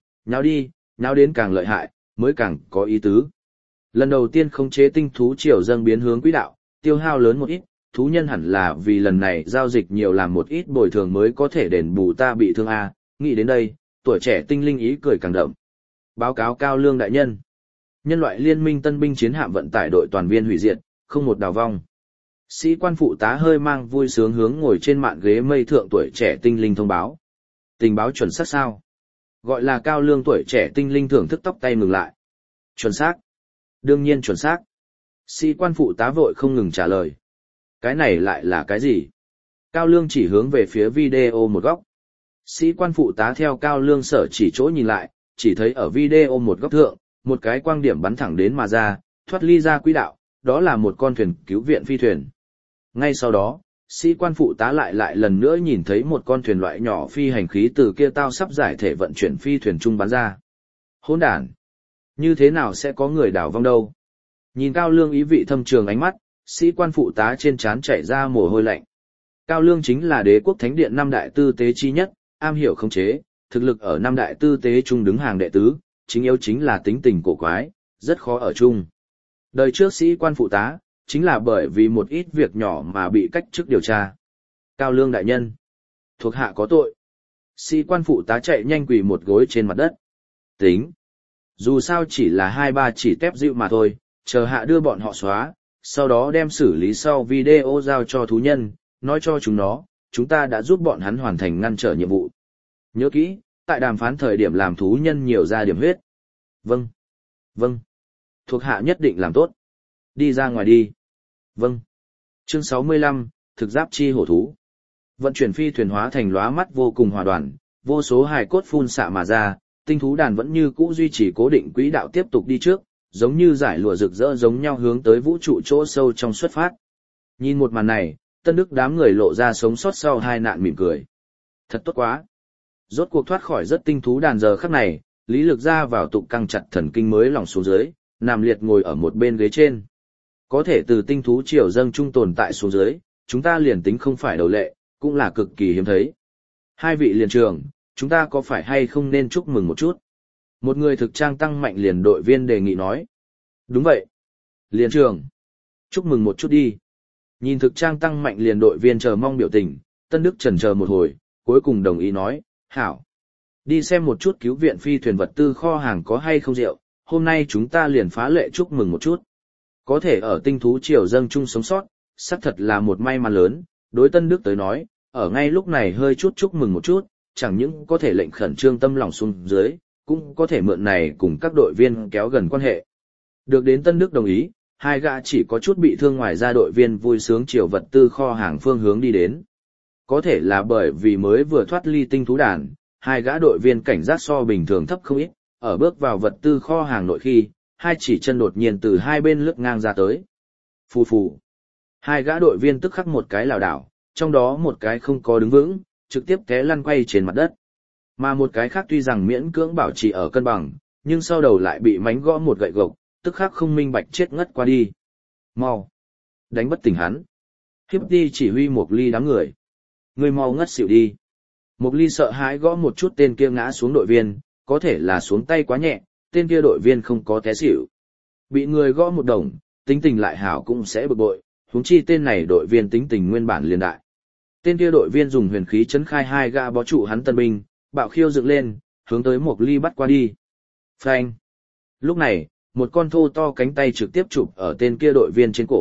nháo đến càng lợi hại, mới càng có ý tứ. Lần đầu tiên khống chế tinh thú triều dâng biến hướng quỹ đạo, tiêu hao lớn một ít, thú nhân hẳn là vì lần này giao dịch nhiều làm một ít bồi thường mới có thể đền bù ta bị thương a. Nghĩ đến đây, tuổi trẻ tinh linh ý cười càng đậm. Báo cáo Cao Lương đại nhân. Nhân loại liên minh tân binh chiến hạm vận tải đội toàn viên hủy diệt, không một đào vong. Sĩ quan phụ tá hơi mang vui sướng hướng ngồi trên mạn ghế mây thượng tuổi trẻ tinh linh thông báo. Tình báo chuẩn xác sao? Gọi là Cao Lương tuổi trẻ tinh linh thưởng thức tóc tay ngừng lại. Chuẩn xác. Đương nhiên chuẩn xác. Sĩ quan phụ tá vội không ngừng trả lời. Cái này lại là cái gì? Cao Lương chỉ hướng về phía video một góc. Sĩ quan phụ tá theo Cao Lương sở chỉ chỗ nhìn lại, chỉ thấy ở video một góc thượng, một cái quang điểm bắn thẳng đến mà ra, thoát ly ra quỹ đạo, đó là một con thuyền cứu viện phi thuyền. Ngay sau đó, sĩ quan phụ tá lại lần nữa nhìn thấy một con thuyền loại nhỏ phi hành khí từ kia tao sắp giải thể vận chuyển phi thuyền trung bắn ra. Hỗn đản! Như thế nào sẽ có người đảo vong đâu? Nhìn Cao Lương ý vị thâm trường ánh mắt, sĩ quan phụ tá trên trán chảy ra mồ hôi lạnh. Cao Lương chính là đế quốc thánh điện năm đại tư tế chi nhất, am hiểu khống chế, thực lực ở năm đại tư tế trung đứng hàng đệ tứ, chính yếu chính là tính tình cổ quái, rất khó ở chung. Đời trước sĩ quan phụ tá, chính là bởi vì một ít việc nhỏ mà bị cách chức điều tra. Cao Lương đại nhân, thuộc hạ có tội. Sĩ quan phụ tá chạy nhanh quỳ một gối trên mặt đất. Tính. Dù sao chỉ là 2-3 chỉ tép dịu mà thôi, chờ hạ đưa bọn họ xóa, sau đó đem xử lý sau video giao cho thú nhân, nói cho chúng nó, chúng ta đã giúp bọn hắn hoàn thành ngăn trở nhiệm vụ. Nhớ kỹ, tại đàm phán thời điểm làm thú nhân nhiều ra điểm huyết. Vâng. Vâng. Thuộc hạ nhất định làm tốt. Đi ra ngoài đi. Vâng. Chương 65, thực giáp chi hổ thú. Vận chuyển phi thuyền hóa thành lóa mắt vô cùng hòa đoàn, vô số hài cốt phun xạ mà ra, tinh thú đàn vẫn như cũ duy trì cố định quỹ đạo tiếp tục đi trước, giống như giải lụa rực rỡ giống nhau hướng tới vũ trụ chỗ sâu trong xuất phát. Nhìn một màn này, Tân Đức đám người lộ ra sống sót sau hai nạn mỉm cười. Thật tốt quá. Rốt cuộc thoát khỏi rất tinh thú đàn giờ khắc này, Lý Lực ra vào tụng căng chặt thần kinh mới lòng xuống dưới, nằm liệt ngồi ở một bên ghế trên. Có thể từ tinh thú triều dâng trung tồn tại xuống dưới, chúng ta liền tính không phải đầu lệ, cũng là cực kỳ hiếm thấy. Hai vị liền trường, chúng ta có phải hay không nên chúc mừng một chút? Một người thực trang tăng mạnh liền đội viên đề nghị nói. Đúng vậy. Liền trường. Chúc mừng một chút đi. Nhìn thực trang tăng mạnh liền đội viên chờ mong biểu tình, Tân Đức chần chờ một hồi, cuối cùng đồng ý nói, hảo. Đi xem một chút cứu viện phi thuyền vật tư kho hàng có hay không rượu, hôm nay chúng ta liền phá lệ chúc mừng một chút. Có thể ở tinh thú triều dâng chung sống sót, xác thật là một may mắn lớn, đối Tân Đức tới nói, ở ngay lúc này hơi chút chúc mừng một chút, chẳng những có thể lệnh khẩn trương tâm lòng xuống dưới, cũng có thể mượn này cùng các đội viên kéo gần quan hệ. Được đến Tân Đức đồng ý, hai gã chỉ có chút bị thương ngoài ra đội viên vui sướng chiều vật tư kho hàng phương hướng đi đến. Có thể là bởi vì mới vừa thoát ly tinh thú đàn, hai gã đội viên cảnh giác so bình thường thấp không ít, ở bước vào vật tư kho hàng nội khi, hai chỉ chân đột nhiên từ hai bên lướt ngang ra tới. Phù phù. Hai gã đội viên tức khắc một cái lảo đảo, trong đó một cái không có đứng vững, trực tiếp té lăn quay trên mặt đất. Mà một cái khác tuy rằng miễn cưỡng bảo trì ở cân bằng, nhưng sau đầu lại bị mánh gõ một gậy gộc, tức khắc không minh bạch chết ngất qua đi. Mau! Đánh bất tỉnh hắn. Hiếp đi chỉ huy Mộc Ly đám người. Người mau ngất xỉu đi. Mộc Ly sợ hãi gõ một chút tên kia ngã xuống đội viên, có thể là xuống tay quá nhẹ, tên kia đội viên không có té xỉu. Bị người gõ một đồng, tính tình lại hảo cũng sẽ bực bội, huống chi tên này đội viên tính tình nguyên bản liền đại. Tên kia đội viên dùng huyền khí chấn khai hai gã bó trụ hắn tân binh, bạo khiêu dựng lên, hướng tới Mộc Ly bắt qua đi. Phanh! Lúc này, một con thô to cánh tay trực tiếp chụp ở tên kia đội viên trên cổ,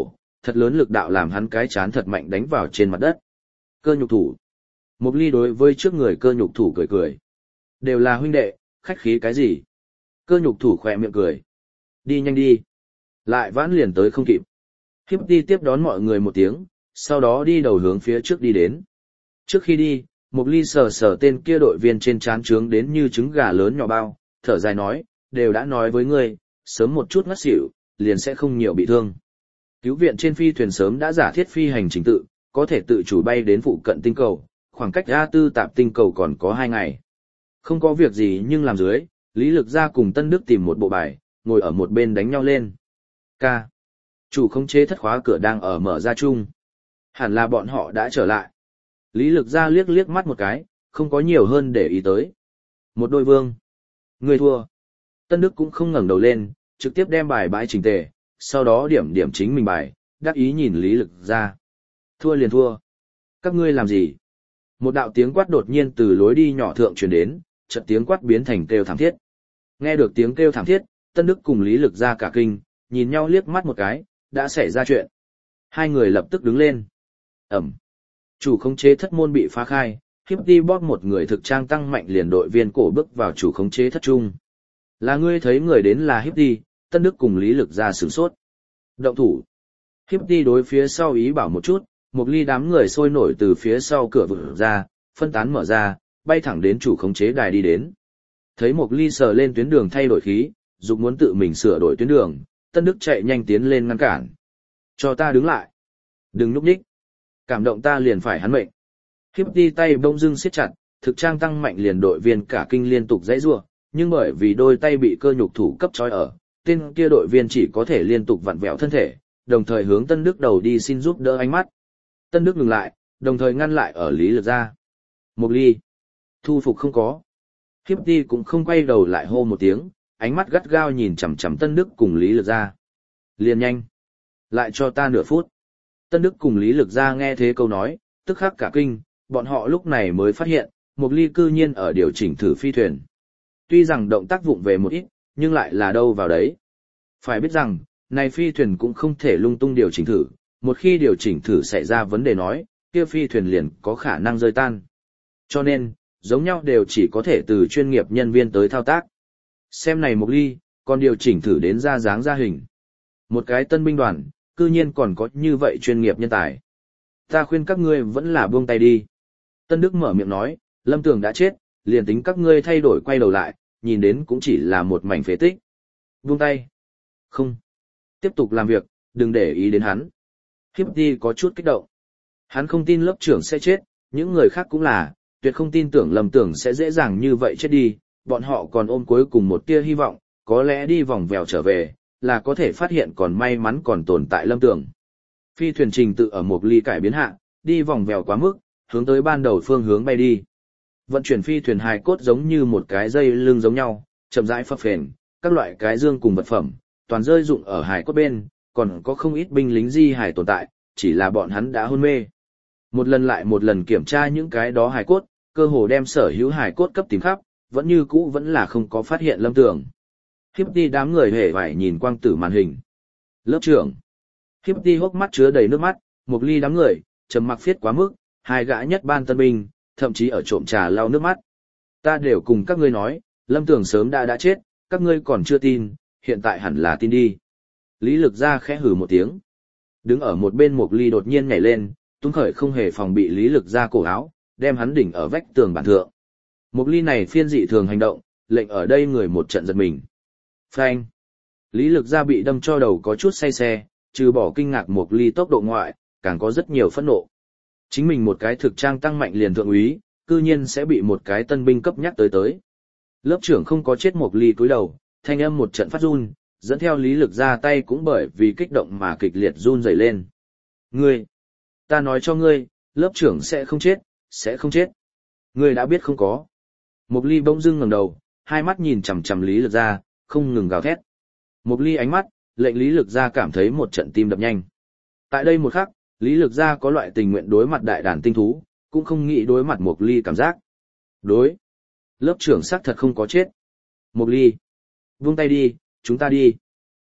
Thật lớn lực đạo làm hắn cái chán thật mạnh đánh vào trên mặt đất. Cơ nhục thủ. Mục Ly đối với trước người cơ nhục thủ cười cười. Đều là huynh đệ, khách khí cái gì? Cơ nhục thủ khỏe miệng cười. Đi nhanh đi. Lại vãn liền tới không kịp. Hiếp đi tiếp đón mọi người một tiếng, sau đó đi đầu hướng phía trước đi đến. Trước khi đi, Mục Ly sờ sờ tên kia đội viên trên trán trướng đến như trứng gà lớn nhỏ bao, thở dài nói, đều đã nói với ngươi, sớm một chút ngất xỉu, liền sẽ không nhiều bị thương. Cứu viện trên phi thuyền sớm đã giả thiết phi hành trình tự, có thể tự chủ bay đến phụ cận tinh cầu, khoảng cách A4 tạp tinh cầu còn có 2 ngày. Không có việc gì nhưng làm dưới, Lý Lực Gia cùng Tân Đức tìm một bộ bài, ngồi ở một bên đánh nhau lên. Ca. Chủ khống chế thất khóa cửa đang ở mở ra chung. Hẳn là bọn họ đã trở lại. Lý Lực Gia liếc liếc mắt một cái, không có nhiều hơn để ý tới. Một đôi vương. Người thua. Tân Đức cũng không ngẩng đầu lên, trực tiếp đem bài bãi chỉnh tề, sau đó điểm điểm chính mình bài, đắc ý nhìn Lý Lực Gia. Thua liền thua. Các ngươi làm gì? Một đạo tiếng quát đột nhiên từ lối đi nhỏ thượng truyền đến, chợt tiếng quát biến thành kêu thảm thiết. Nghe được tiếng kêu thảm thiết, Tân Đức cùng Lý Lực Gia cả kinh, nhìn nhau liếc mắt một cái, đã xảy ra chuyện. Hai người lập tức đứng lên. Ẩm. Chủ khống chế thất môn bị phá khai, Hiếp đi bóp một người thực trang tăng mạnh liền đội viên cổ bước vào chủ khống chế thất trung. Là ngươi thấy người đến là Hiếp đi, Tân Đức cùng Lý Lực Gia sửng sốt. Động thủ. Hiếp đi đối phía sau ý bảo một chút, một ly đám người sôi nổi từ phía sau cửa vỡ ra, phân tán mở ra, bay thẳng đến chủ khống chế đài đi đến. Thấy một ly sờ lên tuyến đường thay đổi khí, dục muốn tự mình sửa đổi tuyến đường, Tân Đức chạy nhanh tiến lên ngăn cản. Cho ta đứng lại. Đừng núp đích. Cảm động ta liền phải hắn mệnh. Hiếp đi tay bông dưng siết chặt, thực trang tăng mạnh liền đội viên cả kinh liên tục dãy rủa, nhưng bởi vì đôi tay bị cơ nhục thủ cấp trói ở, tên kia đội viên chỉ có thể liên tục vặn vẹo thân thể, đồng thời hướng Tân Đức đầu đi xin giúp đỡ ánh mắt. Tân Đức ngừng lại, đồng thời ngăn lại ở Lý Lực Gia. Một ly. Thu phục không có. Hiếp đi cũng không quay đầu lại hô một tiếng, ánh mắt gắt gao nhìn chằm chằm Tân Đức cùng Lý Lực Gia. Liền nhanh. Lại cho ta nửa phút. Tân Đức cùng Lý Lực Gia nghe thế câu nói, tức khắc cả kinh, bọn họ lúc này mới phát hiện, một ly cư nhiên ở điều chỉnh thử phi thuyền. Tuy rằng động tác vụng về một ít, nhưng lại là đâu vào đấy. Phải biết rằng, này phi thuyền cũng không thể lung tung điều chỉnh thử, một khi điều chỉnh thử xảy ra vấn đề nói, kia phi thuyền liền có khả năng rơi tan. Cho nên, giống nhau đều chỉ có thể từ chuyên nghiệp nhân viên tới thao tác. Xem này một ly, còn điều chỉnh thử đến ra dáng ra hình. Một cái tân binh đoàn, cư nhiên còn có như vậy chuyên nghiệp nhân tài. Ta khuyên các ngươi vẫn là buông tay đi. Tân Đức mở miệng nói, Lâm Tường đã chết, liền tính các ngươi thay đổi quay đầu lại, nhìn đến cũng chỉ là một mảnh phế tích. Buông tay. Không. Tiếp tục làm việc, đừng để ý đến hắn. Hiếp đi có chút kích động. Hắn không tin lớp trưởng sẽ chết, những người khác cũng là, tuyệt không tin tưởng Lâm Tường sẽ dễ dàng như vậy chết đi, bọn họ còn ôm cuối cùng một tia hy vọng, có lẽ đi vòng vèo trở về, là có thể phát hiện còn may mắn còn tồn tại Lâm Tường. Phi thuyền trình tự ở một ly cải biến hạ, đi vòng vèo quá mức, hướng tới ban đầu phương hướng bay đi. Vận chuyển phi thuyền hài cốt giống như một cái dây lưng giống nhau, chậm rãi phập phền, các loại cái dương cùng vật phẩm, toàn rơi dụng ở hài cốt bên, còn có không ít binh lính di hài tồn tại, chỉ là bọn hắn đã hôn mê. Một lần lại một lần kiểm tra những cái đó hài cốt, cơ hồ đem sở hữu hài cốt cấp tìm khắp, vẫn như cũ vẫn là không có phát hiện Lâm Tường. Hiếp đi đám người hề vải nhìn quang tử màn hình. Lớp trưởng. Hiếp đi hốc mắt chứa đầy nước mắt, một ly đám người, trầm mặc phiết quá mức, hai gã nhất ban tân binh, thậm chí ở trộm trà lau nước mắt. Ta đều cùng các ngươi nói, Lâm Tường sớm đã chết, các ngươi còn chưa tin, hiện tại hẳn là tin đi. Lý Lực Gia khẽ hừ một tiếng. Đứng ở một bên một ly đột nhiên nhảy lên, tung khởi không hề phòng bị Lý Lực Gia cổ áo, đem hắn đỉnh ở vách tường bản thượng. Một ly này phiên dị thường hành động, lệnh ở đây người một trận giật mình. Phanh. Lý Lực Gia bị đâm cho đầu có chút say xe, trừ bỏ kinh ngạc một ly tốc độ ngoại, càng có rất nhiều phẫn nộ. Chính mình một cái thực trang tăng mạnh liền thượng úy, cư nhiên sẽ bị một cái tân binh cấp nhắc tới. Lớp trưởng không có chết một ly cúi đầu, thanh âm một trận phát run, dẫn theo Lý Lực Gia tay cũng bởi vì kích động mà kịch liệt run rẩy lên. Ngươi, ta nói cho ngươi, lớp trưởng sẽ không chết, sẽ không chết. Ngươi đã biết không có. Một ly bỗng dưng ngẩng đầu, hai mắt nhìn chằm chằm Lý Lực Gia, không ngừng gào thét. Một ly ánh mắt, lệnh Lý Lực Gia cảm thấy một trận tim đập nhanh. Tại đây một khắc, Lý Lực Gia có loại tình nguyện đối mặt đại đàn tinh thú, cũng không nghĩ đối mặt một ly cảm giác. Đối. Lớp trưởng xác thật không có chết. Một ly. Buông tay đi, chúng ta đi.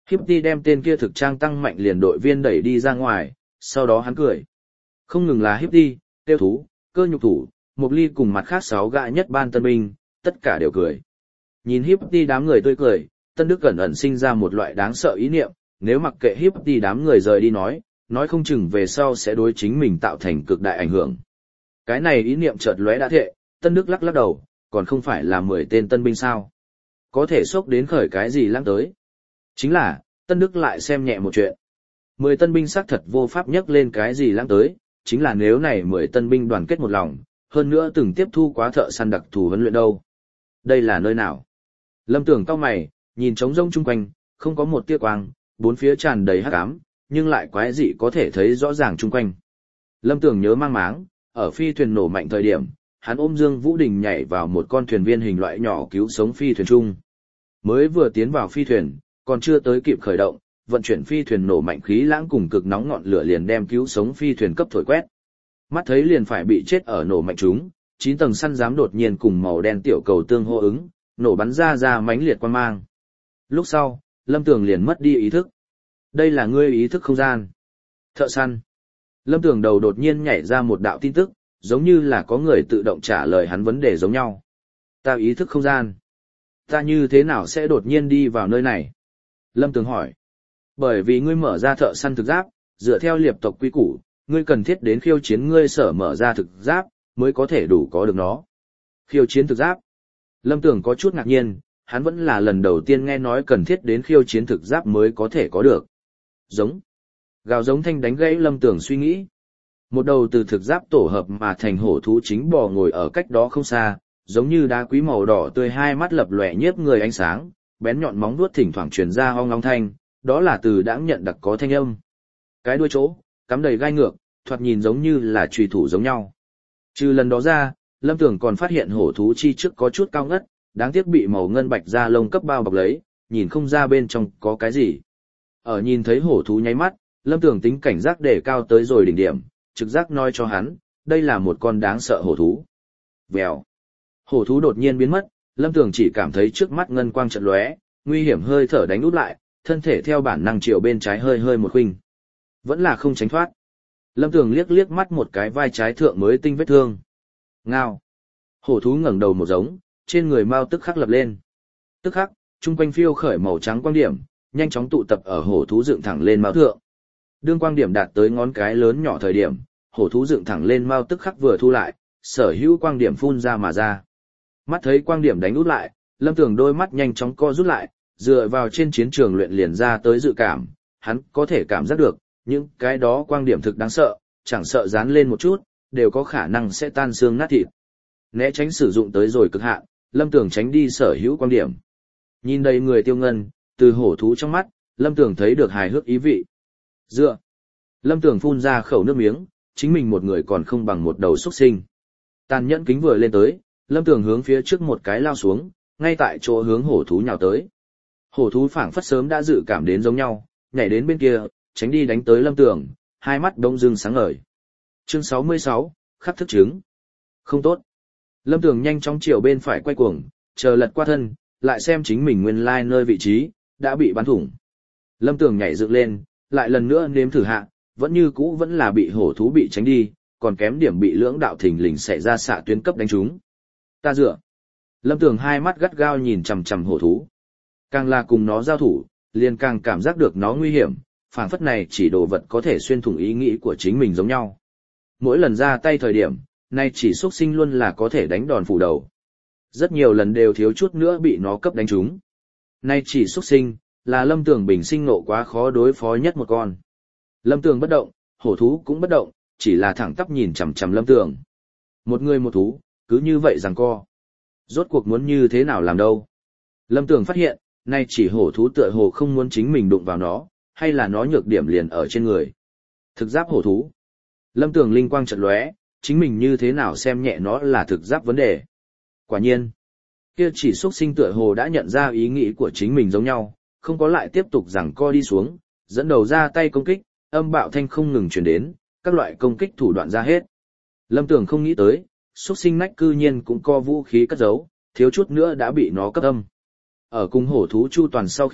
Hippy đem tên kia thực trang tăng mạnh liền đội viên đẩy đi ra ngoài, sau đó hắn cười. Không ngừng là Hippy, tiêu thú, cơ nhục thủ, Mộc Ly cùng mặt khác 6 gã nhất ban tân binh, tất cả đều cười. Nhìn Hippy đám người tươi cười, Tân Đức ẩn ẩn sinh ra một loại đáng sợ ý niệm, nếu mặc kệ Hippy đám người rời đi nói không chừng về sau sẽ đối chính mình tạo thành cực đại ảnh hưởng. Cái này ý niệm chợt lóe đã thệ, Tân Đức lắc lắc đầu, còn không phải là 10 tên tân binh sao? Có thể xốc đến khởi cái gì lãng tới? Chính là, Tân Đức lại xem nhẹ một chuyện. 10 tân binh xác thật vô pháp nhắc lên cái gì lãng tới, chính là nếu này 10 tân binh đoàn kết một lòng, hơn nữa từng tiếp thu quá thợ săn đặc thù huấn luyện đâu. Đây là nơi nào? Lâm Tưởng cau mày, nhìn trống rỗng chung quanh, không có một tia quang, bốn phía tràn đầy hắc ám, nhưng lại quái dị có thể thấy rõ ràng chung quanh. Lâm Tưởng nhớ mang máng, ở phi thuyền nổ mạnh thời điểm, hắn ôm Dương Vũ Đình nhảy vào một con thuyền viên hình loại nhỏ cứu sống phi thuyền chung. Mới vừa tiến vào phi thuyền, còn chưa tới kịp khởi động, vận chuyển phi thuyền nổ mạnh khí lãng cùng cực nóng ngọn lửa liền đem cứu sống phi thuyền cấp thổi quét. Mắt thấy liền phải bị chết ở nổ mạnh chúng, 9 tầng săn giám đột nhiên cùng màu đen tiểu cầu tương hô ứng, nổ bắn ra mãnh liệt quang mang. Lúc sau, Lâm Tưởng liền mất đi ý thức. Đây là ngươi ý thức không gian. Thợ săn. Lâm Tưởng đầu đột nhiên nhảy ra một đạo tin tức, giống như là có người tự động trả lời hắn vấn đề giống nhau. Ta ý thức không gian. Ta như thế nào sẽ đột nhiên đi vào nơi này? Lâm Tưởng hỏi. Bởi vì ngươi mở ra thợ săn thực giáp, dựa theo liệp tộc quy củ, ngươi cần thiết đến khiêu chiến ngươi sở mở ra thực giáp, mới có thể đủ có được nó. Khiêu chiến thực giáp. Lâm Tưởng có chút ngạc nhiên, hắn vẫn là lần đầu tiên nghe nói cần thiết đến khiêu chiến thực giáp mới có thể có được. Giống. Gào giống thanh đánh gãy Lâm Tưởng suy nghĩ. Một đầu từ thực giáp tổ hợp mà thành hổ thú chính bò ngồi ở cách đó không xa, giống như đá quý màu đỏ tươi, hai mắt lập lòe nhiếp người ánh sáng, bén nhọn móng vuốt thỉnh thoảng truyền ra ong ong thanh, đó là từ đãng nhận đặc có thanh âm. Cái đuôi chỗ, cắm đầy gai ngược, thoạt nhìn giống như là chùy thủ giống nhau. Trừ lần đó ra, Lâm Tưởng còn phát hiện hổ thú chi trước có chút cao ngất, đáng tiếc bị màu ngân bạch da lông cấp bao bọc lấy, nhìn không ra bên trong có cái gì. Ở nhìn thấy hổ thú nháy mắt, Lâm Tưởng tính cảnh giác đề cao tới rồi đỉnh điểm, trực giác nói cho hắn, đây là một con đáng sợ hổ thú. Vèo. Hổ thú đột nhiên biến mất, Lâm Tưởng chỉ cảm thấy trước mắt ngân quang chợt lóe, nguy hiểm hơi thở đánh út lại, thân thể theo bản năng chiều bên trái hơi một khuynh. Vẫn là không tránh thoát. Lâm Tưởng liếc mắt một cái vai trái thượng mới tinh vết thương. Ngao. Hổ thú ngẩng đầu một giống, trên người mao tức khắc lập lên. Tức khắc, trung quanh phiêu khởi màu trắng quang điểm, nhanh chóng tụ tập ở hổ thú dựng thẳng lên mao thượng. Đương quang điểm đạt tới ngón cái lớn nhỏ thời điểm, hổ thú dựng thẳng lên mao tức khắc vừa thu lại, sở hữu quang điểm phun ra mà ra. Mắt thấy quang điểm đánh út lại, Lâm Tưởng đôi mắt nhanh chóng co rút lại, dựa vào trên chiến trường luyện liền ra tới dự cảm, hắn có thể cảm giác được, những cái đó quang điểm thực đáng sợ, chẳng sợ dán lên một chút, đều có khả năng sẽ tan xương nát thịt. Né tránh sử dụng tới rồi cực hạn, Lâm Tưởng tránh đi sở hữu quang điểm. Nhìn đầy người tiêu ngân, từ hổ thú trong mắt, Lâm Tưởng thấy được hài hước ý vị. Dựa. Lâm Tưởng phun ra khẩu nước miếng, chính mình một người còn không bằng một đầu xuất sinh. Tàn nhẫn kính vừa lên tới, Lâm Tưởng hướng phía trước một cái lao xuống, ngay tại chỗ hướng hổ thú nhào tới. Hổ thú phảng phất sớm đã dự cảm đến giống nhau, nhảy đến bên kia, tránh đi đánh tới Lâm Tưởng, hai mắt đông dưng sáng ngời. Chương 66, khắc thức chứng. Không tốt. Lâm Tưởng nhanh chóng chiều bên phải quay cuồng, chờ lật qua thân, lại xem chính mình nguyên lai nơi vị trí, đã bị bắn thủng. Lâm Tưởng nhảy dựng lên, lại lần nữa nếm thử hạ, vẫn như cũ vẫn là bị hổ thú bị tránh đi, còn kém điểm bị lưỡng đạo thình lình xảy ra xạ tuyến cấp đánh trúng. Ta dựa. Lâm Tưởng hai mắt gắt gao nhìn chằm chằm hổ thú. Càng là cùng nó giao thủ, liền càng cảm giác được nó nguy hiểm, phảng phất này chỉ đồ vật có thể xuyên thủng ý nghĩ của chính mình giống nhau. Mỗi lần ra tay thời điểm, nay chỉ xuất sinh luôn là có thể đánh đòn phủ đầu. Rất nhiều lần đều thiếu chút nữa bị nó cấp đánh trúng. Nay chỉ xuất sinh, là Lâm Tưởng bình sinh nộ quá khó đối phó nhất một con. Lâm Tưởng bất động, hổ thú cũng bất động, chỉ là thẳng tắp nhìn chằm chằm Lâm Tưởng. Một người một thú, cứ như vậy giằng co. Rốt cuộc muốn như thế nào làm đâu. Lâm Tưởng phát hiện, nay chỉ hổ thú tựa hồ không muốn chính mình đụng vào nó, hay là nó nhược điểm liền ở trên người. Thực giáp hổ thú. Lâm Tưởng linh quang chợt lóe, chính mình như thế nào xem nhẹ nó là thực giáp vấn đề. Quả nhiên, kia chỉ xuất sinh tựa hồ đã nhận ra ý nghĩ của chính mình giống nhau, không có lại tiếp tục giằng co đi xuống, dẫn đầu ra tay công kích, âm bạo thanh không ngừng truyền đến, các loại công kích thủ đoạn ra hết. Lâm Tưởng không nghĩ tới, xuất sinh nách cư nhiên cũng có vũ khí cất giấu, thiếu chút nữa đã bị nó cấp âm. Ở cùng hổ thú chu toàn sau khi,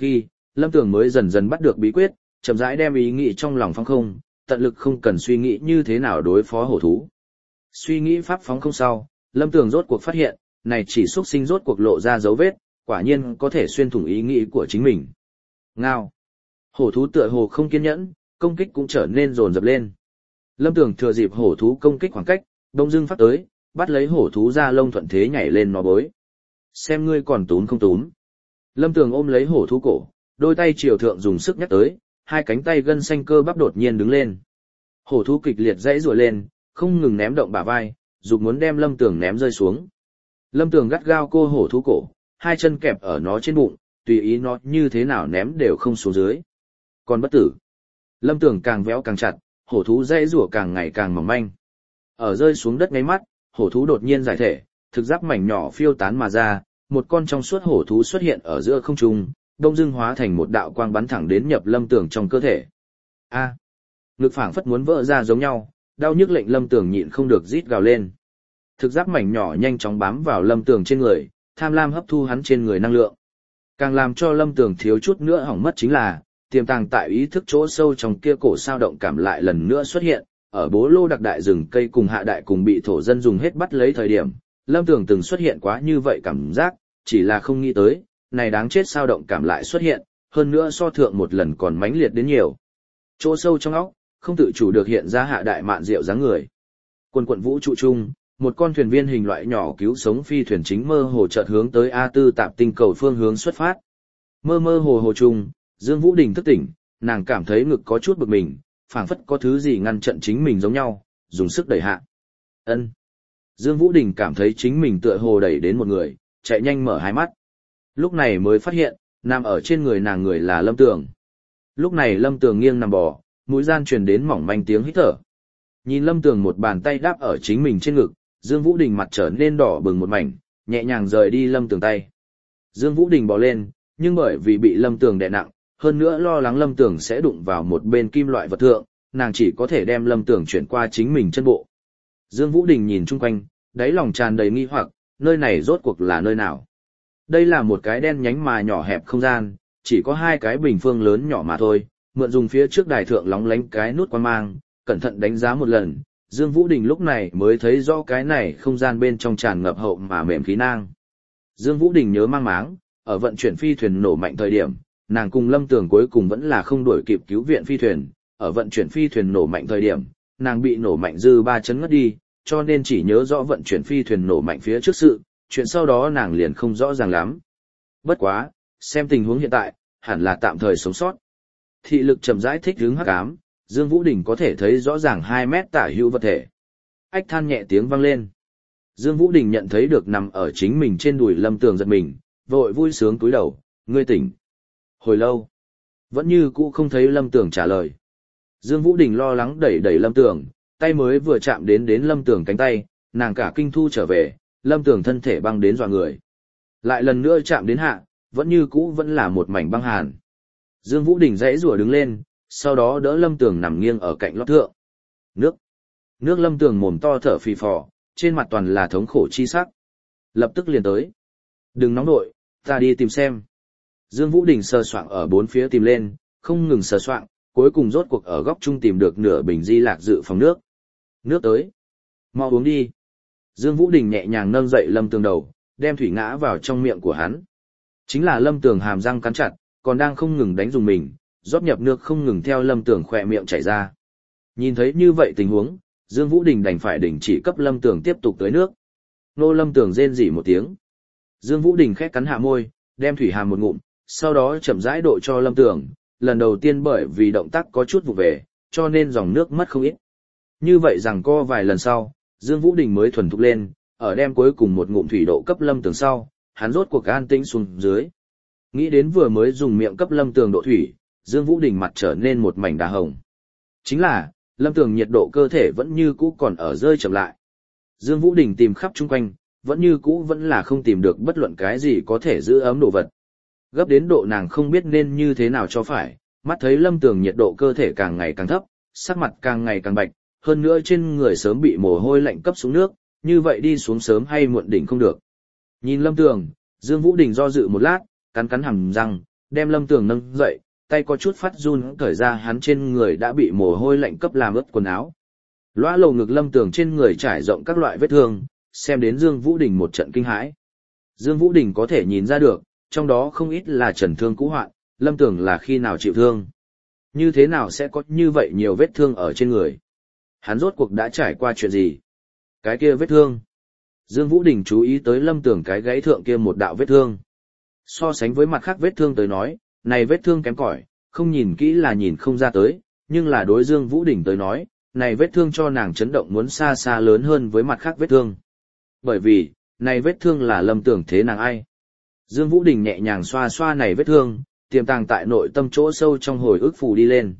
Lâm Tường mới dần dần bắt được bí quyết, chậm rãi đem ý nghĩ trong lòng phóng không, tận lực không cần suy nghĩ như thế nào đối phó hổ thú. Suy nghĩ pháp phóng không sau, Lâm Tường rốt cuộc phát hiện, này chỉ xuất sinh rốt cuộc lộ ra dấu vết, quả nhiên có thể xuyên thủng ý nghĩ của chính mình. Ngao. Hổ thú tựa hồ không kiên nhẫn, công kích cũng trở nên dồn dập lên. Lâm Tường thừa dịp hổ thú công kích khoảng cách, đông dưng phát tới, bắt lấy hổ thú ra lông thuận thế nhảy lên nó bối. Xem ngươi còn túm không túm. Lâm Tường ôm lấy hổ thú cổ, đôi tay triều thượng dùng sức nhắc tới, hai cánh tay gân xanh cơ bắp đột nhiên đứng lên. Hổ thú kịch liệt dãy rủa lên, không ngừng ném động bả vai, dục muốn đem Lâm Tường ném rơi xuống. Lâm Tường gắt gao cô hổ thú cổ, hai chân kẹp ở nó trên bụng, tùy ý nó như thế nào ném đều không xuống dưới. Còn bất tử. Lâm Tường càng véo càng chặt, hổ thú dãy rủa càng ngày càng mỏng manh. Ở rơi xuống đất ngay mắt, hổ thú đột nhiên giải thể, thực giáp mảnh nhỏ phiêu tán mà ra, một con trong suốt hổ thú xuất hiện ở giữa không trung, đông dưng hóa thành một đạo quang bắn thẳng đến nhập Lâm Tường trong cơ thể. A, ngực phảng phất muốn vỡ ra giống nhau, đau nhức lệnh Lâm Tường nhịn không được rít gào lên. Thực giáp mảnh nhỏ nhanh chóng bám vào Lâm Tường trên người, tham lam hấp thu hắn trên người năng lượng. Càng làm cho Lâm Tường thiếu chút nữa hỏng mất chính là, tiềm tàng tại ý thức chỗ sâu trong kia cổ sao động cảm lại lần nữa xuất hiện, ở bố lô đặc đại rừng cây cùng hạ đại cùng bị thổ dân dùng hết bắt lấy thời điểm, Lâm Tường từng xuất hiện quá như vậy cảm giác, chỉ là không nghĩ tới, này đáng chết sao động cảm lại xuất hiện, hơn nữa so thượng một lần còn mãnh liệt đến nhiều. Chỗ sâu trong óc, không tự chủ được hiện ra hạ đại mạn diệu dáng người. Quần quận vũ trụ chung, một con thuyền viên hình loại nhỏ cứu sống phi thuyền chính mơ hồ chợt hướng tới A4 tạp tinh cầu phương hướng xuất phát. Mơ mơ hồ hồ chung, Dương Vũ Đình thức tỉnh, nàng cảm thấy ngực có chút bực mình, phảng phất có thứ gì ngăn chặn chính mình giống nhau, dùng sức đẩy hạ. Ân. Dương Vũ Đình cảm thấy chính mình tựa hồ đẩy đến một người, chạy nhanh mở hai mắt. Lúc này mới phát hiện, nằm ở trên người nàng người là Lâm Tường. Lúc này Lâm Tường nghiêng nằm bò, mũi gian truyền đến mỏng manh tiếng hít thở. Nhìn Lâm Tường một bàn tay đáp ở chính mình trên ngực, Dương Vũ Đình mặt trở nên đỏ bừng một mảnh, nhẹ nhàng rời đi Lâm Tường tay. Dương Vũ Đình bò lên, nhưng bởi vì bị Lâm Tường đè nặng, hơn nữa lo lắng Lâm Tường sẽ đụng vào một bên kim loại vật thượng, nàng chỉ có thể đem Lâm Tường chuyển qua chính mình chân bộ. Dương Vũ Đình nhìn chung quanh, đáy lòng tràn đầy nghi hoặc, nơi này rốt cuộc là nơi nào? Đây là một cái đen nhánh mà nhỏ hẹp không gian, chỉ có hai cái bình phương lớn nhỏ mà thôi, mượn dùng phía trước đài thượng lóng lánh cái nút quan mang, cẩn thận đánh giá một lần, Dương Vũ Đình lúc này mới thấy rõ cái này không gian bên trong tràn ngập hậu mà mềm khí nang. Dương Vũ Đình nhớ mang máng, ở vận chuyển phi thuyền nổ mạnh thời điểm, nàng cùng Lâm Tường cuối cùng vẫn là không đuổi kịp cứu viện phi thuyền, ở vận chuyển phi thuyền nổ mạnh thời điểm, nàng bị nổ mạnh dư 3 chấn ngất đi, cho nên chỉ nhớ rõ vận chuyển phi thuyền nổ mạnh phía trước sự, chuyện sau đó nàng liền không rõ ràng lắm. Bất quá, xem tình huống hiện tại, hẳn là tạm thời sống sót. Thị lực chậm rãi thích hướng hắc ám, Dương Vũ Đình có thể thấy rõ ràng 2 mét tả hữu vật thể. Ách than nhẹ tiếng vang lên. Dương Vũ Đình nhận thấy được nằm ở chính mình trên đùi Lâm Tường giật mình, vội vui sướng cúi đầu, ngươi tỉnh. Hồi lâu, vẫn như cũ không thấy Lâm Tường trả lời. Dương Vũ Đình lo lắng đẩy đẩy Lâm Tường, tay mới vừa chạm đến Lâm Tường cánh tay, nàng cả kinh thu trở về, Lâm Tường thân thể băng đến dọa người. Lại lần nữa chạm đến hạ, vẫn như cũ vẫn là một mảnh băng hàn. Dương Vũ Đình dãy rủa đứng lên, sau đó đỡ Lâm Tường nằm nghiêng ở cạnh lót thượng. Nước Lâm Tường mồm to thở phì phò, trên mặt toàn là thống khổ chi sắc. Lập tức liền tới. Đừng nóng nội, ta đi tìm xem. Dương Vũ Đình sờ soạng ở bốn phía tìm lên, không ngừng sờ soạng, cuối cùng rốt cuộc ở góc trung tìm được nửa bình di lạc dự phòng nước. Nước tới. Mau uống đi. Dương Vũ Đình nhẹ nhàng nâng dậy Lâm Tường đầu, đem thủy ngã vào trong miệng của hắn. Chính là Lâm Tường hàm răng cắn chặt, còn đang không ngừng đánh dùng mình, rót nhập nước không ngừng theo Lâm Tường khỏe miệng chảy ra. Nhìn thấy như vậy tình huống, Dương Vũ Đình đành phải đình chỉ cấp Lâm Tường tiếp tục tưới nước. Nô Lâm Tường rên rỉ một tiếng. Dương Vũ Đình khẽ cắn hạ môi, đem thủy hàm một ngụm, sau đó chậm rãi độ cho Lâm Tường, lần đầu tiên bởi vì động tác có chút vụ về, cho nên dòng nước mất không ít. Như vậy rằng co vài lần sau, Dương Vũ Đình mới thuần thục lên, ở đem cuối cùng một ngụm thủy độ cấp Lâm Tường sau, hắn rốt cuộc an tĩnh xuống dưới. Nghĩ đến vừa mới dùng miệng cấp Lâm Tường độ thủy, Dương Vũ Đình mặt trở nên một mảnh đà hồng. Chính là, Lâm Tường nhiệt độ cơ thể vẫn như cũ còn ở rơi chậm lại. Dương Vũ Đình tìm khắp chung quanh, vẫn như cũ vẫn là không tìm được bất luận cái gì có thể giữ ấm đồ vật. Gấp đến độ nàng không biết nên như thế nào cho phải, mắt thấy Lâm Tường nhiệt độ cơ thể càng ngày càng thấp, sắc mặt càng ngày càng bạch, hơn nữa trên người sớm bị mồ hôi lạnh cấp xuống nước, như vậy đi xuống sớm hay muộn đỉnh không được. Nhìn Lâm Tường, Dương Vũ Đình do dự một lát, cắn cắn hàm răng, đem Lâm Tường nâng dậy, tay có chút phát run cởi ra hắn trên người đã bị mồ hôi lạnh cấp làm ướt quần áo. Lóa lồ ngực Lâm Tường trên người trải rộng các loại vết thương, xem đến Dương Vũ Đình một trận kinh hãi. Dương Vũ Đình có thể nhìn ra được, trong đó không ít là trần thương cũ hoạn, Lâm Tường là khi nào chịu thương. Như thế nào sẽ có như vậy nhiều vết thương ở trên người? Hắn rốt cuộc đã trải qua chuyện gì? Cái kia vết thương. Dương Vũ Đình chú ý tới Lâm Tường cái gãy thượng kia một đạo vết thương. So sánh với mặt khác vết thương tới nói, này vết thương kém cỏi, không nhìn kỹ là nhìn không ra tới, nhưng là đối Dương Vũ Đình tới nói, này vết thương cho nàng chấn động muốn xa xa lớn hơn với mặt khác vết thương. Bởi vì, này vết thương là Lâm Tường thế nàng ai? Dương Vũ Đình nhẹ nhàng xoa xoa này vết thương, tiềm tàng tại nội tâm chỗ sâu trong hồi ức phù đi lên.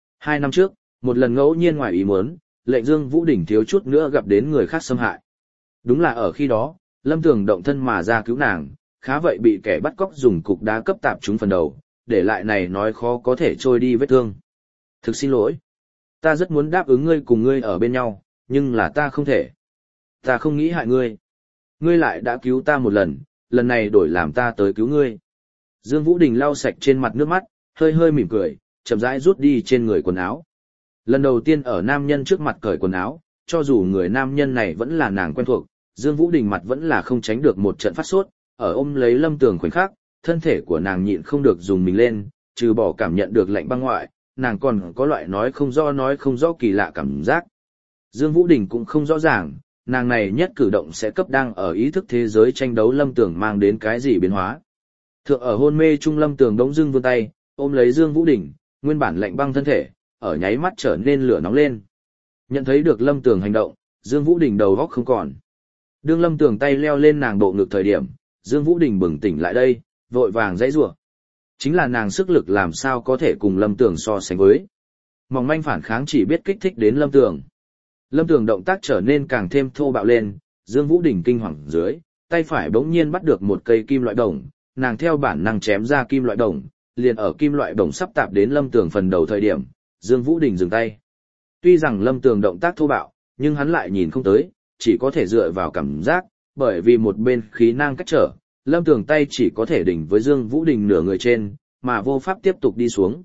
2 năm trước, một lần ngẫu nhiên ngoài ý muốn, lệnh Dương Vũ Đình thiếu chút nữa gặp đến người khác xâm hại. Đúng là ở khi đó, Lâm Tường động thân mà ra cứu nàng, khá vậy bị kẻ bắt cóc dùng cục đá cấp tạp trúng phần đầu, để lại này nói khó có thể trôi đi vết thương. Thực xin lỗi. Ta rất muốn đáp ứng ngươi cùng ngươi ở bên nhau, nhưng là ta không thể. Ta không nghĩ hại ngươi. Ngươi lại đã cứu ta một lần này đổi làm ta tới cứu ngươi. Dương Vũ Đình lau sạch trên mặt nước mắt, hơi hơi mỉm cười, chậm rãi rút đi trên người quần áo. Lần đầu tiên ở nam nhân trước mặt cởi quần áo, cho dù người nam nhân này vẫn là nàng quen thuộc, Dương Vũ Đình mặt vẫn là không tránh được một trận phát sốt, ở ôm lấy Lâm Tường khoảnh khắc, thân thể của nàng nhịn không được dùng mình lên, trừ bỏ cảm nhận được lạnh băng ngoại, nàng còn có loại nói không rõ kỳ lạ cảm giác. Dương Vũ Đình cũng không rõ ràng, nàng này nhất cử động sẽ cấp đang ở ý thức thế giới tranh đấu Lâm Tường mang đến cái gì biến hóa. Thượng ở hôn mê trung Lâm Tường đống dưng vươn tay, ôm lấy Dương Vũ Đình, nguyên bản lạnh băng thân thể, ở nháy mắt trở nên lửa nóng lên. Nhận thấy được Lâm Tường hành động, Dương Vũ Đình đầu óc không còn. Đương Lâm Tường tay leo lên nàng bộ ngực thời điểm, Dương Vũ Đình bừng tỉnh lại đây, vội vàng dãy rủa. Chính là nàng sức lực làm sao có thể cùng Lâm Tường so sánh với. Mỏng manh phản kháng chỉ biết kích thích đến Lâm Tường. Lâm Tường động tác trở nên càng thêm thô bạo lên, Dương Vũ Đình kinh hoàng dưới, tay phải bỗng nhiên bắt được một cây kim loại đồng, nàng theo bản năng chém ra kim loại đồng, liền ở kim loại đồng sắp tạp đến Lâm Tường phần đầu thời điểm, Dương Vũ Đình dừng tay. Tuy rằng Lâm Tường động tác thô bạo, nhưng hắn lại nhìn không tới, chỉ có thể dựa vào cảm giác, bởi vì một bên khí năng cách trở, Lâm Tường tay chỉ có thể đỉnh với Dương Vũ Đình nửa người trên, mà vô pháp tiếp tục đi xuống.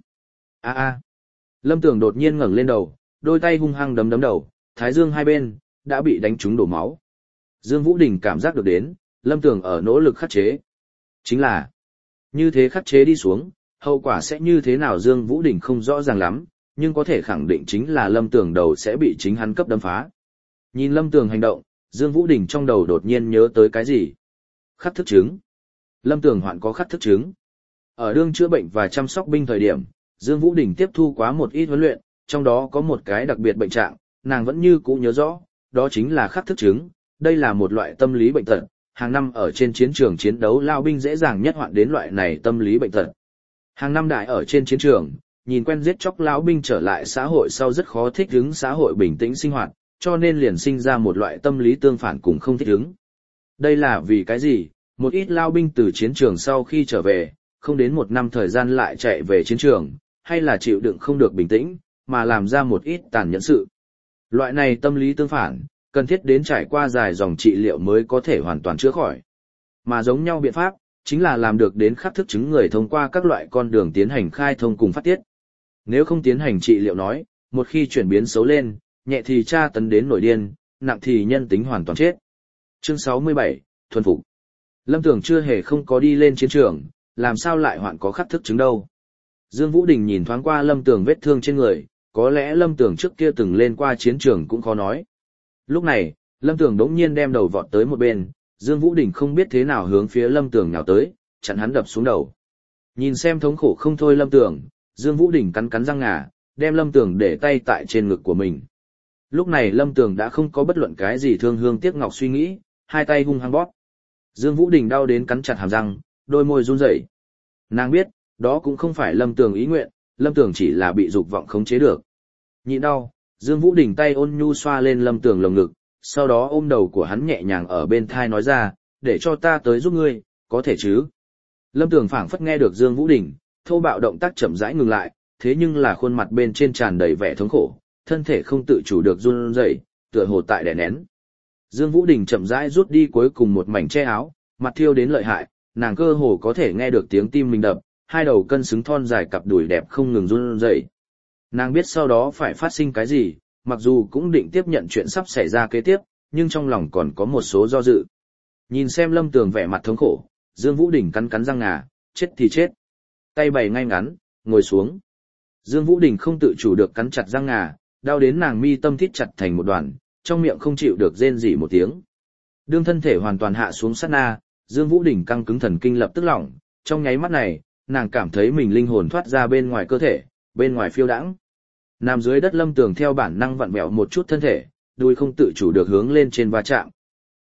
Lâm Tường đột nhiên ngẩng lên đầu, đôi tay hung hăng đấm đầu, thái dương hai bên đã bị đánh trúng đổ máu. Dương Vũ Đình cảm giác được đến, Lâm Tường ở nỗ lực khắc chế. Chính là, như thế khắc chế đi xuống, hậu quả sẽ như thế nào Dương Vũ Đình không rõ ràng lắm, nhưng có thể khẳng định chính là Lâm Tường đầu sẽ bị chính hắn cấp đấm phá. Nhìn Lâm Tường hành động, Dương Vũ Đình trong đầu đột nhiên nhớ tới cái gì? Khắc thức chứng. Lâm Tường hoạn có khắc thức chứng. Ở đương chữa bệnh và chăm sóc binh thời điểm, Dương Vũ Đình tiếp thu quá một ít huấn luyện, trong đó có một cái đặc biệt bệnh trạng, nàng vẫn như cũ nhớ rõ, đó chính là khắc thức chứng. Đây là một loại tâm lý bệnh tật, hàng năm ở trên chiến trường chiến đấu lao binh dễ dàng nhất hoạn đến loại này tâm lý bệnh tật. Hàng năm đại ở trên chiến trường, nhìn quen giết chóc lão binh trở lại xã hội sau rất khó thích ứng xã hội bình tĩnh sinh hoạt, cho nên liền sinh ra một loại tâm lý tương phản cùng không thích ứng. Đây là vì cái gì? Một ít lao binh từ chiến trường sau khi trở về, không đến 1 năm thời gian lại chạy về chiến trường, hay là chịu đựng không được bình tĩnh, mà làm ra một ít tàn nhẫn sự. Loại này tâm lý tương phản, cần thiết đến trải qua dài dòng trị liệu mới có thể hoàn toàn chữa khỏi. Mà giống nhau biện pháp, chính là làm được đến khắc thức chứng người thông qua các loại con đường tiến hành khai thông cùng phát tiết. Nếu không tiến hành trị liệu nói, một khi chuyển biến xấu lên, nhẹ thì tra tấn đến nổi điên, nặng thì nhân tính hoàn toàn chết. Chương 67, thuần phục. Lâm Tường chưa hề không có đi lên chiến trường, làm sao lại hoạn có khắc thức chứng đâu. Dương Vũ Đình nhìn thoáng qua Lâm Tường vết thương trên người, có lẽ Lâm Tường trước kia từng lên qua chiến trường cũng khó nói. Lúc này, Lâm Tường đống nhiên đem đầu vọt tới một bên, Dương Vũ Đình không biết thế nào hướng phía Lâm Tường nhào tới, chặn hắn đập xuống đầu. Nhìn xem thống khổ không thôi Lâm Tường, Dương Vũ Đình cắn cắn răng ngà, đem Lâm Tường để tay tại trên ngực của mình. Lúc này Lâm Tường đã không có bất luận cái gì thương hương tiếc ngọc suy nghĩ, hai tay hung hăng bóp. Dương Vũ Đình đau đến cắn chặt hàm răng, đôi môi run rẩy. Nàng biết, đó cũng không phải Lâm Tường ý nguyện, Lâm Tường chỉ là bị dục vọng khống chế được. Nhịn đau, Dương Vũ Đình tay ôn nhu xoa lên Lâm Tường lồng ngực, sau đó ôm đầu của hắn nhẹ nhàng ở bên thai nói ra, để cho ta tới giúp ngươi, có thể chứ? Lâm Tường phảng phất nghe được Dương Vũ Đình, thô bạo động tác chậm rãi ngừng lại, thế nhưng là khuôn mặt bên trên tràn đầy vẻ thống khổ, thân thể không tự chủ được run rẩy, tựa hồ tại đè nén. Dương Vũ Đình chậm rãi rút đi cuối cùng một mảnh che áo, mặt thiêu đến lợi hại, nàng cơ hồ có thể nghe được tiếng tim mình đập, hai đầu cân xứng thon dài cặp đùi đẹp không ngừng run rẩy. Nàng biết sau đó phải phát sinh cái gì, mặc dù cũng định tiếp nhận chuyện sắp xảy ra kế tiếp, nhưng trong lòng còn có một số do dự. Nhìn xem Lâm Tường vẻ mặt thống khổ, Dương Vũ Đình cắn cắn răng ngà, chết thì chết. Tay bày ngay ngắn, ngồi xuống. Dương Vũ Đình không tự chủ được cắn chặt răng ngà, đau đến nàng mi tâm thít chặt thành một đoàn, trong miệng không chịu được rên rỉ một tiếng. Đương thân thể hoàn toàn hạ xuống sát na, Dương Vũ Đình căng cứng thần kinh lập tức lỏng, trong nháy mắt này, nàng cảm thấy mình linh hồn thoát ra bên ngoài cơ thể, bên ngoài phiêu đãng. Nằm dưới đất Lâm Tường theo bản năng vặn vẹo một chút thân thể, đuôi không tự chủ được hướng lên trên va chạm.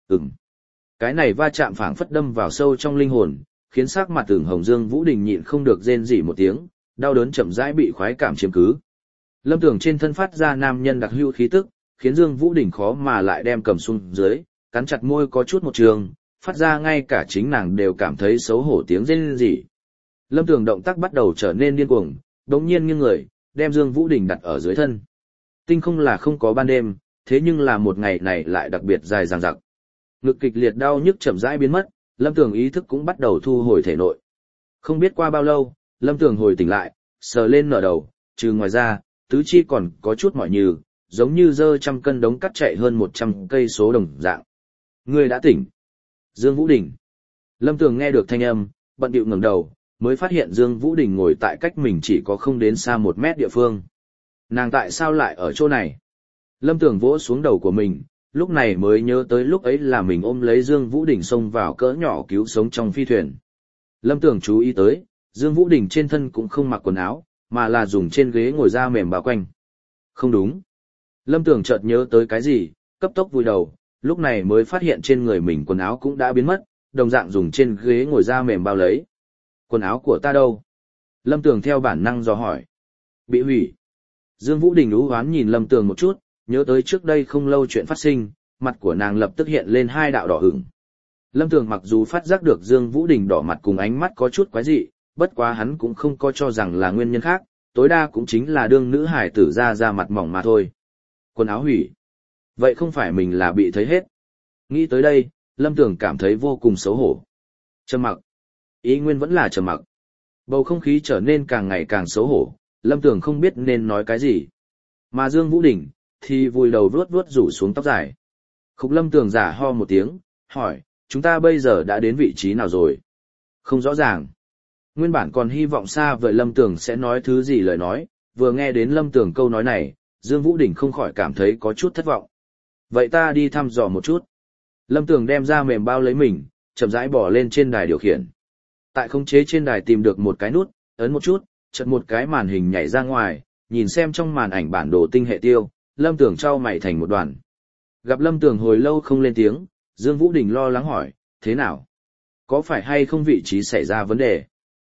Cái này va chạm phảng phất đâm vào sâu trong linh hồn, khiến sắc mặt ửng hồng Dương Vũ Đình nhịn không được rên rỉ một tiếng, đau đớn chậm rãi bị khoái cảm chiếm cứ. Lâm Tường trên thân phát ra nam nhân đặc hữu khí tức, khiến Dương Vũ Đình khó mà lại đem cầm xuống dưới, cắn chặt môi có chút một trường, phát ra ngay cả chính nàng đều cảm thấy xấu hổ tiếng rên rỉ. Lâm Tường động tác bắt đầu trở nên điên cuồng, đống nhiên nghiêng người, đem Dương Vũ Đình đặt ở dưới thân. Tinh không là không có ban đêm, thế nhưng là một ngày này lại đặc biệt dài dằng dặc. Ngực kịch liệt đau nhức chậm rãi biến mất, Lâm Tường ý thức cũng bắt đầu thu hồi thể nội. Không biết qua bao lâu, Lâm Tường hồi tỉnh lại, sờ lên nở đầu, trừ ngoài ra, tứ chi còn có chút mỏi nhừ, giống như dơ trăm cân đống cắt chạy hơn 100 cây số đồng dạng. Người đã tỉnh. Dương Vũ Đình. Lâm Tường nghe được thanh âm, bận bịu ngẩng đầu, mới phát hiện Dương Vũ Đình ngồi tại cách mình chỉ có không đến xa 1 mét địa phương. Nàng tại sao lại ở chỗ này? Lâm Tường vỗ xuống đầu của mình, lúc này mới nhớ tới lúc ấy là mình ôm lấy Dương Vũ Đình xông vào cỡ nhỏ cứu sống trong phi thuyền. Lâm Tường chú ý tới, Dương Vũ Đình trên thân cũng không mặc quần áo, mà là dùng trên ghế ngồi da mềm bao quanh. Không đúng. Lâm Tường chợt nhớ tới cái gì, cấp tốc vùi đầu, lúc này mới phát hiện trên người mình quần áo cũng đã biến mất, đồng dạng dùng trên ghế ngồi da mềm bao lấy. Quần áo của ta đâu? Lâm Tường theo bản năng dò hỏi. Bị hủy. Dương Vũ Đình ú hoán nhìn Lâm Tường một chút, nhớ tới trước đây không lâu chuyện phát sinh, mặt của nàng lập tức hiện lên 2 đạo đỏ ửng. Lâm Tường mặc dù phát giác được Dương Vũ Đình đỏ mặt cùng ánh mắt có chút quái dị, bất quá hắn cũng không có cho rằng là nguyên nhân khác, tối đa cũng chính là đương nữ hải tử ra mặt mỏng mà thôi. Quần áo hủy. Vậy không phải mình là bị thấy hết. Nghĩ tới đây, Lâm Tường cảm thấy vô cùng xấu hổ. Trầm mặc. Ý nguyên vẫn là trầm mặc. Bầu không khí trở nên càng ngày càng xấu hổ, Lâm Tường không biết nên nói cái gì. Mà Dương Vũ Đình thì vùi đầu vuốt vuốt rủ xuống tóc dài. Khúc Lâm Tường giả ho một tiếng, hỏi, chúng ta bây giờ đã đến vị trí nào rồi? Không rõ ràng. Nguyên bản còn hy vọng xa vời Lâm Tường sẽ nói thứ gì lời nói, vừa nghe đến Lâm Tường câu nói này, Dương Vũ Đình không khỏi cảm thấy có chút thất vọng. Vậy ta đi thăm dò một chút. Lâm Tường đem ra mềm bao lấy mình, chậm rãi bỏ lên trên đài điều khiển. Tại khống chế trên đài tìm được một cái nút, ấn một chút, chợt một cái màn hình nhảy ra ngoài, nhìn xem trong màn ảnh bản đồ tinh hệ tiêu, Lâm Tường trao mày thành một đoàn. Gặp Lâm Tường hồi lâu không lên tiếng, Dương Vũ Đình lo lắng hỏi, thế nào? Có phải hay không vị trí xảy ra vấn đề?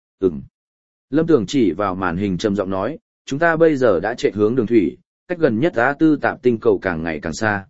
Lâm Tường chỉ vào màn hình trầm giọng nói, chúng ta bây giờ đã chạy hướng đường thủy, cách gần nhất Á Tư Tạp tinh cầu càng ngày càng xa.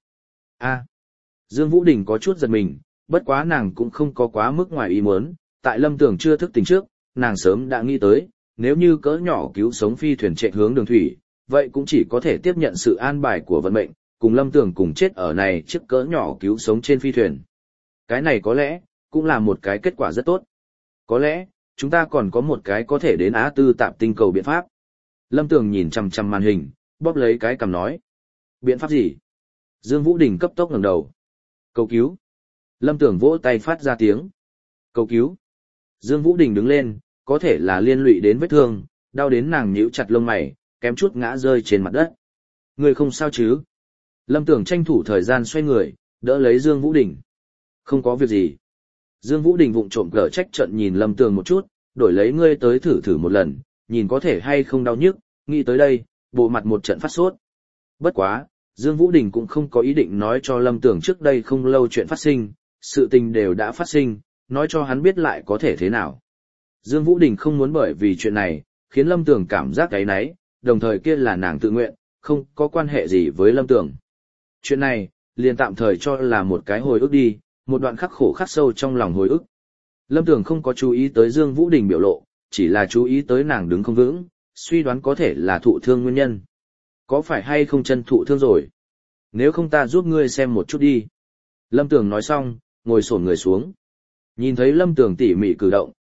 Dương Vũ Đình có chút giật mình, bất quá nàng cũng không có quá mức ngoài ý muốn, tại Lâm Tường chưa thức tỉnh trước, nàng sớm đã nghĩ tới, nếu như cỡ nhỏ cứu sống phi thuyền chạy hướng đường thủy, vậy cũng chỉ có thể tiếp nhận sự an bài của vận mệnh, cùng Lâm Tường cùng chết ở này chiếc cỡ nhỏ cứu sống trên phi thuyền. Cái này có lẽ, cũng là một cái kết quả rất tốt. Có lẽ, chúng ta còn có một cái có thể đến Á Tư Tạp tinh cầu biện pháp. Lâm Tường nhìn chằm chằm màn hình, bóp lấy cái cằm nói. Biện pháp gì? Dương Vũ Đình cấp tốc ngẩng đầu. Cầu cứu. Lâm Tường vỗ tay phát ra tiếng. Cầu cứu. Dương Vũ Đình đứng lên, có thể là liên lụy đến vết thương, đau đến nàng nhíu chặt lông mày, kém chút ngã rơi trên mặt đất. Người không sao chứ? Lâm Tường tranh thủ thời gian xoay người, đỡ lấy Dương Vũ Đình. Không có việc gì. Dương Vũ Đình vụng trộm cờ trách trận nhìn Lâm Tường một chút, đổi lấy ngươi tới thử một lần, nhìn có thể hay không đau nhức, nghĩ tới đây, bộ mặt một trận phát sốt. Bất quá, Dương Vũ Đình cũng không có ý định nói cho Lâm Tường trước đây không lâu chuyện phát sinh, sự tình đều đã phát sinh, nói cho hắn biết lại có thể thế nào. Dương Vũ Đình không muốn bởi vì chuyện này, khiến Lâm Tường cảm giác áy náy, đồng thời kia là nàng tự nguyện, không có quan hệ gì với Lâm Tường. Chuyện này, liền tạm thời cho là một cái hồi ức đi, một đoạn khắc khổ khắc sâu trong lòng hồi ức. Lâm Tường không có chú ý tới Dương Vũ Đình biểu lộ, chỉ là chú ý tới nàng đứng không vững, suy đoán có thể là thụ thương nguyên nhân. Có phải hay không chân thụ thương rồi? Nếu không ta giúp ngươi xem một chút đi. Lâm Tường nói xong, ngồi xổm người xuống. Nhìn thấy Lâm Tường tỉ mỉ cử động,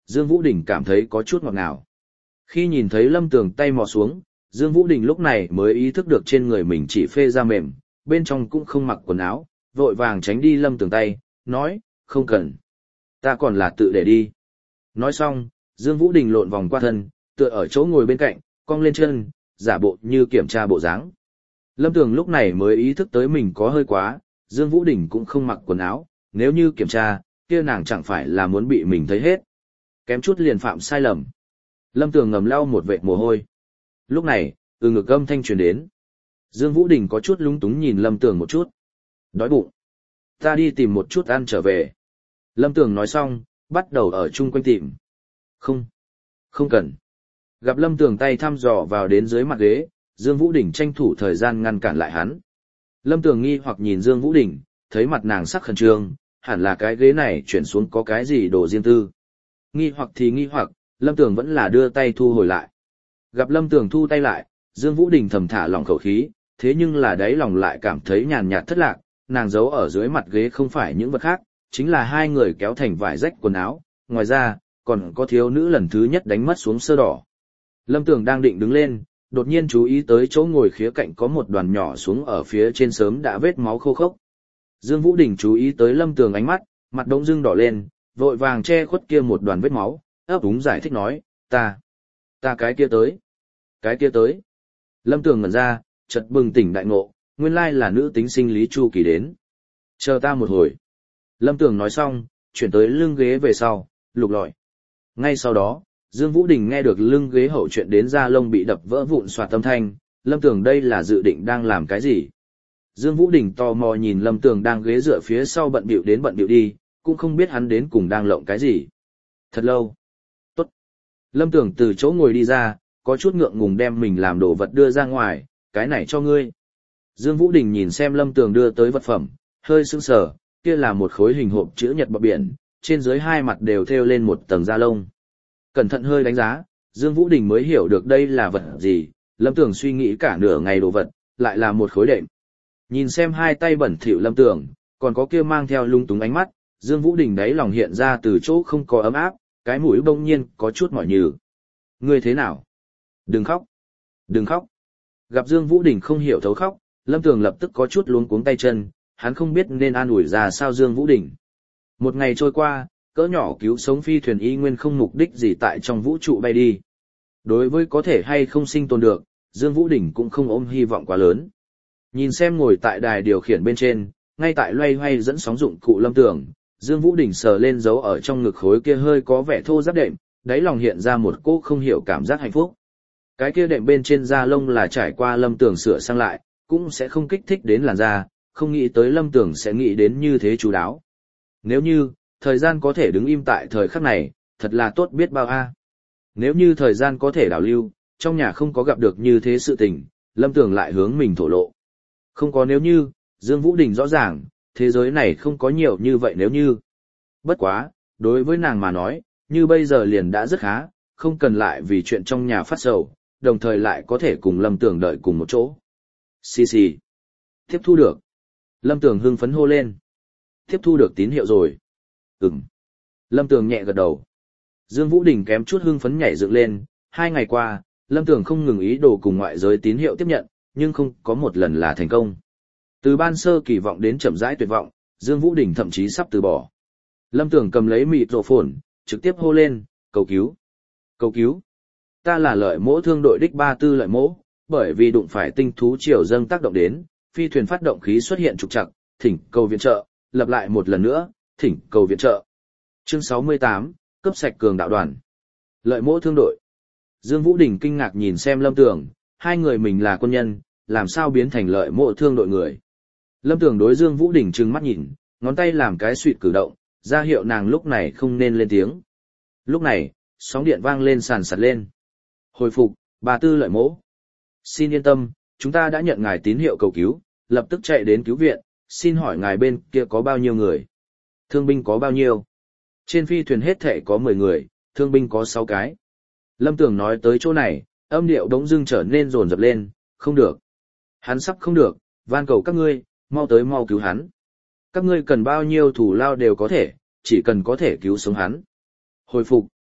Dương Vũ Đình cảm thấy có chút ngọt ngào. Khi nhìn thấy Lâm Tường tay mò xuống, Dương Vũ Đình lúc này mới ý thức được trên người mình chỉ phê da mềm, bên trong cũng không mặc quần áo, vội vàng tránh đi Lâm Tường tay, nói, không cần. Ta còn là tự để đi. Nói xong, Dương Vũ Đình lộn vòng qua thân, tựa ở chỗ ngồi bên cạnh, cong lên chân, giả bộ như kiểm tra bộ dáng. Lâm Tường lúc này mới ý thức tới mình có hơi quá, Dương Vũ Đình cũng không mặc quần áo, nếu như kiểm tra, kia nàng chẳng phải là muốn bị mình thấy hết. Kém chút liền phạm sai lầm. Lâm Tường ngầm lau một vệt mồ hôi. Lúc này, ngực âm thanh truyền đến. Dương Vũ Đình có chút lúng túng nhìn Lâm Tường một chút. Đói bụng. Ta đi tìm một chút ăn trở về. Lâm Tường nói xong, bắt đầu ở chung quanh tìm. Không. Không cần. Gặp Lâm Tường tay thăm dò vào đến dưới mặt ghế, Dương Vũ Đình tranh thủ thời gian ngăn cản lại hắn. Lâm Tường nghi hoặc nhìn Dương Vũ Đình, thấy mặt nàng sắc khẩn trương, hẳn là cái ghế này chuyển xuống có cái gì đồ riêng tư. Nghi hoặc thì nghi hoặc, Lâm Tường vẫn là đưa tay thu hồi lại. Gặp Lâm Tường thu tay lại, Dương Vũ Đình thầm thả lỏng khẩu khí, thế nhưng là đáy lòng lại cảm thấy nhàn nhạt thất lạc, nàng giấu ở dưới mặt ghế không phải những vật khác, chính là hai người kéo thành vải rách quần áo, ngoài ra, còn có thiếu nữ lần thứ nhất đánh mất xuống sơ đỏ. Lâm Tường đang định đứng lên, đột nhiên chú ý tới chỗ ngồi khía cạnh có một đoàn nhỏ xuống ở phía trên sớm đã vết máu khô khốc. Dương Vũ Đình chú ý tới Lâm Tường ánh mắt, mặt đống dưng đỏ lên, vội vàng che khuất kia một đoàn vết máu, ấp úng giải thích nói, ta cái kia tới. Cái kia tới. Lâm Tường ngẩn ra, chợt bừng tỉnh đại ngộ, nguyên lai là nữ tính sinh lý chu kỳ đến. Chờ ta một hồi. Lâm Tường nói xong, chuyển tới lưng ghế về sau, lục lọi. Ngay sau đó, Dương Vũ Đình nghe được lưng ghế hậu chuyện đến da lông bị đập vỡ vụn xoạt tâm thanh, Lâm Tường đây là dự định đang làm cái gì? Dương Vũ Đình tò mò nhìn Lâm Tường đang ghế dựa phía sau bận bịu đến bận bịu đi, cũng không biết hắn đến cùng đang lộng cái gì. Thật lâu. Tốt. Lâm Tường từ chỗ ngồi đi ra, có chút ngượng ngùng đem mình làm đồ vật đưa ra ngoài, cái này cho ngươi. Dương Vũ Đình nhìn xem Lâm Tường đưa tới vật phẩm, hơi sững sờ, kia là một khối hình hộp chữ nhật bọc biển, trên dưới hai mặt đều thêu lên một tầng da lông. Cẩn thận hơi đánh giá, Dương Vũ Đình mới hiểu được đây là vật gì, Lâm Tường suy nghĩ cả nửa ngày đồ vật, lại là một khối đệm. Nhìn xem hai tay bẩn thỉu Lâm Tường, còn có kia mang theo lung túng ánh mắt, Dương Vũ Đình đáy lòng hiện ra từ chỗ không có ấm áp, cái mũi bỗng nhiên có chút mỏi nhừ. Ngươi thế nào? Đừng khóc. Đừng khóc. Gặp Dương Vũ Đình không hiểu thấu khóc, Lâm Tường lập tức có chút luống cuống tay chân, hắn không biết nên an ủi ra sao Dương Vũ Đình. Một ngày trôi qua, cỡ nhỏ cứu sống phi thuyền y nguyên không mục đích gì tại trong vũ trụ bay đi. Đối với có thể hay không sinh tồn được, Dương Vũ Đình cũng không ôm hy vọng quá lớn. Nhìn xem ngồi tại đài điều khiển bên trên, ngay tại loay hoay dẫn sóng dụng cụ Lâm Tường, Dương Vũ Đình sờ lên dấu ở trong ngực khối kia hơi có vẻ thô ráp đệm, đáy lòng hiện ra một cỗ không hiểu cảm giác hạnh phúc. Cái kia đệm bên trên da lông là trải qua Lâm Tường sửa sang lại, cũng sẽ không kích thích đến làn da, không nghĩ tới Lâm Tường sẽ nghĩ đến như thế chú đáo. Nếu như, thời gian có thể đứng im tại thời khắc này, thật là tốt biết bao a. Nếu như thời gian có thể đảo lưu, trong nhà không có gặp được như thế sự tình, Lâm Tường lại hướng mình thổ lộ. Không có nếu như, Dương Vũ Đình rõ ràng, thế giới này không có nhiều như vậy nếu như. Bất quá, đối với nàng mà nói, như bây giờ liền đã rất khá, không cần lại vì chuyện trong nhà phát sầu, đồng thời lại có thể cùng Lâm Tường đợi cùng một chỗ. Xì xì. Tiếp thu được. Lâm Tường hưng phấn hô lên. Tiếp thu được tín hiệu rồi. Ừm. Lâm Tường nhẹ gật đầu. Dương Vũ Đình kém chút hưng phấn nhảy dựng lên, 2 ngày qua, Lâm Tường không ngừng ý đồ cùng ngoại giới tín hiệu tiếp nhận, nhưng không có một lần là thành công. Từ ban sơ kỳ vọng đến chậm rãi tuyệt vọng, Dương Vũ Đình thậm chí sắp từ bỏ. Lâm Tường cầm lấy mịt rộ phồn, trực tiếp hô lên, cầu cứu. Cầu cứu. Ta là lợi mỗ thương đội đích 34 lợi mỗ, bởi vì đụng phải tinh thú triều dâng tác động đến, phi thuyền phát động khí xuất hiện trục trặc, thỉnh cầu viện trợ, lặp lại một lần nữa, thỉnh cầu viện trợ. Chương 68, cấp sạch cường đạo đoàn. Lợi mỗ thương đội. Dương Vũ Đình kinh ngạc nhìn xem Lâm Tường, hai người mình là quân nhân, làm sao biến thành lợi mỗ thương đội người. Lâm Tường đối Dương Vũ Đình trừng mắt nhìn, ngón tay làm cái suỵt cử động, ra hiệu nàng lúc này không nên lên tiếng. Lúc này, sóng điện vang lên sàn sạt lên. Hồi phục, 34 lợi mỗ. Xin yên tâm, chúng ta đã nhận ngài tín hiệu cầu cứu, lập tức chạy đến cứu viện, xin hỏi ngài bên kia có bao nhiêu người? Thương binh có bao nhiêu? Trên phi thuyền hết thảy có 10 người, thương binh có 6 cái. Lâm Tường nói tới chỗ này, âm điệu đống dưng trở nên rồn rập lên, không được. Hắn sắp không được, van cầu các ngươi, mau tới mau cứu hắn. Các ngươi cần bao nhiêu thủ lao đều có thể, chỉ cần có thể cứu sống hắn. Hồi phục,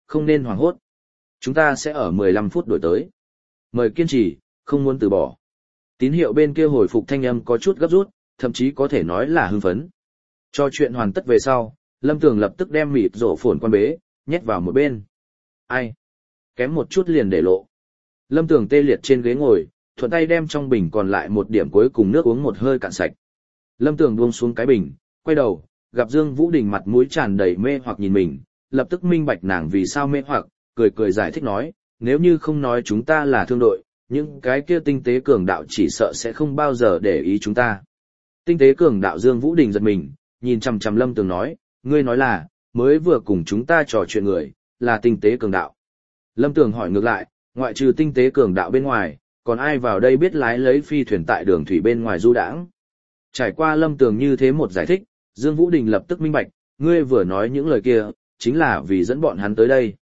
không nên hoảng hốt. Chúng ta sẽ ở 15 phút đổi tới. Mời kiên trì, không muốn từ bỏ. Tín hiệu bên kia hồi phục thanh âm có chút gấp rút, thậm chí có thể nói là hưng phấn. Cho chuyện hoàn tất về sau, Lâm Tường lập tức đem mịt rổ phồn quan bế, nhét vào một bên. Ai? Kém một chút liền để lộ. Lâm Tường tê liệt trên ghế ngồi, thuận tay đem trong bình còn lại một điểm cuối cùng nước uống một hơi cạn sạch. Lâm Tường buông xuống cái bình, quay đầu, gặp Dương Vũ Đình mặt mũi tràn đầy mê hoặc nhìn mình, lập tức minh bạch nàng vì sao mê hoặc, cười cười giải thích nói, nếu như không nói chúng ta là thương đội, những cái kia tinh tế cường đạo chỉ sợ sẽ không bao giờ để ý chúng ta. Tinh tế cường đạo Dương Vũ Đình giật mình, nhìn chằm chằm Lâm Tường nói, ngươi nói là, mới vừa cùng chúng ta trò chuyện người, là tinh tế cường đạo. Lâm Tường hỏi ngược lại, ngoại trừ tinh tế cường đạo bên ngoài, còn ai vào đây biết lái lấy phi thuyền tại đường thủy bên ngoài du đãng? Trải qua Lâm Tường như thế một giải thích, Dương Vũ Đình lập tức minh bạch, ngươi vừa nói những lời kia, chính là vì dẫn bọn hắn tới đây.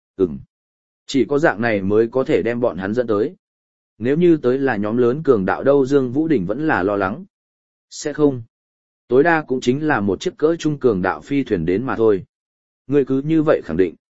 Chỉ có dạng này mới có thể đem bọn hắn dẫn tới. Nếu như tới là nhóm lớn cường đạo đâu Dương Vũ Đình vẫn là lo lắng. Sẽ không. Tối đa cũng chính là một chiếc cỡ trung cường đạo phi thuyền đến mà thôi. Ngươi cứ như vậy khẳng định.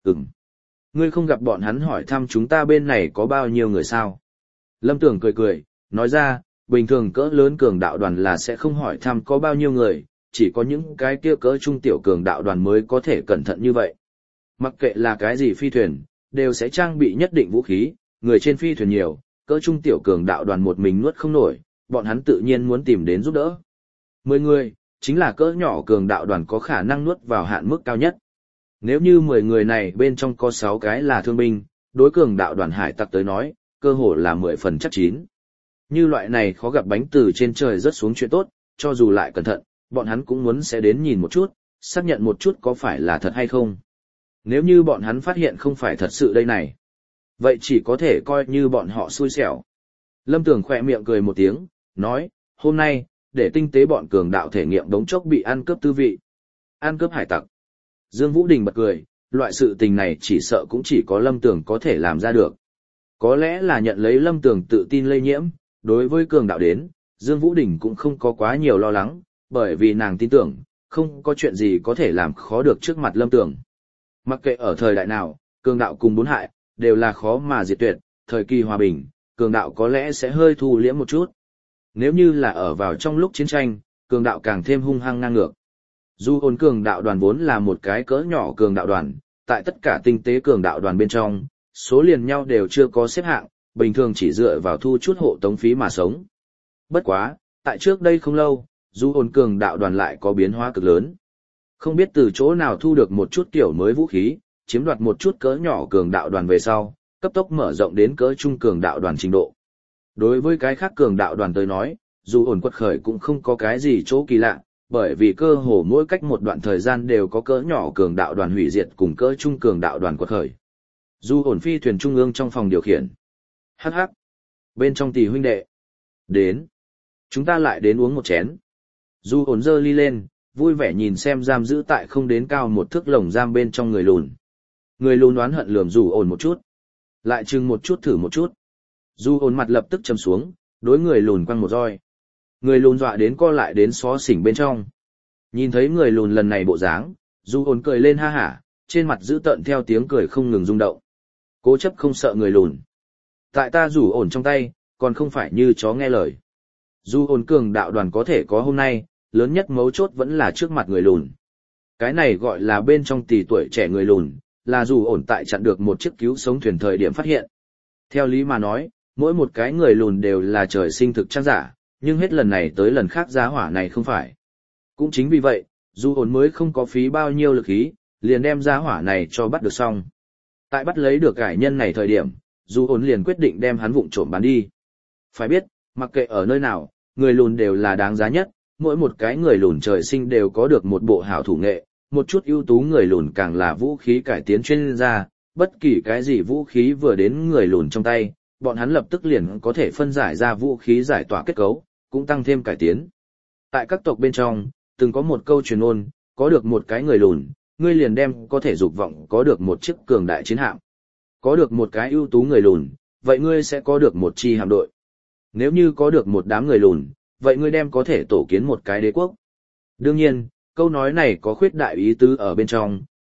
Ngươi không gặp bọn hắn hỏi thăm chúng ta bên này có bao nhiêu người sao? Lâm Tường cười cười, nói ra, bình thường cỡ lớn cường đạo đoàn là sẽ không hỏi thăm có bao nhiêu người, chỉ có những cái kia cỡ trung tiểu cường đạo đoàn mới có thể cẩn thận như vậy. Mặc kệ là cái gì phi thuyền, đều sẽ trang bị nhất định vũ khí, người trên phi thuyền nhiều, cỡ trung tiểu cường đạo đoàn một mình nuốt không nổi, bọn hắn tự nhiên muốn tìm đến giúp đỡ. 10 người, chính là cỡ nhỏ cường đạo đoàn có khả năng nuốt vào hạn mức cao nhất. Nếu như 10 người này bên trong có 6 cái là thương binh, đối cường đạo đoàn hải tặc tới nói, cơ hồ là 10 phần chắc chín. Như loại này khó gặp bánh từ trên trời rớt xuống chuyện tốt, cho dù lại cẩn thận, bọn hắn cũng muốn sẽ đến nhìn một chút, xác nhận một chút có phải là thật hay không. Nếu như bọn hắn phát hiện không phải thật sự đây này, vậy chỉ có thể coi như bọn họ xui xẻo. Lâm Tường khỏe miệng cười một tiếng, nói, hôm nay, để tinh tế bọn cường đạo thể nghiệm đống chốc bị ăn cướp tư vị. Ăn cướp hải tặc. Dương Vũ Đình bật cười, loại sự tình này chỉ sợ cũng chỉ có Lâm Tường có thể làm ra được. Có lẽ là nhận lấy Lâm Tường tự tin lây nhiễm, đối với cường đạo đến, Dương Vũ Đình cũng không có quá nhiều lo lắng, bởi vì nàng tin tưởng, không có chuyện gì có thể làm khó được trước mặt Lâm Tường. Mặc kệ ở thời đại nào, cường đạo cùng bốn hại, đều là khó mà diệt tuyệt, thời kỳ hòa bình, cường đạo có lẽ sẽ hơi thu liễm một chút. Nếu như là ở vào trong lúc chiến tranh, cường đạo càng thêm hung hăng ngang ngược. Dù ổn cường đạo đoàn vốn là một cái cỡ nhỏ cường đạo đoàn, tại tất cả tinh tế cường đạo đoàn bên trong, số liền nhau đều chưa có xếp hạng, bình thường chỉ dựa vào thu chút hộ tống phí mà sống. Bất quá, tại trước đây không lâu, dù ổn cường đạo đoàn lại có biến hóa cực lớn. Không biết từ chỗ nào thu được một chút kiểu mới vũ khí, chiếm đoạt một chút cỡ nhỏ cường đạo đoàn về sau, cấp tốc mở rộng đến cỡ trung cường đạo đoàn trình độ. Đối với cái khác cường đạo đoàn tới nói, dù ổn quật khởi cũng không có cái gì chỗ kỳ lạ, bởi vì cơ hồ mỗi cách một đoạn thời gian đều có cỡ nhỏ cường đạo đoàn hủy diệt cùng cỡ trung cường đạo đoàn quật khởi. Dù ổn phi thuyền trung ương trong phòng điều khiển. Hắc hắc. Bên trong tỷ huynh đệ. Đến. Chúng ta lại đến uống một chén. Dù ổn giơ ly lên, vui vẻ nhìn xem giam giữ tại không đến cao một thước lồng giam bên trong người lùn. Người lùn oán hận lườm dù ổn một chút. Lại chừng một chút thử một chút. Dù ổn mặt lập tức châm xuống, đối người lùn quăng một roi. Người lùn dọa đến co lại đến xó xỉnh bên trong. Nhìn thấy người lùn lần này bộ dáng, dù ổn cười lên ha hả, trên mặt giữ tợn theo tiếng cười không ngừng rung động. Cố chấp không sợ người lùn. Tại ta rủ ổn trong tay, còn không phải như chó nghe lời. Dù ổn cường đạo đoàn có thể có hôm nay, lớn nhất mấu chốt vẫn là trước mặt người lùn. Cái này gọi là bên trong tỷ tuổi trẻ người lùn, là dù ổn tại chặn được một chiếc cứu sống thuyền thời điểm phát hiện. Theo lý mà nói, mỗi một cái người lùn đều là trời sinh thực trang giả, nhưng hết lần này tới lần khác giá hỏa này không phải. Cũng chính vì vậy, dù ổn mới không có phí bao nhiêu lực khí, liền đem giá hỏa này cho bắt được xong. Tại bắt lấy được cải nhân này thời điểm, dù ổn liền quyết định đem hắn vụng trộm bán đi. Phải biết, mặc kệ ở nơi nào, người lùn đều là đáng giá nhất, mỗi một cái người lùn trời sinh đều có được một bộ hảo thủ nghệ, một chút ưu tú người lùn càng là vũ khí cải tiến chuyên gia, bất kỳ cái gì vũ khí vừa đến người lùn trong tay, bọn hắn lập tức liền có thể phân giải ra vũ khí giải tỏa kết cấu, cũng tăng thêm cải tiến. Tại các tộc bên trong, từng có một câu truyền ngôn, có được một cái người lùn, ngươi liền đem có thể dục vọng có được một chiếc cường đại chiến hạm. Có được một cái ưu tú người lùn, vậy ngươi sẽ có được một chi hạm đội. Nếu như có được một đám người lùn, vậy ngươi đem có thể tổ kiến một cái đế quốc. Đương nhiên, câu nói này có khuyết đại ý tứ ở bên trong,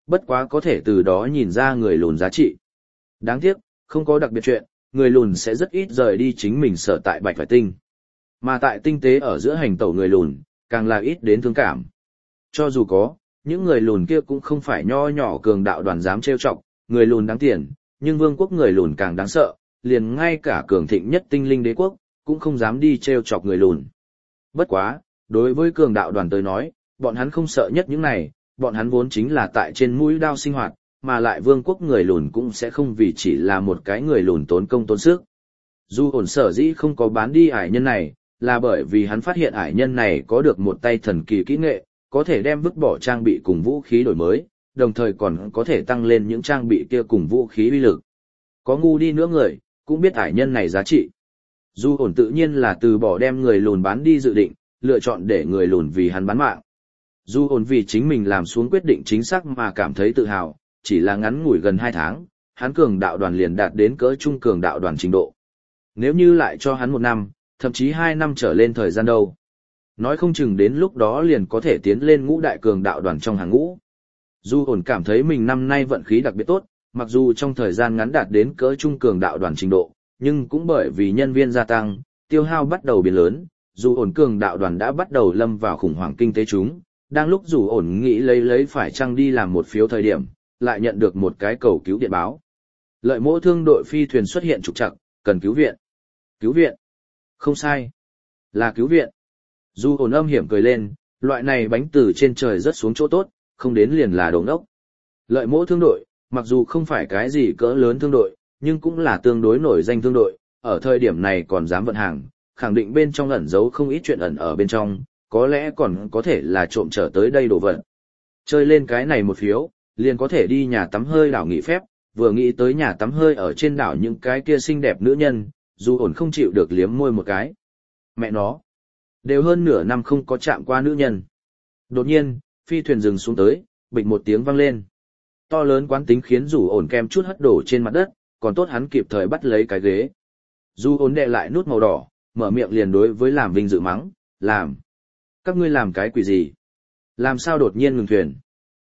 bất quá có thể từ đó nhìn ra người lùn giá trị. Đáng tiếc, không có đặc biệt chuyện, người lùn sẽ rất ít rời đi chính mình sở tại Bạch Hải Tinh. Mà tại tinh tế ở giữa hành tẩu người lùn, càng là ít đến thương cảm. Cho dù có, những người lùn kia cũng không phải nho nhỏ cường đạo đoàn dám trêu chọc, người lùn đáng tiền, nhưng vương quốc người lùn càng đáng sợ, liền ngay cả cường thịnh nhất tinh linh đế quốc, cũng không dám đi trêu chọc người lùn. Bất quá, đối với cường đạo đoàn tới nói, bọn hắn không sợ nhất những này, bọn hắn vốn chính là tại trên mũi đao sinh hoạt, mà lại vương quốc người lùn cũng sẽ không vì chỉ là một cái người lùn tốn công tốn sức. Dù ổn sở dĩ không có bán đi ải nhân này, là bởi vì hắn phát hiện ải nhân này có được một tay thần kỳ kỹ nghệ, có thể đem vứt bỏ trang bị cùng vũ khí đổi mới, đồng thời còn có thể tăng lên những trang bị kia cùng vũ khí uy lực. Có ngu đi nữa người, cũng biết ải nhân này giá trị. Dù ổn tự nhiên là từ bỏ đem người lùn bán đi dự định, lựa chọn để người lùn vì hắn bán mạng. Dù ổn vì chính mình làm xuống quyết định chính xác mà cảm thấy tự hào, chỉ là ngắn ngủi gần 2 tháng, hắn cường đạo đoàn liền đạt đến cỡ trung cường đạo đoàn trình độ. Nếu như lại cho hắn 1 năm, thậm chí 2 năm trở lên thời gian đâu. Nói không chừng đến lúc đó liền có thể tiến lên ngũ đại cường đạo đoàn trong hàng ngũ. Dù ổn cảm thấy mình năm nay vận khí đặc biệt tốt, mặc dù trong thời gian ngắn đạt đến cỡ trung cường đạo đoàn trình độ, nhưng cũng bởi vì nhân viên gia tăng, tiêu hao bắt đầu biến lớn, dù ổn cường đạo đoàn đã bắt đầu lâm vào khủng hoảng kinh tế chúng, đang lúc dù ổn nghĩ lấy phải chăng đi làm một phiếu thời điểm, lại nhận được một cái cầu cứu điện báo. Lợi Mỗ thương đội phi thuyền xuất hiện trục trặc, cần cứu viện. Cứu viện? Không sai. Là cứu viện. Dù ổn âm hiểm cười lên, loại này bánh từ trên trời rớt xuống chỗ tốt, không đến liền là đồ ngốc. Lợi Mỗ thương đội, mặc dù không phải cái gì cỡ lớn thương đội, nhưng cũng là tương đối nổi danh thương đội, ở thời điểm này còn dám vận hàng, khẳng định bên trong ẩn giấu không ít chuyện ẩn ở bên trong, có lẽ còn có thể là trộm trở tới đây đồ vật. Chơi lên cái này một phiếu, liền có thể đi nhà tắm hơi đảo nghỉ phép, vừa nghĩ tới nhà tắm hơi ở trên đảo những cái kia xinh đẹp nữ nhân, dù ổn không chịu được liếm môi một cái. Mẹ nó, đều hơn nửa năm không có chạm qua nữ nhân. Đột nhiên, phi thuyền dừng xuống tới, bịch một tiếng vang lên. To lớn quán tính khiến dù ổn kem chút hất đổ trên mặt đất, còn tốt hắn kịp thời bắt lấy cái ghế. Dù ổn đè lại nút màu đỏ, mở miệng liền đối với làm vinh dự mắng, làm. Các ngươi làm cái quỷ gì? Làm sao đột nhiên ngừng thuyền?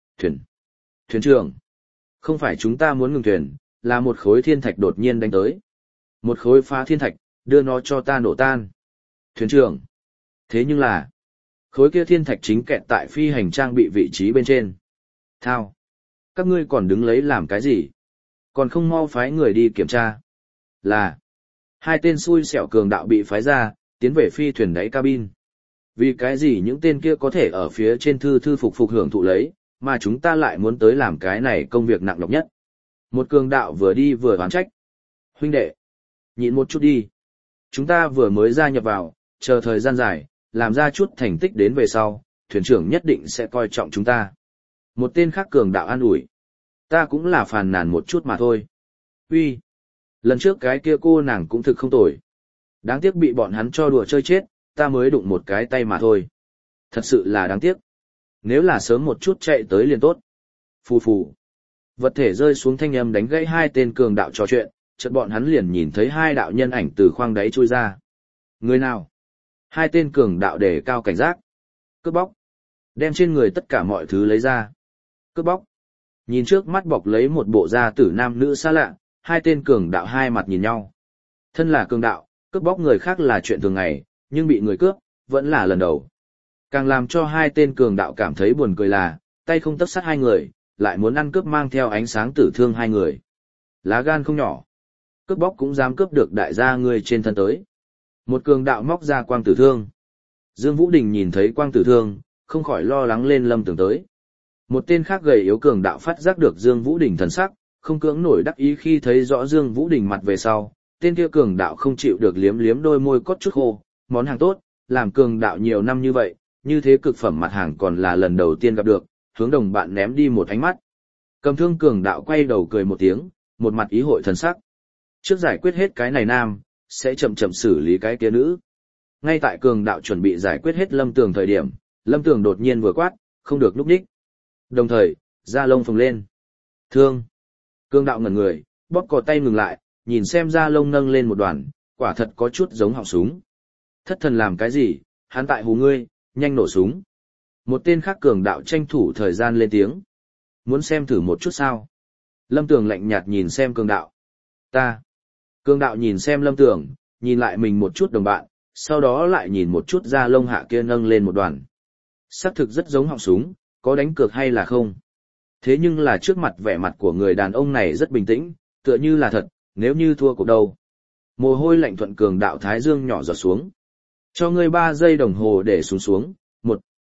Thuyền trưởng. Không phải chúng ta muốn ngừng thuyền, là một khối thiên thạch đột nhiên đánh tới. Một khối phá thiên thạch, đưa nó cho ta nổ tan. Thuyền trưởng. Thế nhưng là, khối kia thiên thạch chính kẹt tại phi hành trang bị vị trí bên trên. Thao. Các ngươi còn đứng lấy làm cái gì? Còn không mau phái người đi kiểm tra. Là. 2 tên xui xẻo cường đạo bị phái ra, tiến về phi thuyền đáy cabin. Vì cái gì những tên kia có thể ở phía trên thư phục hưởng thụ lấy, mà chúng ta lại muốn tới làm cái này công việc nặng nhọc nhất. Một cường đạo vừa đi vừa oán trách. Huynh đệ, nhịn một chút đi. Chúng ta vừa mới gia nhập vào, chờ thời gian dài, làm ra chút thành tích đến về sau, thuyền trưởng nhất định sẽ coi trọng chúng ta. Một tên khác cường đạo an ủi. Ta cũng là phàn nàn một chút mà thôi. Uy, lần trước cái kia cô nàng cũng thực không tồi. Đáng tiếc bị bọn hắn cho đùa chơi chết, ta mới đụng một cái tay mà thôi. Thật sự là đáng tiếc. Nếu là sớm một chút chạy tới liền tốt. Phù phù. Vật thể rơi xuống thanh âm đánh gãy 2 tên cường đạo trò chuyện, chợt bọn hắn liền nhìn thấy 2 đạo nhân ảnh từ khoang đáy trôi ra. Người nào? 2 tên cường đạo đề cao cảnh giác. Cướp bóc. Đem trên người tất cả mọi thứ lấy ra. Cướp bóc. Nhìn trước mắt bọc lấy một bộ da tử nam nữ xa lạ, 2 tên cường đạo hai mặt nhìn nhau. Thân là cường đạo, cướp bóc người khác là chuyện thường ngày, nhưng bị người cướp, vẫn là lần đầu. Càng làm cho 2 tên cường đạo cảm thấy buồn cười là, tay không tấc sắt 2 người, lại muốn ăn cướp mang theo ánh sáng tử thương 2 người. Lá gan không nhỏ. Cướp bóc cũng dám cướp được đại gia người trên thân tới. Một cường đạo móc ra quang tử thương. Dương Vũ Đình nhìn thấy quang tử thương, không khỏi lo lắng lên Lâm Tường tới. Một tên khác gầy yếu cường đạo phát giác được Dương Vũ Đình thần sắc, không cưỡng nổi đắc ý khi thấy rõ Dương Vũ Đình mặt về sau. Tên kia cường đạo không chịu được liếm liếm đôi môi cốt chút khô, món hàng tốt, làm cường đạo nhiều năm như vậy, như thế cực phẩm mặt hàng còn là lần đầu tiên gặp được, hướng đồng bạn ném đi một ánh mắt. Cầm thương cường đạo quay đầu cười một tiếng, một mặt ý hội thần sắc. Trước giải quyết hết cái này nam, sẽ chậm chậm xử lý cái kia nữ. Ngay tại cường đạo chuẩn bị giải quyết hết Lâm Tường thời điểm, Lâm Tường đột nhiên vừa quát, không được núp đích. Đồng thời, da lông phồng lên. Thương. Cường đạo ngẩn người, bóp cò tay ngừng lại, nhìn xem da lông nâng lên một đoàn, quả thật có chút giống họng súng. Thất thần làm cái gì, hắn tại hù ngươi, nhanh nổ súng. Một tên khác cường đạo tranh thủ thời gian lên tiếng. Muốn xem thử một chút sao? Lâm Tường lạnh nhạt nhìn xem cường đạo. Ta. Cường đạo nhìn xem Lâm Tường, nhìn lại mình một chút đồng bạn, sau đó lại nhìn một chút da lông hạ kia nâng lên một đoàn. Xác thực rất giống họng súng, có đánh cược hay là không? Thế nhưng là trước mặt vẻ mặt của người đàn ông này rất bình tĩnh, tựa như là thật, nếu như thua cuộc đâu. Mồ hôi lạnh thuận cường đạo thái dương nhỏ giọt xuống. Cho ngươi 3 giây đồng hồ để xuống. 1,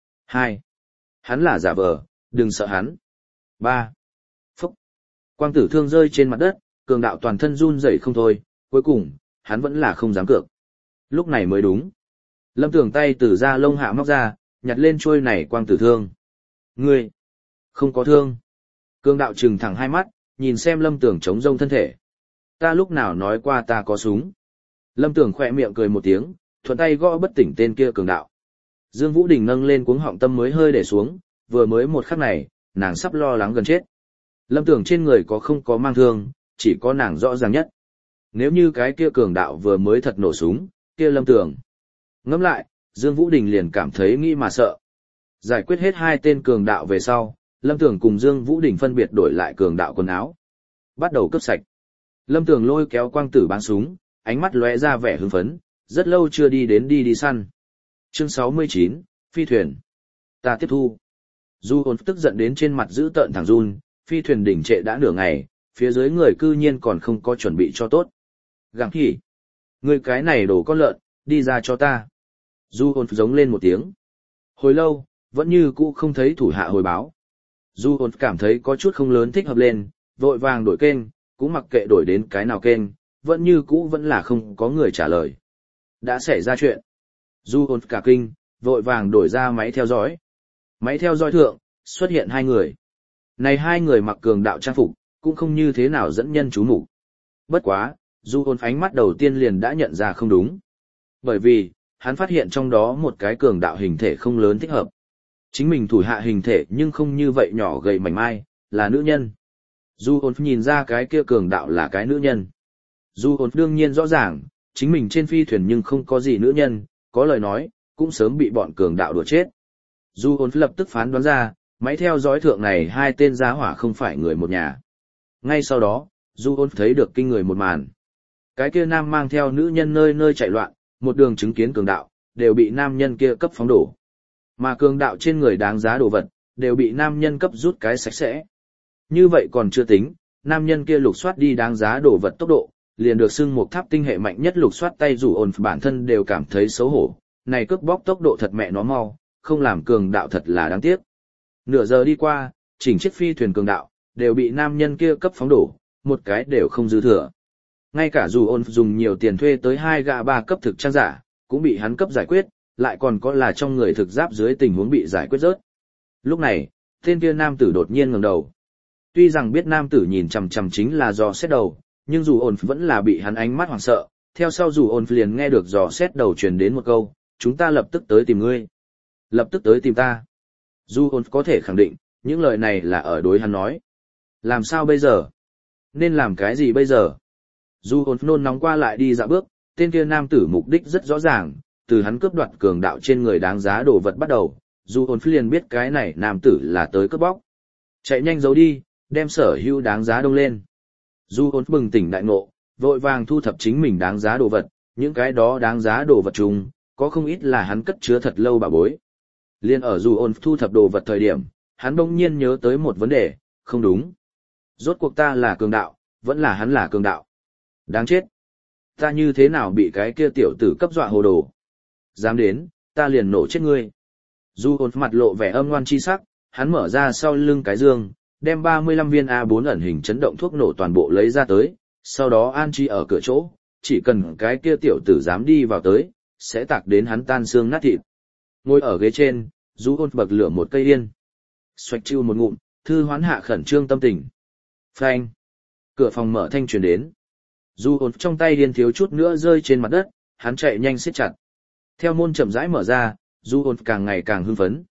2. Hắn là giả vờ, đừng sợ hắn. 3. Phúc. Quang tử thương rơi trên mặt đất, cường đạo toàn thân run rẩy không thôi, cuối cùng, hắn vẫn là không dám cược. Lúc này mới đúng. Lâm Tường tay từ da lông hạ móc ra, nhặt lên chuôi này quang tử thương. Ngươi, không có thương. Cường đạo trừng thẳng hai mắt, nhìn xem Lâm Tường chống rông thân thể. Ta lúc nào nói qua ta có súng. Lâm Tường khỏe miệng cười một tiếng, thuận tay gõ bất tỉnh tên kia cường đạo. Dương Vũ Đình nâng lên cuống họng tâm mới hơi để xuống, vừa mới một khắc này, nàng sắp lo lắng gần chết. Lâm Tường trên người có không có mang thương, chỉ có nàng rõ ràng nhất. Nếu như cái kia cường đạo vừa mới thật nổ súng, kia Lâm Tường. Ngẫm lại, Dương Vũ Đình liền cảm thấy nghĩ mà sợ. Giải quyết hết 2 tên cường đạo về sau, Lâm Tường cùng Dương Vũ Đình phân biệt đổi lại cường đạo quần áo. Bắt đầu cướp sạch. Lâm Tường lôi kéo quang tử bắn súng, ánh mắt lóe ra vẻ hưng phấn, rất lâu chưa đi săn. Chương 69, phi thuyền. Ta tiếp thu. Du Hồn tức giận đến trên mặt giữ tợn thẳng run, phi thuyền đỉnh trệ đã nửa ngày, phía dưới người cư nhiên còn không có chuẩn bị cho tốt. Gặng hỉ. Ngươi cái này đổ con lợn, đi ra cho ta. Du Hồn giống lên một tiếng. Hồi lâu, vẫn như cũ không thấy thủ hạ hồi báo. Du Hồn cảm thấy có chút không lớn thích hợp lên, vội vàng đổi kênh, cũng mặc kệ đổi đến cái nào kênh, vẫn như cũ vẫn là không có người trả lời. Đã xảy ra chuyện. Du Hồn cả kinh, vội vàng đổi ra máy theo dõi. Máy theo dõi thượng, xuất hiện 2 người. Này 2 người mặc cường đạo trang phục, cũng không như thế nào dẫn nhân chú mục. Bất quá, Du Hồn ánh mắt đầu tiên liền đã nhận ra không đúng. Bởi vì, hắn phát hiện trong đó một cái cường đạo hình thể không lớn thích hợp. Chính mình thủ hạ hình thể nhưng không như vậy nhỏ gầy mảnh mai, là nữ nhân. Du Hồn nhìn ra cái kia cường đạo là cái nữ nhân. Du Hồn đương nhiên rõ ràng, chính mình trên phi thuyền nhưng không có gì nữ nhân, có lời nói, cũng sớm bị bọn cường đạo đùa chết. Du Hồn lập tức phán đoán ra, máy theo dõi thượng này 2 tên giá hỏa không phải người một nhà. Ngay sau đó, Du Hồn thấy được kinh người một màn. Cái kia nam mang theo nữ nhân nơi nơi chạy loạn, một đường chứng kiến cường đạo, đều bị nam nhân kia cấp phóng đổ. Mà cường đạo trên người đáng giá đồ vật, đều bị nam nhân cấp rút cái sạch sẽ. Như vậy còn chưa tính, nam nhân kia lục soát đi đáng giá đồ vật tốc độ, liền được xưng một tháp tinh hệ mạnh nhất lục soát tay rủ ổn bản thân đều cảm thấy xấu hổ. Này cướp bóc tốc độ thật mẹ nó mau, không làm cường đạo thật là đáng tiếc. Nửa giờ đi qua, chỉnh chiếc phi thuyền cường đạo, đều bị nam nhân kia cấp phóng đổ, một cái đều không dư thừa. Ngay cả dù ôn dùng nhiều tiền thuê tới 2 gã 3 cấp thực trang giả, cũng bị hắn cấp giải quyết, lại còn có là trong người thực giáp dưới tình huống bị giải quyết rớt. Lúc này, tên kia nam tử đột nhiên ngẩng đầu. Tuy rằng biết nam tử nhìn chằm chằm chính là dò xét đầu, nhưng dù ôn vẫn là bị hắn ánh mắt hoảng sợ, theo sau dù ôn liền nghe được dò xét đầu truyền đến một câu, chúng ta lập tức tới tìm ngươi. Lập tức tới tìm ta. Dù ôn có thể khẳng định, những lời này là ở đối hắn nói. Làm sao bây giờ? Nên làm cái gì bây giờ? Dù ôn nôn nóng qua lại đi dạo bước, tên kia nam tử mục đích rất rõ ràng, từ hắn cướp đoạt cường đạo trên người đáng giá đồ vật bắt đầu, dù ôn liền biết cái này nam tử là tới cướp bóc. Chạy nhanh giấu đi, đem sở hữu đáng giá đông lên. Dù ôn bừng tỉnh đại ngộ, vội vàng thu thập chính mình đáng giá đồ vật, những cái đó đáng giá đồ vật chung, có không ít là hắn cất chứa thật lâu bà bối. Liên ở dù ôn thu thập đồ vật thời điểm, hắn bỗng nhiên nhớ tới một vấn đề, không đúng. Rốt cuộc ta là cường đạo, vẫn là hắn là cường đạo. Đáng chết. Ta như thế nào bị cái kia tiểu tử cấp dọa hồ đồ. Dám đến, ta liền nổ chết ngươi. Dù ôn mặt lộ vẻ âm ngoan chi sắc, hắn mở ra sau lưng cái dương, đem 35 viên A4 ẩn hình chấn động thuốc nổ toàn bộ lấy ra tới, sau đó an trí ở cửa chỗ, chỉ cần cái kia tiểu tử dám đi vào tới, sẽ tạc đến hắn tan xương nát thịt. Ngồi ở ghế trên, dù ôn bậc lửa một cây yên. Xoạch chiu một ngụm, thư hoán hạ khẩn trương tâm tình. Phanh. Cửa phòng mở thanh truyền đến. Dù ôn trong tay điên thiếu chút nữa rơi trên mặt đất, hắn chạy nhanh siết chặt. Theo môn chậm rãi mở ra, dù ôn càng ngày càng hưng phấn,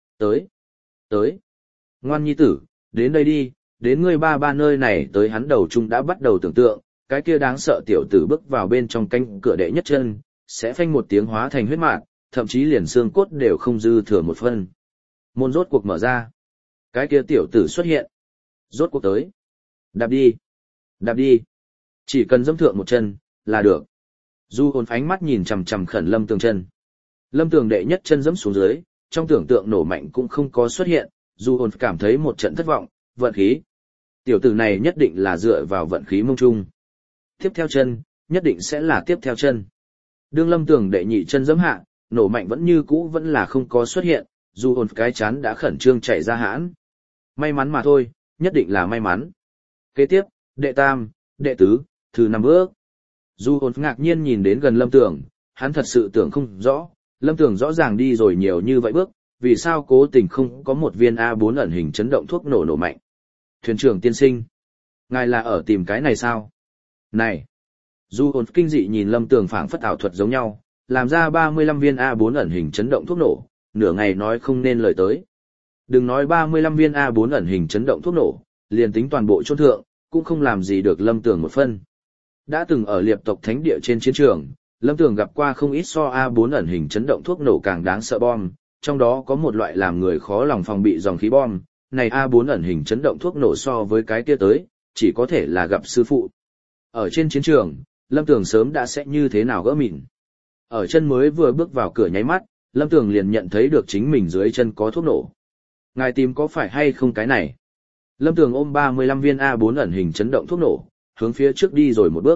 tới. Ngoan nhi tử, đến đây đi, đến ngươi ba nơi này tới hắn đầu chung đã bắt đầu tưởng tượng, cái kia đáng sợ tiểu tử bước vào bên trong cánh cửa đệ nhất chân, sẽ phanh một tiếng hóa thành huyết mạt, thậm chí liền xương cốt đều không dư thừa một phân. Môn rốt cuộc mở ra. Cái kia tiểu tử xuất hiện. Rốt cuộc tới. Đạp đi. Đạp đi. Chỉ cần dẫm thượng một chân, là được. Du hồn ánh mắt nhìn chằm chằm khẩn Lâm Tường chân. Lâm Tường đệ nhất chân dẫm xuống dưới, trong tưởng tượng nổ mạnh cũng không có xuất hiện, Du hồn cảm thấy một trận thất vọng, vận khí. Tiểu tử này nhất định là dựa vào vận khí mông trung. Tiếp theo chân, nhất định sẽ là tiếp theo chân. Đương Lâm Tường đệ nhị chân dẫm hạ, nổ mạnh vẫn như cũ vẫn là không có xuất hiện, Du hồn cái chán đã khẩn trương chảy ra hãn. May mắn mà thôi, nhất định là may mắn. Kế tiếp, đệ tam, đệ tứ, thứ 5 bước. Du hồn ngạc nhiên nhìn đến gần Lâm Tường, hắn thật sự tưởng không rõ, Lâm Tường rõ ràng đi rồi nhiều như vậy bước, vì sao cố tình không có một viên A4 ẩn hình chấn động thuốc nổ mạnh. Thuyền trưởng tiên sinh, ngài là ở tìm cái này sao? Này! Du hồn kinh dị nhìn Lâm Tường phảng phất ảo thuật giống nhau, làm ra 35 viên A4 ẩn hình chấn động thuốc nổ, nửa ngày nói không nên lời tới. Đừng nói 35 viên A4 ẩn hình chấn động thuốc nổ, liền tính toàn bộ chôn thượng, cũng không làm gì được Lâm Tường một phân. Đã từng ở liệp tộc thánh địa trên chiến trường, Lâm Tường gặp qua không ít so A4 ẩn hình chấn động thuốc nổ càng đáng sợ bom, trong đó có một loại làm người khó lòng phòng bị dòng khí bom, này A4 ẩn hình chấn động thuốc nổ so với cái kia tới, chỉ có thể là gặp sư phụ. Ở trên chiến trường, Lâm Tường sớm đã sẽ như thế nào gỡ mịn. Ở chân mới vừa bước vào cửa nháy mắt, Lâm Tường liền nhận thấy được chính mình dưới chân có thuốc nổ. Ngài tìm có phải hay không cái này? Lâm Tường ôm 35 viên A4 ẩn hình chấn động thuốc nổ, hướng phía trước đi rồi một bước.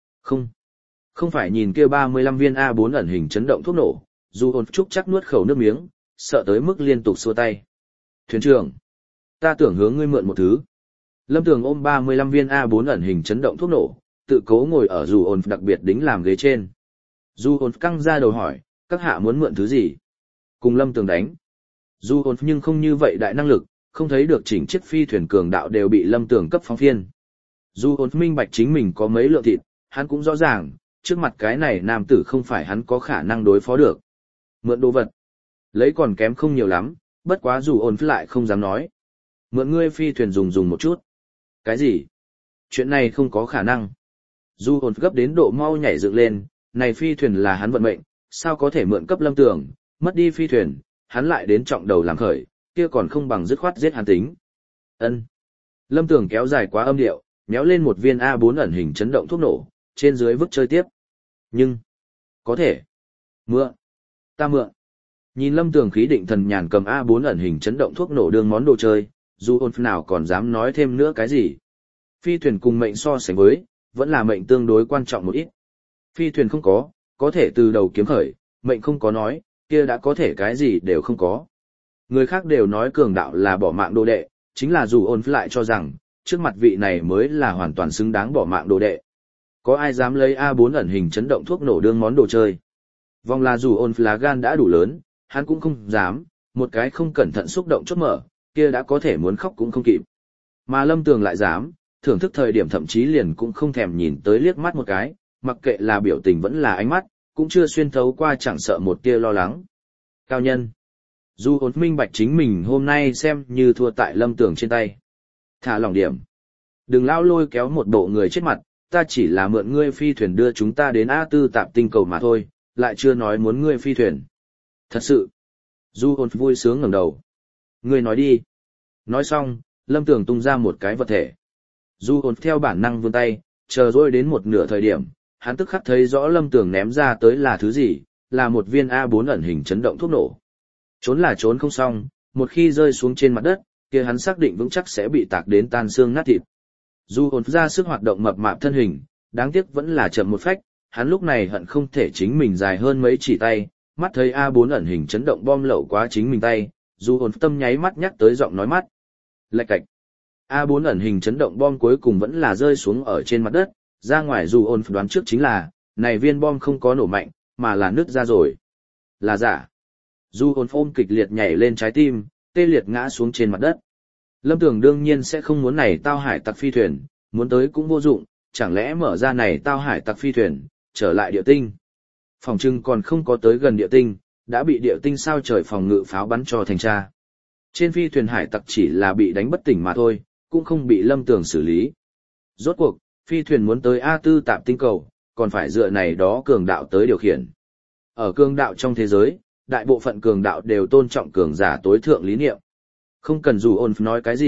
Không phải nhìn kia 35 viên A4 ẩn hình chấn động thuốc nổ, Du hồn trúc chắc nuốt khẩu nước miếng, sợ tới mức liên tục xua tay. Thuyền trưởng, ta tưởng hướng ngươi mượn một thứ. Lâm Tường ôm 35 viên A4 ẩn hình chấn động thuốc nổ, tự cố ngồi ở Du hồn đặc biệt đính làm ghế trên. Du hồn căng ra đầu hỏi, các hạ muốn mượn thứ gì? Cùng Lâm Tường đánh. Du hồn nhưng không như vậy đại năng lực, không thấy được chỉnh chiếc phi thuyền cường đạo đều bị Lâm Tường cấp phóng phiên. Du hồn minh bạch chính mình có mấy lượng thịt, hắn cũng rõ ràng, trước mặt cái này nam tử không phải hắn có khả năng đối phó được. Mượn đồ vật, lấy còn kém không nhiều lắm, bất quá Du hồn lại không dám nói. Mượn ngươi phi thuyền dùng một chút. Cái gì? Chuyện này không có khả năng. Du hồn gấp đến độ mau nhảy dựng lên, này phi thuyền là hắn vận mệnh, sao có thể mượn cấp Lâm Tường, mất đi phi thuyền, hắn lại đến trọng đầu làm khởi, kia còn không bằng dứt khoát giết hắn tính. Ân. Lâm Tường kéo dài quá âm điệu, méo lên một viên A4 ẩn hình chấn động thuốc nổ, trên dưới vứt chơi tiếp. Nhưng, có thể. Mượn. Ta mượn. Nhìn Lâm Tường khí định thần nhàn cầm A4 ẩn hình chấn động thuốc nổ đương món đồ chơi, dù ôn nào còn dám nói thêm nữa cái gì. Phi thuyền cùng mệnh so sánh với, vẫn là mệnh tương đối quan trọng một ít. Phi thuyền không có thể từ đầu kiếm khởi, mệnh không có nói, kia đã có thể cái gì đều không có. Người khác đều nói cường đạo là bỏ mạng đồ đệ, chính là dù ôn lại cho rằng, trước mặt vị này mới là hoàn toàn xứng đáng bỏ mạng đồ đệ. Có ai dám lấy A4 ẩn hình chấn động thuốc nổ đương món đồ chơi? Vòng là dù ôn lá gan đã đủ lớn, hắn cũng không dám, một cái không cẩn thận xúc động chốt mở, kia đã có thể muốn khóc cũng không kịp. Mà Lâm Tường lại dám, thưởng thức thời điểm thậm chí liền cũng không thèm nhìn tới liếc mắt một cái, mặc kệ là biểu tình vẫn là ánh mắt, cũng chưa xuyên thấu qua chẳng sợ một tia lo lắng. Cao nhân. Dù ôn minh bạch chính mình hôm nay xem như thua tại Lâm Tường trên tay. Thả lòng điểm. Đừng lao lôi kéo một bộ người chết mặt, ta chỉ là mượn ngươi phi thuyền đưa chúng ta đến A4 tạp tinh cầu mà thôi, lại chưa nói muốn ngươi phi thuyền. Thật sự. Du ôn vui sướng ngẩng đầu. Ngươi nói đi. Nói xong, Lâm Tường tung ra một cái vật thể. Du ôn theo bản năng vươn tay, chờ rồi đến một nửa thời điểm, hắn tức khắc thấy rõ Lâm Tường ném ra tới là thứ gì, là một viên A4 ẩn hình chấn động thuốc nổ. Trốn là trốn không xong, một khi rơi xuống trên mặt đất, kia hắn xác định vững chắc sẽ bị tạc đến tan xương nát thịt. Dù ổn ra sức hoạt động mập mạp thân hình, đáng tiếc vẫn là chậm một phách, hắn lúc này hận không thể chính mình dài hơn mấy chỉ tay, mắt thấy A4 ẩn hình chấn động bom lậu quá chính mình tay, dù ổn tâm nháy mắt nhắc tới giọng nói mắt. Lạch cạch. A4 ẩn hình chấn động bom cuối cùng vẫn là rơi xuống ở trên mặt đất, ra ngoài dù ổn đoán trước chính là, này viên bom không có nổ mạnh, mà là nứt ra rồi. Là giả. Dù ổn ôm kịch liệt nhảy lên trái tim, tê liệt ngã xuống trên mặt đất. Lâm Tường đương nhiên sẽ không muốn này tao hải tặc phi thuyền, muốn tới cũng vô dụng, chẳng lẽ mở ra này tao hải tặc phi thuyền, trở lại địa tinh. Phòng trưng còn không có tới gần địa tinh, đã bị địa tinh sao trời phòng ngự pháo bắn cho thành tra. Trên phi thuyền hải tặc chỉ là bị đánh bất tỉnh mà thôi, cũng không bị Lâm Tường xử lý. Rốt cuộc, phi thuyền muốn tới A4 tạp tinh cầu, còn phải dựa này đó cường đạo tới điều khiển. Ở cường đạo trong thế giới, đại bộ phận cường đạo đều tôn trọng cường giả tối thượng lý niệm. Không cần dù ôn nói cái gì,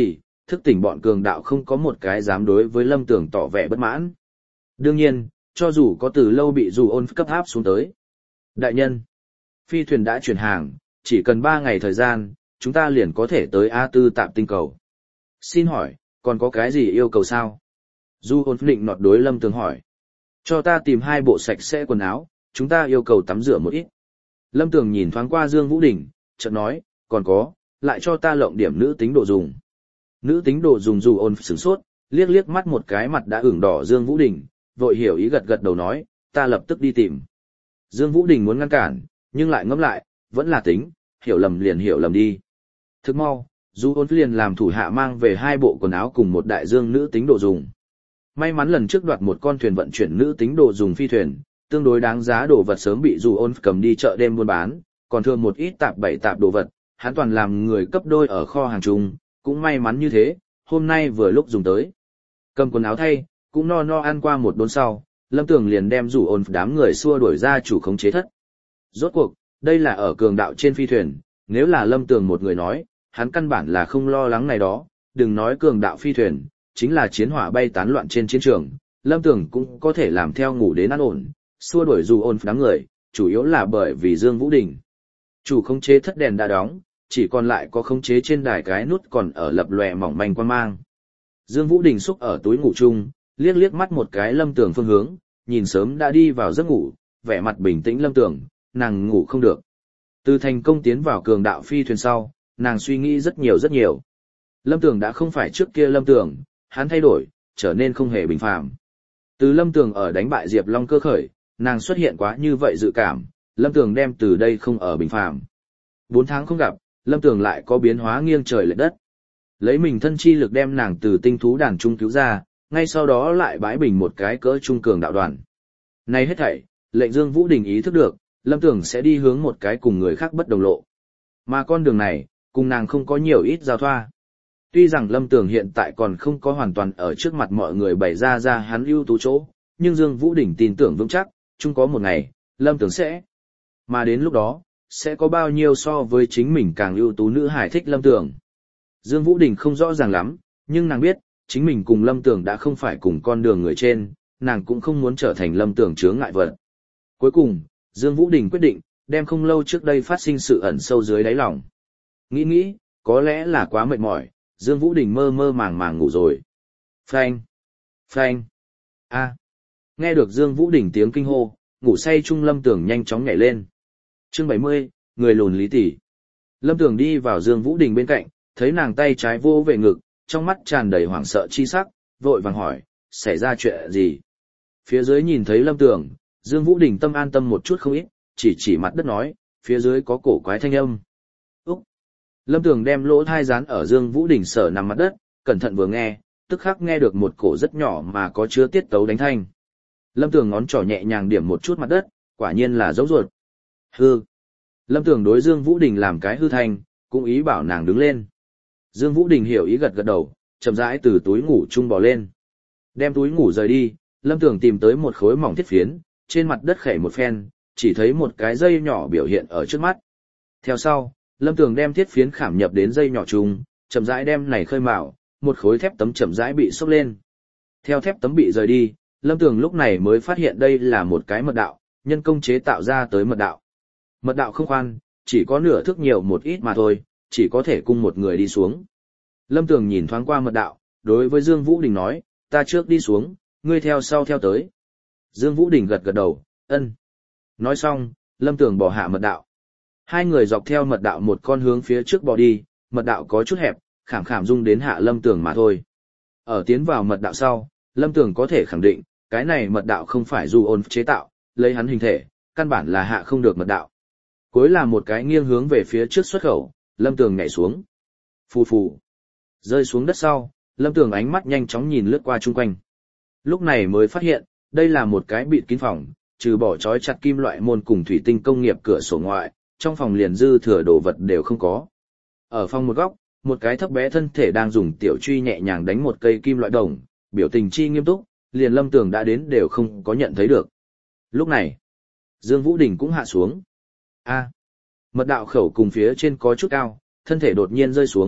thức tỉnh bọn cường đạo không có một cái dám đối với Lâm Tường tỏ vẻ bất mãn. Đương nhiên, cho dù có từ lâu bị dù ôn cấp áp xuống tới. Đại nhân, phi thuyền đã chuyển hàng, chỉ cần 3 ngày thời gian, chúng ta liền có thể tới A4 tạm tinh cầu. Xin hỏi, còn có cái gì yêu cầu sao? Du ôn định nọt đối Lâm Tường hỏi. Cho ta tìm 2 bộ sạch sẽ quần áo, chúng ta yêu cầu tắm rửa một ít. Lâm Tường nhìn thoáng qua Dương Vũ Đình, chợt nói, còn có, lại cho ta lộng điểm nữ tính đồ dùng. Nữ tính đồ dùng dù ôn sửng sốt, liếc liếc mắt một cái mặt đã ửng đỏ Dương Vũ Đình, vội hiểu ý gật gật đầu nói, ta lập tức đi tìm. Dương Vũ Đình muốn ngăn cản, nhưng lại ngẫm lại, vẫn là tính, hiểu lầm liền hiểu lầm đi. Thức mau, Du ôn liền làm thủ hạ mang về 2 bộ quần áo cùng một đại dương nữ tính đồ dùng. May mắn lần trước đoạt một con thuyền vận chuyển nữ tính đồ dùng phi thuyền, tương đối đáng giá đồ vật sớm bị Du ôn cầm đi chợ đêm buôn bán, còn thường một ít tạp bậy tạp đồ vật, hắn toàn làm người cấp đôi ở kho hàng chung, cũng may mắn như thế, hôm nay vừa lúc dùng tới. Cầm quần áo thay, cũng no ăn qua một đốn sau, Lâm Tường liền đem Du ôn đám người xua đuổi ra chủ khống chế thất. Rốt cuộc, đây là ở cường đạo trên phi thuyền, nếu là Lâm Tường một người nói, hắn căn bản là không lo lắng này đó, đừng nói cường đạo phi thuyền, chính là chiến hỏa bay tán loạn trên chiến trường, Lâm Tường cũng có thể làm theo ngủ đến an ổn, xua đuổi dù ôn đám người, chủ yếu là bởi vì Dương Vũ Đình. Chủ khống chế thất đèn đã đóng, chỉ còn lại có khống chế trên đài cái nút còn ở lập lòe mỏng manh quan mang. Dương Vũ Đình xúc ở túi ngủ chung, liếc liếc mắt một cái Lâm Tường phương hướng, nhìn sớm đã đi vào giấc ngủ, vẻ mặt bình tĩnh Lâm Tường, nàng ngủ không được. Từ thành công tiến vào cường đạo phi thuyền sau, nàng suy nghĩ rất nhiều. Lâm Tường đã không phải trước kia Lâm Tường, hắn thay đổi, trở nên không hề bình phàm. Từ Lâm Tường ở đánh bại Diệp Long cơ khởi, nàng xuất hiện quá như vậy dự cảm, Lâm Tường đem từ đây không ở bình phàm. 4 tháng không gặp, Lâm Tường lại có biến hóa nghiêng trời lệch đất. Lấy mình thân chi lực đem nàng từ tinh thú đàn trung cứu ra, ngay sau đó lại bãi bình một cái cỡ trung cường đạo đoàn. Này hết thảy, lệnh Dương Vũ Đình ý thức được, Lâm Tường sẽ đi hướng một cái cùng người khác bất đồng lộ. Mà con đường này, cùng nàng không có nhiều ít giao thoa. Tuy rằng Lâm Tường hiện tại còn không có hoàn toàn ở trước mặt mọi người bày ra hắn ưu tú chỗ, nhưng Dương Vũ Đình tin tưởng vững chắc, chung có một ngày, Lâm Tường sẽ. Mà đến lúc đó, sẽ có bao nhiêu so với chính mình càng ưu tú nữ hải thích Lâm Tường. Dương Vũ Đình không rõ ràng lắm, nhưng nàng biết, chính mình cùng Lâm Tường đã không phải cùng con đường người trên, nàng cũng không muốn trở thành Lâm Tường chướng ngại vật. Cuối cùng, Dương Vũ Đình quyết định, đem không lâu trước đây phát sinh sự ẩn sâu dưới đáy lòng. Nghĩ, có lẽ là quá mệt mỏi, Dương Vũ Đình mơ màng ngủ rồi. Phanh. Nghe được Dương Vũ Đình tiếng kinh hô, ngủ say chung Lâm Tường nhanh chóng nhảy lên. Chương 70, người lùn Lý Tỷ. Lâm Tường đi vào Dương Vũ Đình bên cạnh, thấy nàng tay trái vô về ngực, trong mắt tràn đầy hoảng sợ chi sắc, vội vàng hỏi, xảy ra chuyện gì? Phía dưới nhìn thấy Lâm Tường, Dương Vũ Đình tâm an tâm một chút không ít, chỉ mặt đất nói, phía dưới có cổ quái thanh âm. Úc! Lâm Tường đem lỗ thai dán ở Dương Vũ Đình sở nằm mặt đất, cẩn thận vừa nghe, tức khắc nghe được một cổ rất nhỏ mà có chứa tiết tấu đánh thanh. Lâm Tường ngón trỏ nhẹ nhàng điểm một chút mặt đất, quả nhiên là dấu ruột. Hư! Lâm Tường đối Dương Vũ Đình làm cái hư thanh, cũng ý bảo nàng đứng lên. Dương Vũ Đình hiểu ý gật đầu, chậm rãi từ túi ngủ chung bò lên. Đem túi ngủ rời đi, Lâm Tường tìm tới một khối mỏng thiết phiến, trên mặt đất khẩy một phen, chỉ thấy một cái dây nhỏ biểu hiện ở trước mắt. Theo sau, Lâm Tường đem thiết phiến khảm nhập đến dây nhỏ chung, chậm rãi đem này khơi mào, một khối thép tấm chậm rãi bị xốc lên. Theo thép tấm bị rời đi, Lâm Tường lúc này mới phát hiện đây là một cái mật đạo, nhân công chế tạo ra tới mật đạo. Mật đạo không khoan, chỉ có nửa thước nhiều một ít mà thôi, chỉ có thể cung một người đi xuống. Lâm Tường nhìn thoáng qua mật đạo, đối với Dương Vũ Đình nói, ta trước đi xuống, ngươi theo sau theo tới. Dương Vũ Đình gật đầu, ân. Nói xong, Lâm Tường bỏ hạ mật đạo. Hai người dọc theo mật đạo một con hướng phía trước bỏ đi, mật đạo có chút hẹp, khảm dung đến hạ Lâm Tường mà thôi. Ở tiến vào mật đạo sau, Lâm Tường có thể khẳng định, cái này mật đạo không phải Du ôn chế tạo, lấy hắn hình thể, căn bản là hạ không được mật đạo. Cuối là một cái nghiêng hướng về phía trước xuất khẩu, Lâm Tường nhảy xuống. Phù. Rơi xuống đất sau, Lâm Tường ánh mắt nhanh chóng nhìn lướt qua chung quanh. Lúc này mới phát hiện, đây là một cái bịt kín phòng, trừ bỏ trói chặt kim loại môn cùng thủy tinh công nghiệp cửa sổ ngoại, trong phòng liền dư thừa đồ vật đều không có. Ở phòng một góc, một cái thấp bé thân thể đang dùng tiểu truy nhẹ nhàng đánh một cây kim loại đồng, biểu tình chi nghiêm túc, liền Lâm Tường đã đến đều không có nhận thấy được. Lúc này, Dương Vũ Đình cũng hạ xuống. Mật đạo khẩu cùng phía trên có chút cao, thân thể đột nhiên rơi xuống,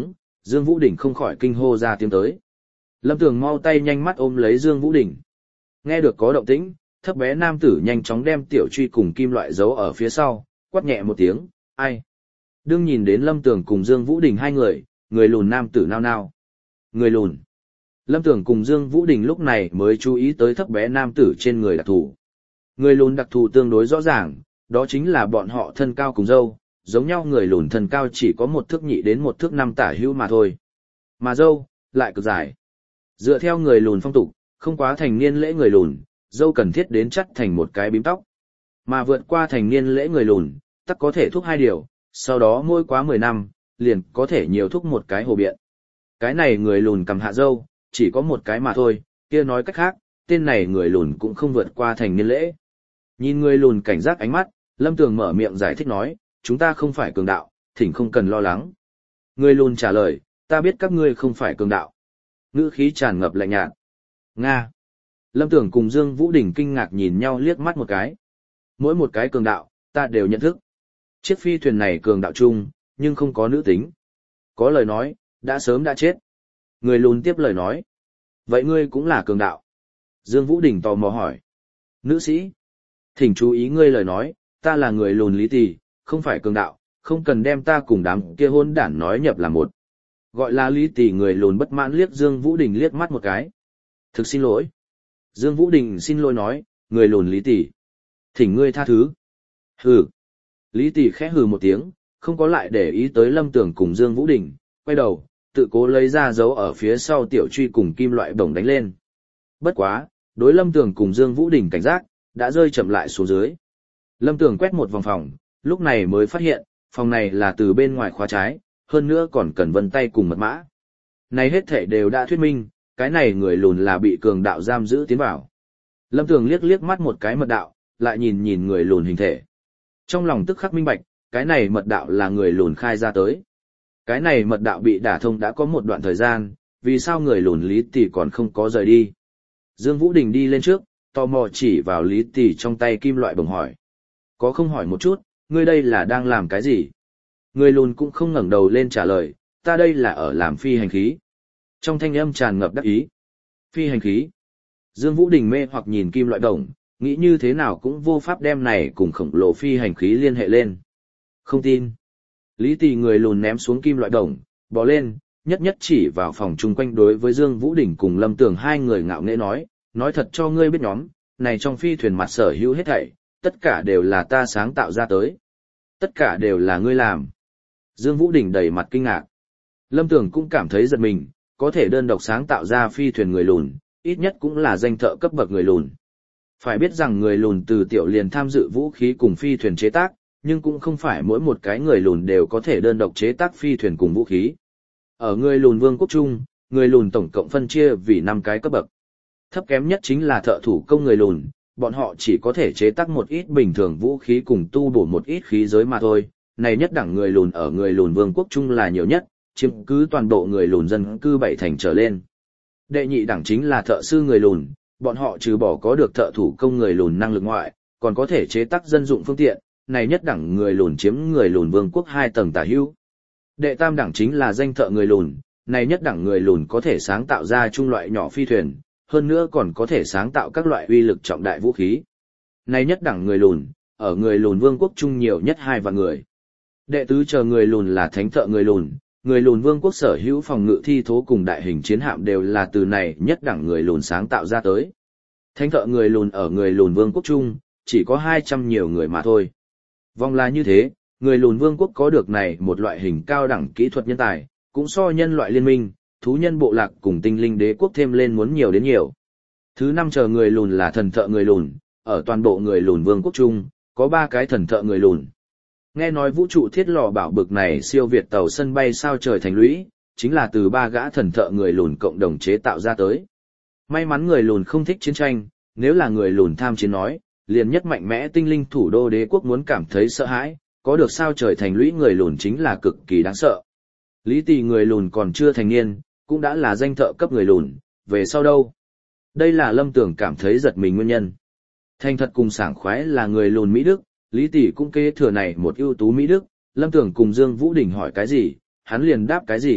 Dương Vũ Đình không khỏi kinh hô ra tiếng tới. Lâm Tường mau tay nhanh mắt ôm lấy Dương Vũ Đình. Nghe được có động tĩnh, thấp bé nam tử nhanh chóng đem tiểu truy cùng kim loại giấu ở phía sau, quát nhẹ một tiếng, ai? Đương nhìn đến Lâm Tường cùng Dương Vũ Đình hai người, người lùn nam tử nao nao. Người lùn. Lâm Tường cùng Dương Vũ Đình lúc này mới chú ý tới thấp bé nam tử trên người đặc thù. Người lùn đặc thù tương đối rõ ràng, đó chính là bọn họ thân cao cùng râu, giống nhau người lùn thân cao chỉ có 1 thước nhị đến 1 thước 5 tả hữu mà thôi. Mà râu, lại cực dài. Dựa theo người lùn phong tục, không quá thành niên lễ người lùn, râu cần thiết đến chắt thành một cái bím tóc. Mà vượt qua thành niên lễ người lùn, tắc có thể thúc 2 điều, sau đó mỗi quá 10 năm, liền có thể nhiều thúc một cái hồ biện. Cái này người lùn cầm hạ râu, chỉ có một cái mà thôi, kia nói cách khác, tên này người lùn cũng không vượt qua thành niên lễ. Nhìn người lùn cảnh giác ánh mắt, Lâm Tường mở miệng giải thích nói, chúng ta không phải cường đạo, thỉnh không cần lo lắng. Người lùn trả lời, ta biết các ngươi không phải cường đạo. Ngữ khí tràn ngập lạnh nhạt. Nga. Lâm Tường cùng Dương Vũ Đình kinh ngạc nhìn nhau liếc mắt một cái. Mỗi một cái cường đạo, ta đều nhận thức. Chiếc phi thuyền này cường đạo chung, nhưng không có nữ tính. Có lời nói, đã sớm đã chết. Người lùn tiếp lời nói. Vậy ngươi cũng là cường đạo. Dương Vũ Đình tò mò hỏi. Nữ sĩ. Thỉnh chú ý ngươi lời nói, ta là người lùn Lý Tỳ, không phải cường đạo, không cần đem ta cùng đám kia hôn đản nói nhập là một. Gọi là Lý Tỳ người lùn bất mãn liếc Dương Vũ Đình liếc mắt một cái. Thực xin lỗi. Dương Vũ Đình xin lỗi nói, người lùn Lý Tỳ, thỉnh ngươi tha thứ. Hừ. Lý Tỳ khẽ hừ một tiếng, không có lại để ý tới Lâm Tường cùng Dương Vũ Đình, quay đầu, tự cố lấy ra dấu ở phía sau tiểu truy cùng kim loại bổng đánh lên. Bất quá, đối Lâm Tường cùng Dương Vũ Đình cảnh giác, đã rơi chậm lại xuống dưới. Lâm Tường quét một vòng phòng, lúc này mới phát hiện, phòng này là từ bên ngoài khóa trái, hơn nữa còn cần vân tay cùng mật mã. Này hết thể đều đã thuyết minh, cái này người lùn là bị cường đạo giam giữ tiến vào. Lâm Tường liếc liếc mắt một cái mật đạo, lại nhìn nhìn người lùn hình thể. Trong lòng tức khắc minh bạch, cái này mật đạo là người lùn khai ra tới. Cái này mật đạo bị đả thông đã có một đoạn thời gian, vì sao người lùn Lý Tỳ còn không có rời đi. Dương Vũ Đình đi lên trước, tò mò chỉ vào Lý Tỳ trong tay kim loại bổng hỏi. Có không hỏi một chút, ngươi đây là đang làm cái gì? Người lùn cũng không ngẩng đầu lên trả lời, ta đây là ở làm phi hành khí. Trong thanh âm tràn ngập đắc ý. Phi hành khí. Dương Vũ Đình mê hoặc nhìn kim loại đồng, nghĩ như thế nào cũng vô pháp đem này cùng khổng lồ phi hành khí liên hệ lên. Không tin. Lý Tỳ người lùn ném xuống kim loại đồng, bò lên, nhất nhất chỉ vào phòng chung quanh đối với Dương Vũ Đình cùng Lâm Tường hai người ngạo nghễ nói thật cho ngươi biết nhóm, này trong phi thuyền mặt sở hữu hết thảy, tất cả đều là ta sáng tạo ra tới. Tất cả đều là ngươi làm. Dương Vũ Đình đầy mặt kinh ngạc. Lâm Tường cũng cảm thấy giật mình, có thể đơn độc sáng tạo ra phi thuyền người lùn, ít nhất cũng là danh thợ cấp bậc người lùn. Phải biết rằng người lùn từ tiểu liền tham dự vũ khí cùng phi thuyền chế tác, nhưng cũng không phải mỗi một cái người lùn đều có thể đơn độc chế tác phi thuyền cùng vũ khí. Ở người lùn vương quốc trung, người lùn tổng cộng phân chia vì 5 cái cấp bậc. Thấp kém nhất chính là thợ thủ công người lùn, bọn họ chỉ có thể chế tác một ít bình thường vũ khí cùng tu bổ một ít khí giới mà thôi. Này nhất đẳng người lùn ở người lùn vương quốc trung là nhiều nhất, chiếm cứ toàn bộ người lùn dân cư 7 thành trở lên. Đệ nhị đẳng chính là thợ sư người lùn, bọn họ trừ bỏ có được thợ thủ công người lùn năng lực ngoại, còn có thể chế tác dân dụng phương tiện, này nhất đẳng người lùn chiếm người lùn vương quốc 2 tầng tả hữu. Đệ tam đẳng chính là danh thợ người lùn, này nhất đẳng người lùn có thể sáng tạo ra trung loại nhỏ phi thuyền, hơn nữa còn có thể sáng tạo các loại uy lực trọng đại vũ khí. Này nhất đẳng người lùn, ở người lùn vương quốc trung nhiều nhất 2 vạn người. Đệ tứ chờ người lùn là thánh thợ người lùn vương quốc sở hữu phòng ngự thi thố cùng đại hình chiến hạm đều là từ này nhất đẳng người lùn sáng tạo ra tới. Thánh thợ người lùn ở người lùn vương quốc trung, chỉ có 200 nhiều người mà thôi. Vòng là như thế, người lùn vương quốc có được này một loại hình cao đẳng kỹ thuật nhân tài, cũng so nhân loại liên minh, thú nhân bộ lạc cùng tinh linh đế quốc thêm lên muốn nhiều đến nhiều. Thứ 5 chờ người lùn là thần thợ người lùn, ở toàn bộ người lùn vương quốc trung, có 3 cái thần thợ người lùn. Nghe nói vũ trụ thiết lò bảo bực này siêu việt tàu sân bay sao trời thành lũy, chính là từ 3 gã thần thợ người lùn cộng đồng chế tạo ra tới. May mắn người lùn không thích chiến tranh, nếu là người lùn tham chiến nói, liền nhất mạnh mẽ tinh linh thủ đô đế quốc muốn cảm thấy sợ hãi, có được sao trời thành lũy người lùn chính là cực kỳ đáng sợ. Lý Tỳ người lùn còn chưa thành niên, cũng đã là danh thợ cấp người lùn, về sau đâu? Đây là Lâm Tường cảm thấy giật mình nguyên nhân. Thành thật cùng sảng khoái là người lùn Mỹ Đức, Lý Tỳ cũng kế thừa này một ưu tú Mỹ Đức, Lâm Tường cùng Dương Vũ Đình hỏi cái gì, hắn liền đáp cái gì,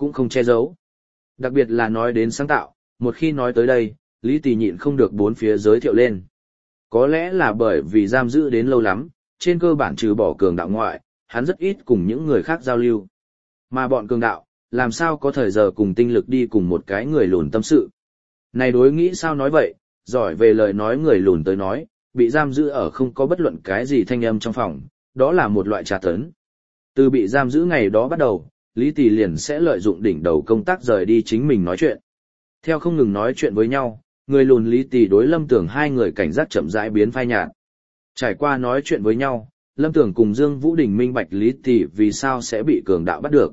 cũng không che giấu. Đặc biệt là nói đến sáng tạo, một khi nói tới đây, Lý Tỳ nhịn không được bốn phía giới thiệu lên. Có lẽ là bởi vì giam giữ đến lâu lắm, trên cơ bản trừ bỏ cường đạo ngoại, hắn rất ít cùng những người khác giao lưu. Mà bọn cường đạo, làm sao có thời giờ cùng tinh lực đi cùng một cái người lùn tâm sự. Này đối nghĩ sao nói vậy, giỏi về lời nói người lùn tới nói, bị giam giữ ở không có bất luận cái gì thanh âm trong phòng, đó là một loại tra tấn. Từ bị giam giữ ngày đó bắt đầu, Lý Tỳ liền sẽ lợi dụng đỉnh đầu công tác rời đi chính mình nói chuyện. Theo không ngừng nói chuyện với nhau, người lùn Lý Tỳ đối Lâm Tường hai người cảnh giác chậm rãi biến phai nhạt. Trải qua nói chuyện với nhau, Lâm Tường cùng Dương Vũ Đình minh bạch Lý Tỳ vì sao sẽ bị cường đạo bắt được.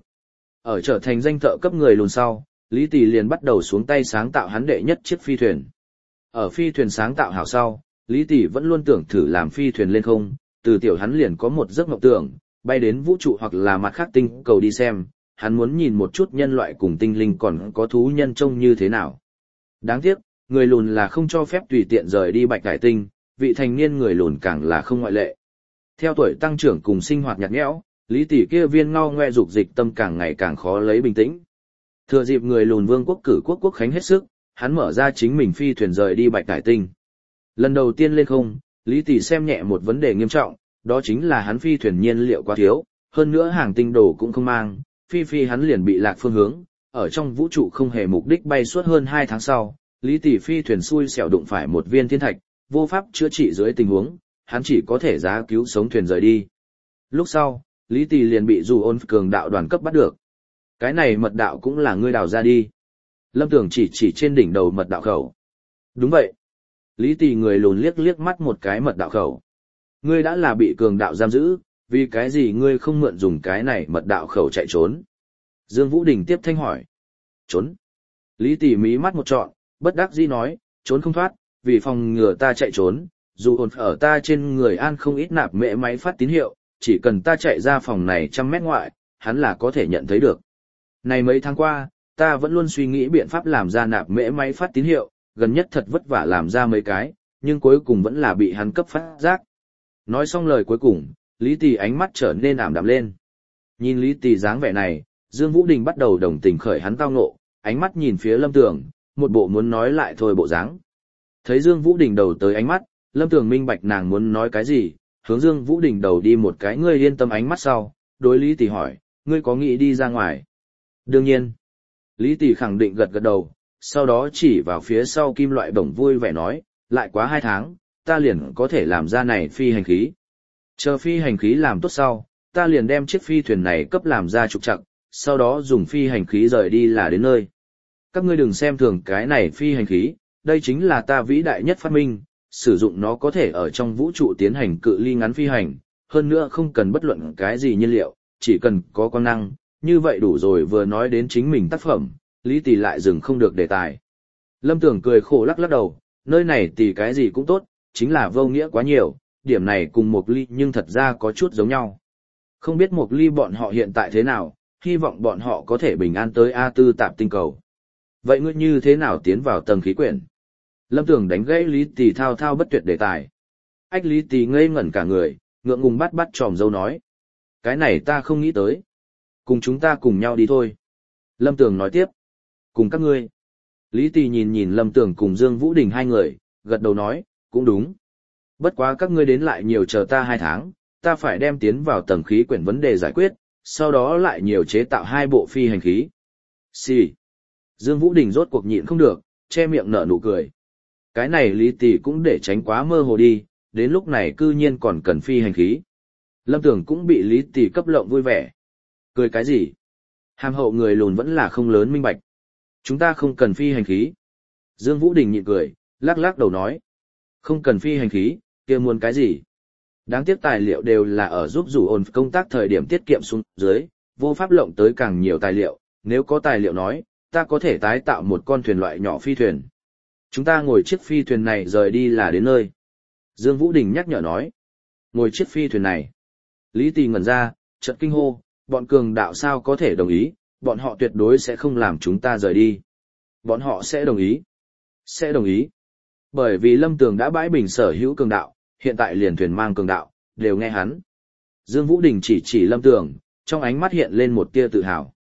Ở trở thành danh thợ cấp người lùn sau, Lý Tỳ liền bắt đầu xuống tay sáng tạo hắn đệ nhất chiếc phi thuyền. Ở phi thuyền sáng tạo hảo sau, Lý Tỳ vẫn luôn tưởng thử làm phi thuyền lên không, từ tiểu hắn liền có một giấc mộng tưởng, bay đến vũ trụ hoặc là mặt khác tinh cầu đi xem, hắn muốn nhìn một chút nhân loại cùng tinh linh còn có thú nhân trông như thế nào. Đáng tiếc, người lùn là không cho phép tùy tiện rời đi Bạch Hải Tinh, vị thành niên người lùn càng là không ngoại lệ. Theo tuổi tăng trưởng cùng sinh hoạt nhạt nhẽo, Lý Tỳ kia viên ngao ngoe dục dịch tâm càng ngày càng khó lấy bình tĩnh. Thừa dịp người lùn vương quốc cử quốc khánh hết sức, hắn mở ra chính mình phi thuyền rời đi Bạch Hải Tinh. Lần đầu tiên lên không, Lý Tỳ xem nhẹ một vấn đề nghiêm trọng, đó chính là hắn phi thuyền nhiên liệu quá thiếu, hơn nữa hàng tinh đồ cũng không mang, phi hắn liền bị lạc phương hướng, ở trong vũ trụ không hề mục đích bay suốt hơn 2 tháng sau, Lý Tỳ phi thuyền xui xẻo đụng phải một viên thiên thạch, vô pháp chữa trị dưới tình huống, hắn chỉ có thể giá cứu sống thuyền rời đi. Lúc sau, Lý Tỳ liền bị dù ôn cường đạo đoàn cấp bắt được. Cái này mật đạo cũng là ngươi đào ra đi. Lâm Tường chỉ trên đỉnh đầu mật đạo khẩu. Đúng vậy. Lý Tỳ người lùn liếc mắt một cái mật đạo khẩu. Ngươi đã là bị cường đạo giam giữ, vì cái gì ngươi không mượn dùng cái này mật đạo khẩu chạy trốn? Dương Vũ Đình tiếp thanh hỏi. Trốn. Lý Tỳ mí mắt một trọn, bất đắc dĩ nói, trốn không thoát, vì phòng ngừa ta chạy trốn, dù ổn ở ta trên người an không ít nạp mễ máy phát tín hiệu, chỉ cần ta chạy ra phòng này 100 mét ngoại, hắn là có thể nhận thấy được. Này mấy tháng qua, ta vẫn luôn suy nghĩ biện pháp làm ra nạp mễ máy phát tín hiệu, gần nhất thật vất vả làm ra mấy cái, nhưng cuối cùng vẫn là bị hắn cấp phát giác. Nói xong lời cuối cùng, Lý Tỳ ánh mắt trở nên ảm đạm lên. Nhìn Lý Tỳ dáng vẻ này, Dương Vũ Đình bắt đầu đồng tình khởi hắn tao ngộ, ánh mắt nhìn phía Lâm Tường, một bộ muốn nói lại thôi bộ dáng. Thấy Dương Vũ Đình đầu tới ánh mắt, Lâm Tường minh bạch nàng muốn nói cái gì, hướng Dương Vũ Đình đầu đi một cái ngươi yên tâm ánh mắt sau, đối Lý Tỳ hỏi, ngươi có nghĩ đi ra ngoài? Đương nhiên. Lý Tỳ khẳng định gật đầu, sau đó chỉ vào phía sau kim loại bổng vui vẻ nói, lại quá 2 tháng, ta liền có thể làm ra này phi hành khí. Chờ phi hành khí làm tốt sau, ta liền đem chiếc phi thuyền này cấp làm ra trục trặc, sau đó dùng phi hành khí rời đi là đến nơi. Các ngươi đừng xem thường cái này phi hành khí, đây chính là ta vĩ đại nhất phát minh, sử dụng nó có thể ở trong vũ trụ tiến hành cự ly ngắn phi hành, hơn nữa không cần bất luận cái gì nhiên liệu, chỉ cần có quang năng, như vậy đủ rồi. Vừa nói đến chính mình tác phẩm, Lý Tỳ lại dừng không được đề tài. Lâm Tường cười khổ lắc đầu, nơi này thì cái gì cũng tốt, chính là vô nghĩa quá nhiều, điểm này cùng Mộc Ly nhưng thật ra có chút giống nhau. Không biết Mộc Ly bọn họ hiện tại thế nào, hy vọng bọn họ có thể bình an tới A4 tạp tinh cầu. Vậy ngươi như thế nào tiến vào tầng khí quyển? Lâm Tường đánh gãy Lý Tỳ thao thao bất tuyệt đề tài. Ách Lý Tỳ ngây ngẩn cả người, ngượng ngùng bắt tròm dâu nói. Cái này ta không nghĩ tới. Cùng chúng ta cùng nhau đi thôi. Lâm Tường nói tiếp. Cùng các ngươi. Lý Tỳ nhìn Lâm Tường cùng Dương Vũ Đình hai người, gật đầu nói, cũng đúng. Bất quá các ngươi đến lại nhiều chờ ta 2 tháng, ta phải đem tiến vào tầng khí quyển vấn đề giải quyết, sau đó lại nhiều chế tạo 2 bộ phi hành khí. Xì. Dương Vũ Đình rốt cuộc nhịn không được, che miệng nở nụ cười. Cái này Lý Tỳ cũng để tránh quá mơ hồ đi, đến lúc này cư nhiên còn cần phi hành khí. Lâm Tường cũng bị Lý Tỳ cấp lộng vui vẻ. Cười cái gì? Hàm hậu người lùn vẫn là không lớn minh bạch. Chúng ta không cần phi hành khí. Dương Vũ Đình nhịn cười, lắc đầu nói. Không cần phi hành khí, kia muốn cái gì? Đáng tiếc tài liệu đều là ở giúp dù ổn công tác thời điểm tiết kiệm xuống dưới, vô pháp lộng tới càng nhiều tài liệu. Nếu có tài liệu nói, ta có thể tái tạo một con thuyền loại nhỏ phi thuyền. Chúng ta ngồi chiếc phi thuyền này rời đi là đến nơi. Dương Vũ Đình nhắc nhở nói. Ngồi chiếc phi thuyền này. Lý Tỳ ngẩn ra, chợt kinh hô, bọn cường đạo sao có thể đồng ý, bọn họ tuyệt đối sẽ không làm chúng ta rời đi. Bọn họ sẽ đồng ý. Sẽ đồng ý. Bởi vì Lâm Tường đã bãi bình sở hữu cường đạo, hiện tại liền thuyền mang cường đạo, đều nghe hắn. Dương Vũ Đình chỉ Lâm Tường, trong ánh mắt hiện lên một tia tự hào.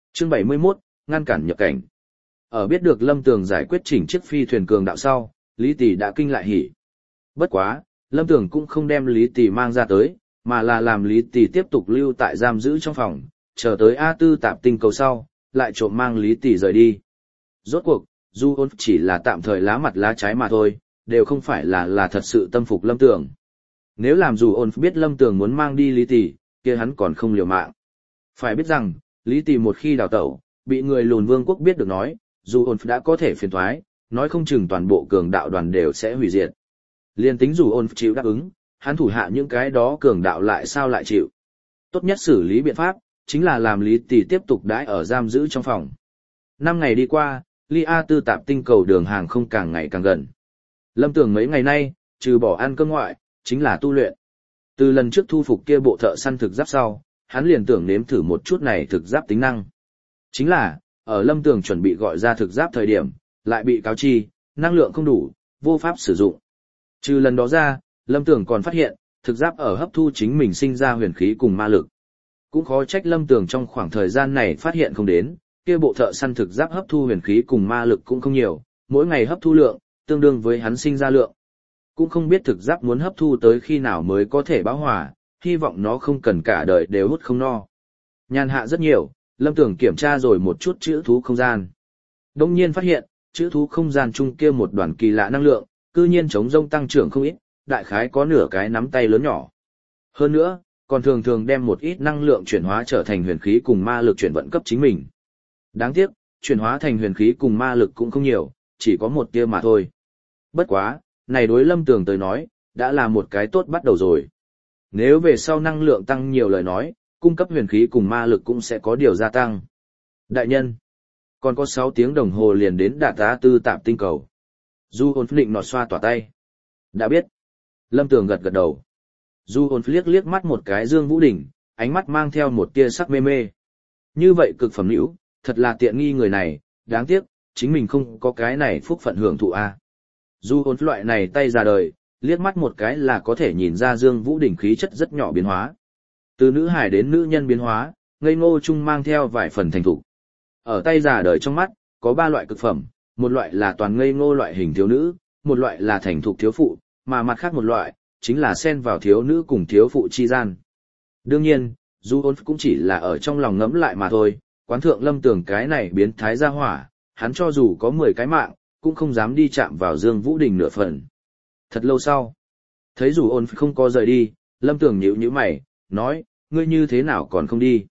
Chương 71, ngăn cản nhập cảnh. Ở biết được Lâm Tường giải quyết chỉnh chiếc phi thuyền cường đạo sau, Lý Tỷ đã kinh lại hỉ. Bất quá, Lâm Tường cũng không đem Lý Tỷ mang ra tới, mà là làm Lý Tỷ tiếp tục lưu tại giam giữ trong phòng, chờ tới A4 tạp tinh cầu sau, lại trộm mang Lý Tỷ rời đi. Rốt cuộc, Du Ôn chỉ là tạm thời lá mặt lá trái mà thôi, đều không phải là thật sự tâm phục Lâm Tường. Nếu làm Du Ôn biết Lâm Tường muốn mang đi Lý Tỷ, kia hắn còn không liều mạng. Phải biết rằng, Lý Tỷ một khi đào tẩu, bị người lùn vương quốc biết được nói, Du Ôn đã có thể phiền toái, nói không chừng toàn bộ cường đạo đoàn đều sẽ hủy diệt. Liên tính Du Ôn chịu đáp ứng, hắn thủ hạ những cái đó cường đạo lại sao lại chịu. Tốt nhất xử lý biện pháp, chính là làm Lý Tỷ tiếp tục đãi ở giam giữ trong phòng. 5 ngày đi qua, ly A4 tạp tinh cầu đường hàng không càng ngày càng gần. Lâm Tường mấy ngày nay, trừ bỏ ăn cơm ngoại, chính là tu luyện. Từ lần trước thu phục kia bộ thợ săn thực giáp sau, hắn liền tưởng nếm thử một chút này thực giáp tính năng. Chính là, ở Lâm Tường chuẩn bị gọi ra thực giáp thời điểm, lại bị cáo chi, năng lượng không đủ, vô pháp sử dụng. Trừ lần đó ra, Lâm Tường còn phát hiện, thực giáp ở hấp thu chính mình sinh ra huyền khí cùng ma lực. Cũng khó trách Lâm Tường trong khoảng thời gian này phát hiện không đến, kia bộ thợ săn thực giáp hấp thu huyền khí cùng ma lực cũng không nhiều, mỗi ngày hấp thu lượng, tương đương với hắn sinh ra lượng. Cũng không biết thực giáp muốn hấp thu tới khi nào mới có thể bão hòa, hy vọng nó không cần cả đời đều hút không no. Nhàn hạ rất nhiều, Lâm Tường kiểm tra rồi một chút chữ thú không gian. Đông nhiên phát hiện, chữ thú không gian chung kia một đoàn kỳ lạ năng lượng, cư nhiên chống rông tăng trưởng không ít, đại khái có nửa cái nắm tay lớn nhỏ. Hơn nữa, còn thường thường đem một ít năng lượng chuyển hóa trở thành huyền khí cùng ma lực chuyển vận cấp chính mình. Đáng tiếc, chuyển hóa thành huyền khí cùng ma lực cũng không nhiều, chỉ có một tia mà thôi. Bất quá, này đối Lâm Tường tới nói, đã là một cái tốt bắt đầu rồi. Nếu về sau năng lượng tăng nhiều lời nói, cung cấp huyền khí cùng ma lực cũng sẽ có điều gia tăng. Đại nhân, còn có 6 tiếng đồng hồ liền đến đạt A4 tạp tinh cầu. Du Ôn định nọt xoa tỏa tay. Đã biết. Lâm Tường gật gật đầu. Du Ôn liếc mắt một cái Dương Vũ Đỉnh, ánh mắt mang theo một tia sắc mê mê. Như vậy cực phẩm nữ, thật là tiện nghi người này, đáng tiếc, chính mình không có cái này phúc phận hưởng thụ a. Du Ôn loại này tay ra đời, liếc mắt một cái là có thể nhìn ra Dương Vũ Đỉnh khí chất rất nhỏ biến hóa. Từ nữ hải đến nữ nhân biến hóa, ngây ngô chung mang theo vài phần thành thục. Ở tay già đời trong mắt, có 3 loại cực phẩm, một loại là toàn ngây ngô loại hình thiếu nữ, một loại là thành thục thiếu phụ, mà mặt khác một loại, chính là xen vào thiếu nữ cùng thiếu phụ chi gian. Đương nhiên, Du Ôn cũng chỉ là ở trong lòng ngẫm lại mà thôi, quán thượng Lâm Tường cái này biến thái ra hỏa, hắn cho dù có 10 cái mạng, cũng không dám đi chạm vào Dương Vũ Đình nửa phần. Thật lâu sau, thấy Du Ôn không có rời đi, Lâm Tường nhíu nhíu mày, nói, ngươi như thế nào còn không đi?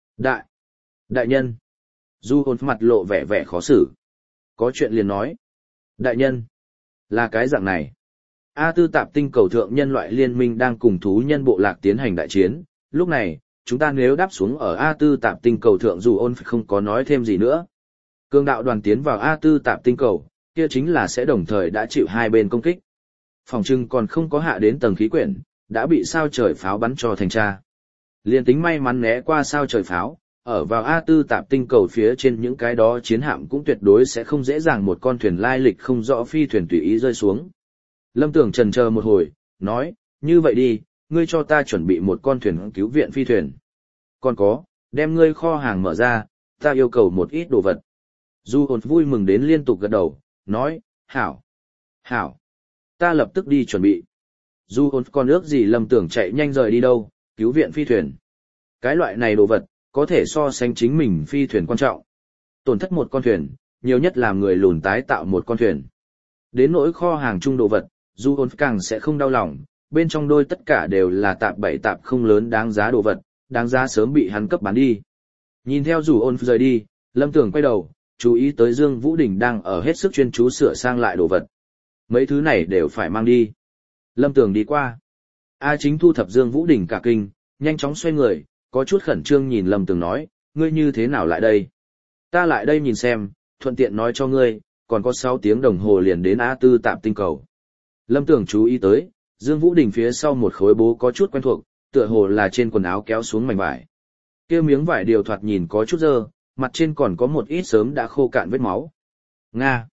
Đại nhân. Du Ôn mặt lộ vẻ vẻ khó xử. Có chuyện liền nói. Đại nhân. Là cái dạng này. A4 tạp tinh cầu thượng nhân loại liên minh đang cùng thú nhân bộ lạc tiến hành đại chiến. Lúc này, chúng ta nếu đáp xuống ở A4 tạp tinh cầu thượng dù ôn không có nói thêm gì nữa. Cường đạo đoàn tiến vào A4 tạp tinh cầu, kia chính là sẽ đồng thời đã chịu hai bên công kích. Phòng trưng còn không có hạ đến tầng khí quyển, đã bị sao trời pháo bắn cho thành tra. Liên tính may mắn né qua sao trời pháo, ở vào A4 tạp tinh cầu phía trên những cái đó chiến hạm cũng tuyệt đối sẽ không dễ dàng một con thuyền lai lịch không rõ phi thuyền tùy ý rơi xuống. Lâm Tường chần chờ một hồi, nói, như vậy đi, ngươi cho ta chuẩn bị một con thuyền cứu viện phi thuyền. Còn có, đem ngươi kho hàng mở ra, ta yêu cầu một ít đồ vật. Du Hồn vui mừng đến liên tục gật đầu, nói, hảo, ta lập tức đi chuẩn bị. Du Hồn còn ước gì Lâm Tường chạy nhanh rời đi đâu, cứu viện phi thuyền. Cái loại này đồ vật, có thể so sánh chính mình phi thuyền quan trọng. Tổn thất một con thuyền, nhiều nhất làm người lùn tái tạo một con thuyền. Đến nỗi kho hàng chung đồ vật, Du Hồn càng sẽ không đau lòng, bên trong đôi tất cả đều là tạp bảy tạp không lớn đáng giá đồ vật, đáng giá sớm bị hắn cấp bán đi. Nhìn theo Du Hồn rời đi, Lâm Tường quay đầu, chú ý tới Dương Vũ Đình đang ở hết sức chuyên chú sửa sang lại đồ vật. Mấy thứ này đều phải mang đi. Lâm Tường đi qua. A Chính thu thập Dương Vũ Đình cả kinh, nhanh chóng xoay người, có chút khẩn trương nhìn Lâm Tường nói, ngươi như thế nào lại đây? Ta lại đây nhìn xem, thuận tiện nói cho ngươi, còn có 6 tiếng đồng hồ liền đến A4 tạp tinh cầu. Lâm Tường chú ý tới, Dương Vũ Đình phía sau một khối bố có chút quen thuộc, tựa hồ là trên quần áo kéo xuống mảnh vải. Kia miếng vải điều thoạt nhìn có chút dơ, mặt trên còn có một ít sớm đã khô cạn vết máu. Nga!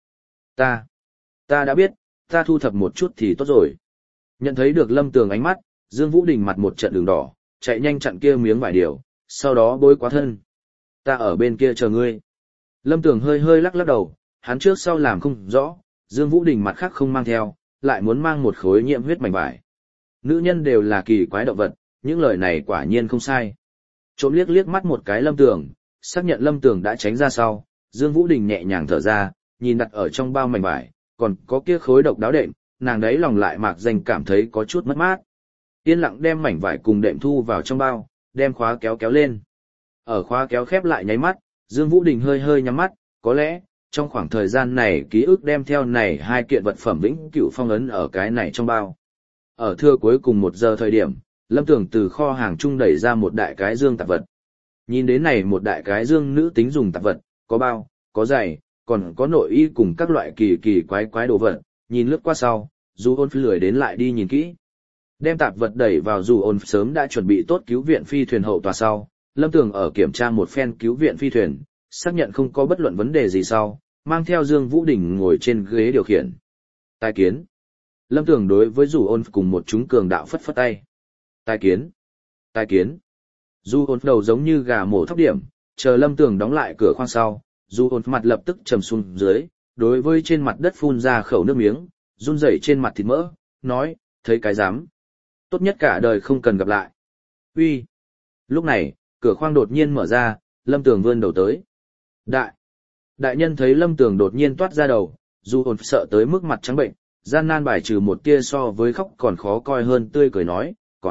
Ta đã biết, ta thu thập một chút thì tốt rồi. Nhận thấy được Lâm Tường ánh mắt, Dương Vũ Đình mặt một trận đường đỏ, chạy nhanh chặn kia miếng vải điều, sau đó bôi quá thân. Ta ở bên kia chờ ngươi. Lâm Tường hơi hơi lắc lắc đầu, hắn trước sau làm không rõ, Dương Vũ Đình mặt khác không mang theo, lại muốn mang một khối nhiễm huyết mảnh vải. Nữ nhân đều là kỳ quái động vật, những lời này quả nhiên không sai. Trộm liếc liếc mắt một cái Lâm Tường, xác nhận Lâm Tường đã tránh ra sau, Dương Vũ Đình nhẹ nhàng thở ra, nhìn đặt ở trong bao mảnh vải, còn có kia khối độc đáo đệm, nàng đấy lòng lại mạc danh cảm thấy có chút mất mát. Yên lặng đem mảnh vải cùng đệm thu vào trong bao, đem khóa kéo kéo lên. Ở khóa kéo khép lại nháy mắt, Dương Vũ Đình hơi hơi nhắm mắt, có lẽ, trong khoảng thời gian này ký ức đem theo này hai kiện vật phẩm vĩnh cửu phong ấn ở cái này trong bao. Ở thưa cuối cùng 1 giờ thời điểm, Lâm Tường từ kho hàng trung đẩy ra một đại cái dương tạp vật. Nhìn đến này một đại cái dương nữ tính dùng tạp vật, có bao, có giày, còn có nội y cùng các loại kỳ kỳ quái quái đồ vật, nhìn lướt qua sau, dù ôn lười đến lại đi nhìn kỹ. Đem tạp vật đẩy vào dù ôn sớm đã chuẩn bị tốt cứu viện phi thuyền hậu tòa sau, Lâm Tường ở kiểm tra một phen cứu viện phi thuyền, xác nhận không có bất luận vấn đề gì sau, mang theo Dương Vũ Đình ngồi trên ghế điều khiển. Tài kiến. Lâm Tường đối với dù ôn cùng một chúng cường đạo phất phất tay. Tài kiến. Tài kiến. Dù ôn đầu giống như gà mổ thóc điểm, chờ Lâm Tường đóng lại cửa khoang sau, dù ôn mặt lập tức trầm xuống dưới, đối với trên mặt đất phun ra khẩu nước miếng, run rẩy trên mặt thịt mỡ, nói, thấy cái dám. Tốt nhất cả đời không cần gặp lại. Uy. Lúc này, cửa khoang đột nhiên mở ra, Lâm Tường vươn đầu tới. Đại nhân thấy Lâm Tường đột nhiên toát ra đầu, dù ôn sợ tới mức mặt trắng bệnh, gian nan bài trừ một tia so với khóc còn khó coi hơn tươi cười nói,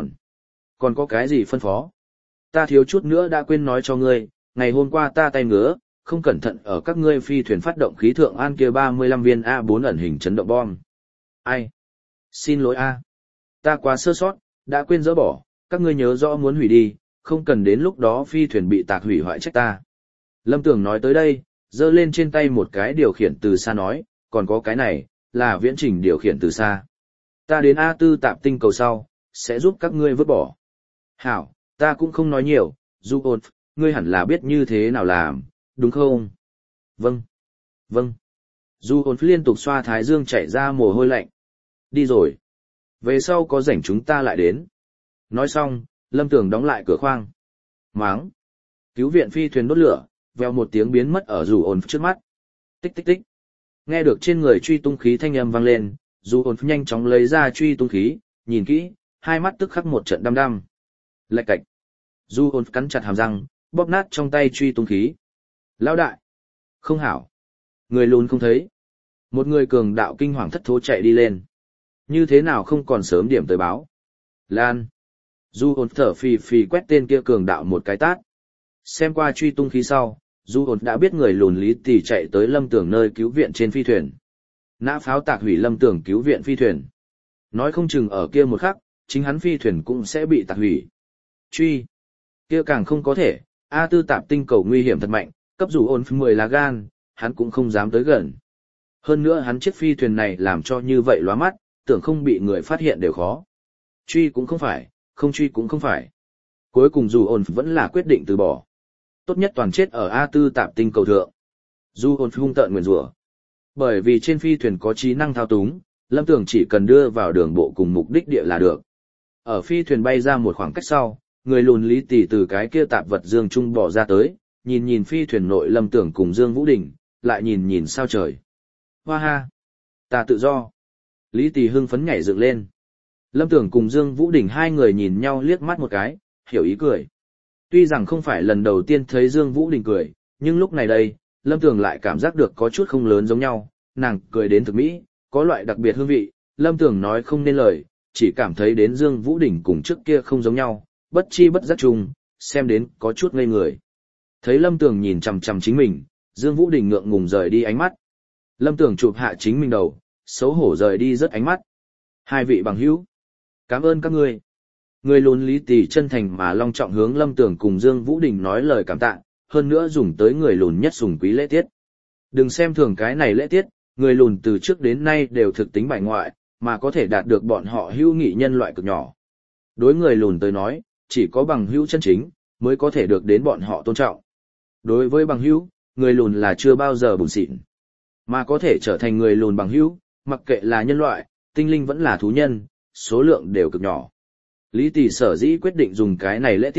còn có cái gì phân phó? Ta thiếu chút nữa đã quên nói cho ngươi, ngày hôm qua ta tay ngứa, không cẩn thận ở các ngươi phi thuyền phát động khí thượng an kia 35 viên A4 ẩn hình chấn động bom. Ai? Xin lỗi A. Ta quá sơ sót, đã quên dỡ bỏ, các ngươi nhớ rõ muốn hủy đi, không cần đến lúc đó phi thuyền bị tạc hủy hoại trách ta. Lâm Tường nói tới đây, giơ lên trên tay một cái điều khiển từ xa nói, còn có cái này, là viễn trình điều khiển từ xa. Ta đến A4 tạp tinh cầu sau, sẽ giúp các ngươi vứt bỏ. Hảo, ta cũng không nói nhiều, Du ôn, ngươi hẳn là biết như thế nào làm, đúng không? Vâng. Vâng. Du ôn liên tục xoa thái dương chảy ra mồ hôi lạnh. Đi rồi. Về sau có rảnh chúng ta lại đến. Nói xong, Lâm Tường đóng lại cửa khoang. Máng. Cứu viện phi thuyền đốt lửa, vèo một tiếng biến mất ở dù ôn trước mắt. Tích tích tích. Nghe được trên người truy tung khí thanh âm vang lên, dù ôn nhanh chóng lấy ra truy tung khí, nhìn kỹ, hai mắt tức khắc một trận đăm đăm. Lạch cạch. Du ôn cắn chặt hàm răng, bóp nát trong tay truy tung khí. Lão đại. Không hảo. Người lùn không thấy. Một người cường đạo kinh hoàng thất thố chạy đi lên. Như thế nào không còn sớm điểm tới báo. Lan. Du ôn thở phì phì quét tên kia cường đạo một cái tát. Xem qua truy tung khí sau, Du ôn đã biết người lùn Lý Tỷ chạy tới Lâm Tường nơi cứu viện trên phi thuyền. Nã pháo tạc hủy Lâm Tường cứu viện phi thuyền. Nói không chừng ở kia một khắc, chính hắn phi thuyền cũng sẽ bị tạc hủy. Truy. Kia càng không có thể, A4 tạp tinh cầu nguy hiểm thật mạnh, cấp dù ôn 10 lá gan, hắn cũng không dám tới gần. Hơn nữa hắn chiếc phi thuyền này làm cho như vậy lóa mắt, tưởng không bị người phát hiện đều khó. Truy cũng không phải, không truy cũng không phải. Cuối cùng dù ôn vẫn là quyết định từ bỏ. Tốt nhất toàn chết ở A4 tạp tinh cầu thượng. Dù ôn hung tợn nguyền rủa. Bởi vì trên phi thuyền có trí năng thao túng, Lâm Tường chỉ cần đưa vào đường bộ cùng mục đích địa là được. Ở phi thuyền bay ra một khoảng cách sau, người lùn Lý Tỷ từ cái kia tạp vật dương trung bỏ ra tới, nhìn nhìn phi thuyền nội Lâm Tường cùng Dương Vũ Đình, lại nhìn nhìn sao trời. Hoa ha! Ta tự do! Lý Tỷ hưng phấn nhảy dựng lên. Lâm Tường cùng Dương Vũ Đình hai người nhìn nhau liếc mắt một cái, hiểu ý cười. Tuy rằng không phải lần đầu tiên thấy Dương Vũ Đình cười, nhưng lúc này đây, Lâm Tường lại cảm giác được có chút không lớn giống nhau, nàng cười đến thực mỹ, có loại đặc biệt hương vị, Lâm Tường nói không nên lời, chỉ cảm thấy đến Dương Vũ Đình cùng trước kia không giống nhau, bất chi bất giác chung, xem đến có chút ngây người. Thấy Lâm Tường nhìn chằm chằm chính mình, Dương Vũ Đình ngượng ngùng rời đi ánh mắt. Lâm Tường chụp hạ chính mình đầu, xấu hổ rời đi rất ánh mắt. Hai vị bằng hữu, cảm ơn các ngươi. Người lùn Lý Tỷ chân thành mà long trọng hướng Lâm Tường cùng Dương Vũ Đình nói lời cảm tạ, hơn nữa dùng tới người lùn nhất sùng quý lễ tiết. Đừng xem thường cái này lễ tiết, người lùn từ trước đến nay đều thực tính bài ngoại, mà có thể đạt được bọn họ hữu nghị nhân loại cực nhỏ. Đối người lùn tới nói, chỉ có bằng hữu chân chính, mới có thể được đến bọn họ tôn trọng. Đối với bằng hữu, người lùn là chưa bao giờ bùn xịn. Mà có thể trở thành người lùn bằng hữu, mặc kệ là nhân loại, tinh linh vẫn là thú nhân, số lượng đều cực nhỏ. Lý Tỷ sở dĩ quyết định dùng cái này lễ tiết,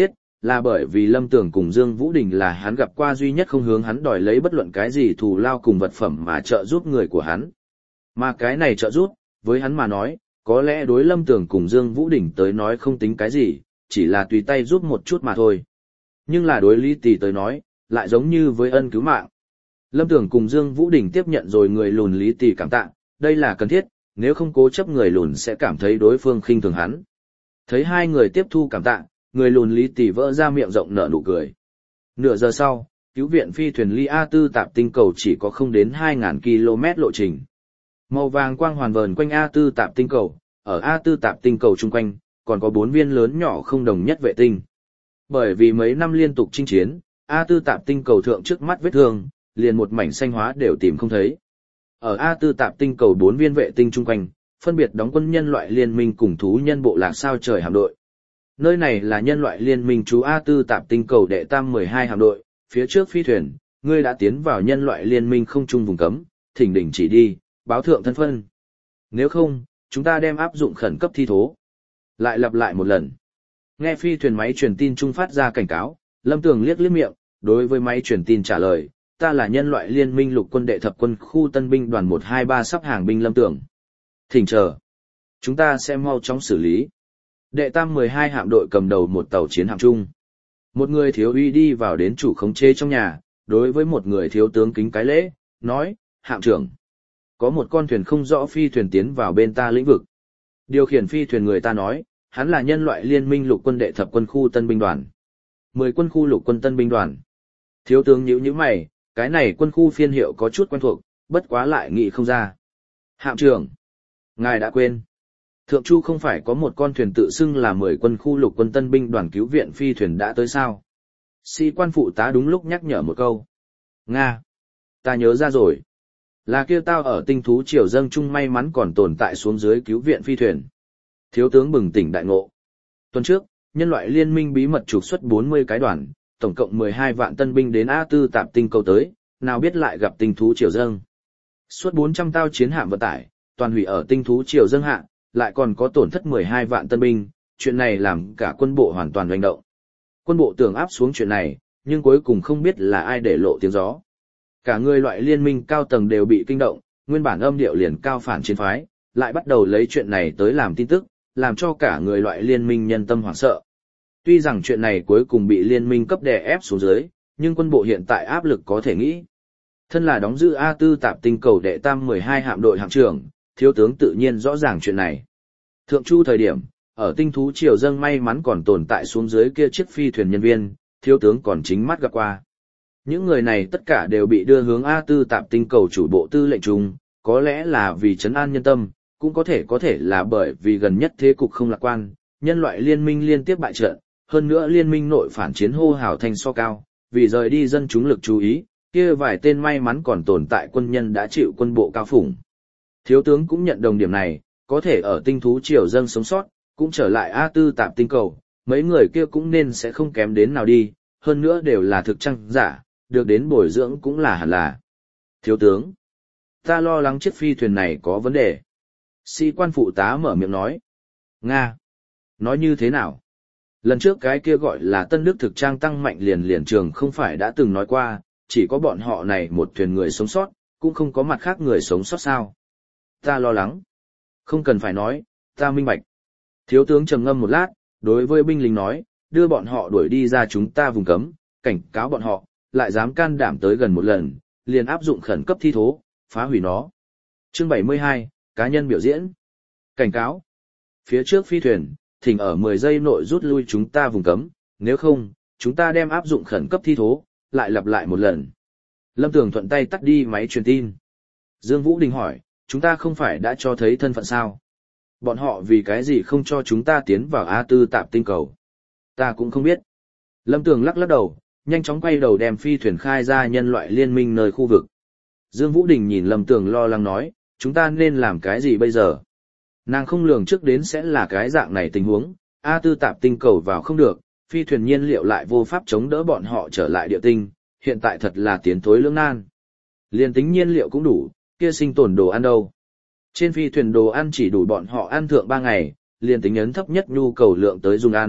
là bởi vì Lâm Tường cùng Dương Vũ Đình là hắn gặp qua duy nhất không hướng hắn đòi lấy bất luận cái gì thù lao cùng vật phẩm mà trợ giúp người của hắn. Mà cái này trợ giúp, với hắn mà nói, có lẽ đối Lâm Tường cùng Dương Vũ Đình tới nói không tính cái gì, chỉ là tùy tay giúp một chút mà thôi. Nhưng là đối Lý Tỷ tới nói, lại giống như với ân cứu mạng. Lâm Tường cùng Dương Vũ Đình tiếp nhận rồi người lùn Lý Tỷ cảm tạ, đây là cần thiết, nếu không cố chấp người lùn sẽ cảm thấy đối phương khinh thường hắn. Thấy hai người tiếp thu cảm tạ, người lùn Lý Tỷ vỡ ra miệng rộng nở nụ cười. Nửa giờ sau, cứu viện phi thuyền ly A4 tạp tinh cầu chỉ có không đến 2.000 km lộ trình. Màu vàng quang hoàn vờn quanh A4 tạp tinh cầu, ở A4 tạp tinh cầu chung quanh, còn có 4 viên lớn nhỏ không đồng nhất vệ tinh. Bởi vì mấy năm liên tục chinh chiến, A4 tạp tinh cầu thượng trước mắt vết thương, liền một mảnh xanh hóa đều tìm không thấy. Ở A4 tạp tinh cầu 4 viên vệ tinh chung quanh, phân biệt đóng quân nhân loại liên minh cùng thú nhân bộ lạc sao trời hạm đội. Nơi này là nhân loại liên minh trú A4 tạp tinh cầu đệ tam 12 hạm đội, phía trước phi thuyền, ngươi đã tiến vào nhân loại liên minh không trung vùng cấm, thỉnh đỉnh chỉ đi, báo thượng thân phân. Nếu không, chúng ta đem áp dụng khẩn cấp thi thố. Lại lặp lại một lần. Nghe phi thuyền máy truyền tin trung phát ra cảnh cáo, Lâm Tường liếc miệng, đối với máy truyền tin trả lời, ta là nhân loại liên minh lục quân đệ thập quân khu tân binh đoàn 123 sắp hàng binh Lâm Tường. Thỉnh chờ. Chúng ta sẽ mau chóng xử lý. Đệ tam 12 hạm đội cầm đầu một tàu chiến hạm chung. Một người thiếu uy đi vào đến chủ khống chế trong nhà, đối với một người thiếu tướng kính cái lễ, nói, hạm trưởng. Có một con thuyền không rõ phi thuyền tiến vào bên ta lĩnh vực. Điều khiển phi thuyền người ta nói, hắn là nhân loại liên minh lục quân đệ thập quân khu tân binh đoàn. 10 quân khu lục quân tân binh đoàn. Thiếu tướng nhíu mày, cái này quân khu phiên hiệu có chút quen thuộc, bất quá lại nghĩ không ra. Hạm trưởng, ngài đã quên. Thượng Chu không phải có một con thuyền tự xưng là 10 quân khu lục quân tân binh đoàn cứu viện phi thuyền đã tới sao? Sĩ quan phụ tá đúng lúc nhắc nhở một câu. Nga, ta nhớ ra rồi. Là kia tao ở tinh thú triều dâng chung may mắn còn tồn tại xuống dưới cứu viện phi thuyền. Thiếu tướng bừng tỉnh đại ngộ. Tuần trước, nhân loại liên minh bí mật trục xuất 40 cái đoàn, tổng cộng 12 vạn tân binh đến A4 tạp tinh cầu tới, nào biết lại gặp tinh thú triều dâng. Suốt 400 tao chiến hạm vận tải, toàn hủy ở tinh thú triều dâng hạ, lại còn có tổn thất 12 vạn tân binh, chuyện này làm cả quân bộ hoàn toàn hoành động. Quân bộ tưởng áp xuống chuyện này, nhưng cuối cùng không biết là ai để lộ tiếng gió. Cả người loại liên minh cao tầng đều bị kinh động, nguyên bản âm điệu liền cao phản chiến phái, lại bắt đầu lấy chuyện này tới làm tin tức, làm cho cả người loại liên minh nhân tâm hoảng sợ. Tuy rằng chuyện này cuối cùng bị liên minh cấp đè ép xuống dưới, nhưng quân bộ hiện tại áp lực có thể nghĩ. Thân là đóng giữ A4 tạp tinh cầu đệ tam 12 hạm đội hạm trưởng, thiếu tướng tự nhiên rõ ràng chuyện này. Thượng Chu thời điểm, ở tinh thú triều dâng may mắn còn tồn tại xuống dưới kia chiếc phi thuyền nhân viên, thiếu tướng còn chính mắt gặp qua. Những người này tất cả đều bị đưa hướng A4 tạp tinh cầu chủ bộ tư lệnh chung, có lẽ là vì trấn an nhân tâm, cũng có thể là bởi vì gần nhất thế cục không lạc quan, nhân loại liên minh liên tiếp bại trận, hơn nữa liên minh nội phản chiến hô hào thanh so cao, vì rời đi dân chúng lực chú ý, kia vài tên may mắn còn tồn tại quân nhân đã chịu quân bộ cao phủng. Thiếu tướng cũng nhận đồng điểm này, có thể ở tinh thú triều dâng sống sót, cũng trở lại A4 tạp tinh cầu, mấy người kia cũng nên sẽ không kém đến nào đi, hơn nữa đều là thực chăng giả, được đến bồi dưỡng cũng là hẳn là. Thiếu tướng, ta lo lắng chiếc phi thuyền này có vấn đề. Sĩ quan phụ tá mở miệng nói. Nga, nói như thế nào? Lần trước cái kia gọi là Tân Đức thực trang tăng mạnh liền trường không phải đã từng nói qua, chỉ có bọn họ này một thuyền người sống sót, cũng không có mặt khác người sống sót sao. Ta lo lắng. Không cần phải nói, ta minh bạch. Thiếu tướng trầm ngâm một lát, đối với binh lính nói, đưa bọn họ đuổi đi ra chúng ta vùng cấm, cảnh cáo bọn họ, lại dám can đảm tới gần một lần, liền áp dụng khẩn cấp thi thố, phá hủy nó. Chương 72, cá nhân biểu diễn. Cảnh cáo. Phía trước phi thuyền, thỉnh ở 10 giây nội rút lui chúng ta vùng cấm, nếu không, chúng ta đem áp dụng khẩn cấp thi thố, lại lặp lại một lần. Lâm Tường thuận tay tắt đi máy truyền tin. Dương Vũ Đình hỏi, chúng ta không phải đã cho thấy thân phận sao? Bọn họ vì cái gì không cho chúng ta tiến vào A4 tạp tinh cầu? Ta cũng không biết. Lâm Tường lắc đầu, nhanh chóng quay đầu đem phi thuyền khai ra nhân loại liên minh nơi khu vực. Dương Vũ Đình nhìn Lâm Tường lo lắng nói, chúng ta nên làm cái gì bây giờ? Nàng không lường trước đến sẽ là cái dạng này tình huống, A4 tạp tinh cầu vào không được, phi thuyền nhiên liệu lại vô pháp chống đỡ bọn họ trở lại địa tinh, hiện tại thật là tiến thối lưỡng nan. Liên tính nhiên liệu cũng đủ, kia sinh tồn đồ ăn đâu? Trên phi thuyền đồ ăn chỉ đủ bọn họ ăn thượng 3 ngày, liên tính ấn thấp nhất nhu cầu lượng tới dùng ăn,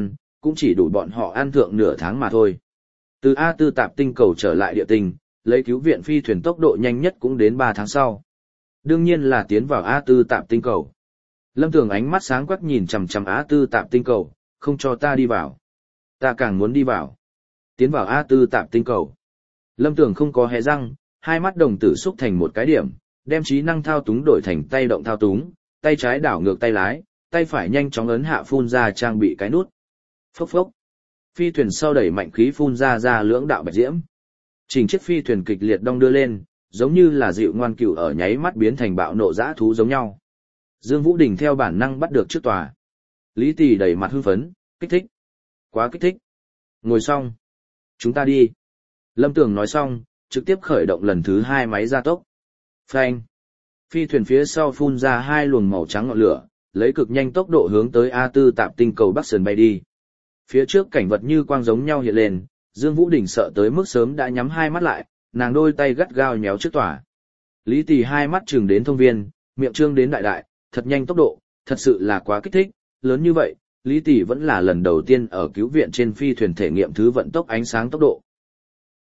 cũng chỉ đủ bọn họ ăn thượng nửa tháng mà thôi. Từ A4 tạp tinh cầu trở lại địa tinh, lấy cứu viện phi thuyền tốc độ nhanh nhất cũng đến 3 tháng sau. Đương nhiên là tiến vào A4 tạp tinh cầu. Lâm Tường ánh mắt sáng quắc nhìn chằm chằm A4 tạp tinh cầu, không cho ta đi vào. Ta càng muốn đi vào. Tiến vào A4 tạp tinh cầu. Lâm Tường không có hé răng, hai mắt đồng tử xúc thành một cái điểm, đem trí năng thao túng đổi thành tay động thao túng, tay trái đảo ngược tay lái, tay phải nhanh chóng ấn hạ phun ra trang bị cái nút. Phốc phốc. Phi thuyền sau đẩy mạnh khí phun ra lưỡng đạo bạch diễm. Chỉnh chiếc phi thuyền kịch liệt đong đưa lên, giống như là dịu ngoan cừu ở nháy mắt biến thành bạo nộ dã thú giống nhau. Dương Vũ Đình theo bản năng bắt được trước tòa. Lý Tỷ đẩy mặt hưng phấn, kích thích. Quá kích thích. Ngồi xong. Chúng ta đi. Lâm Tường nói xong, trực tiếp khởi động lần thứ 2 máy gia tốc. Phanh. Phi thuyền phía sau phun ra 2 luồng màu trắng ngọn lửa, lấy cực nhanh tốc độ hướng tới A4 tạp tinh cầu Bắc Sơn bay đi. Phía trước cảnh vật như quang giống nhau hiện lên, Dương Vũ Đình sợ tới mức sớm đã nhắm hai mắt lại, nàng đôi tay gắt gao nhéo trước tòa. Lý Tỷ hai mắt trừng đến thông viên, miệng trương đến đại đại, thật nhanh tốc độ, thật sự là quá kích thích, lớn như vậy, Lý Tỷ vẫn là lần đầu tiên ở cứu viện trên phi thuyền thể nghiệm thứ vận tốc ánh sáng tốc độ.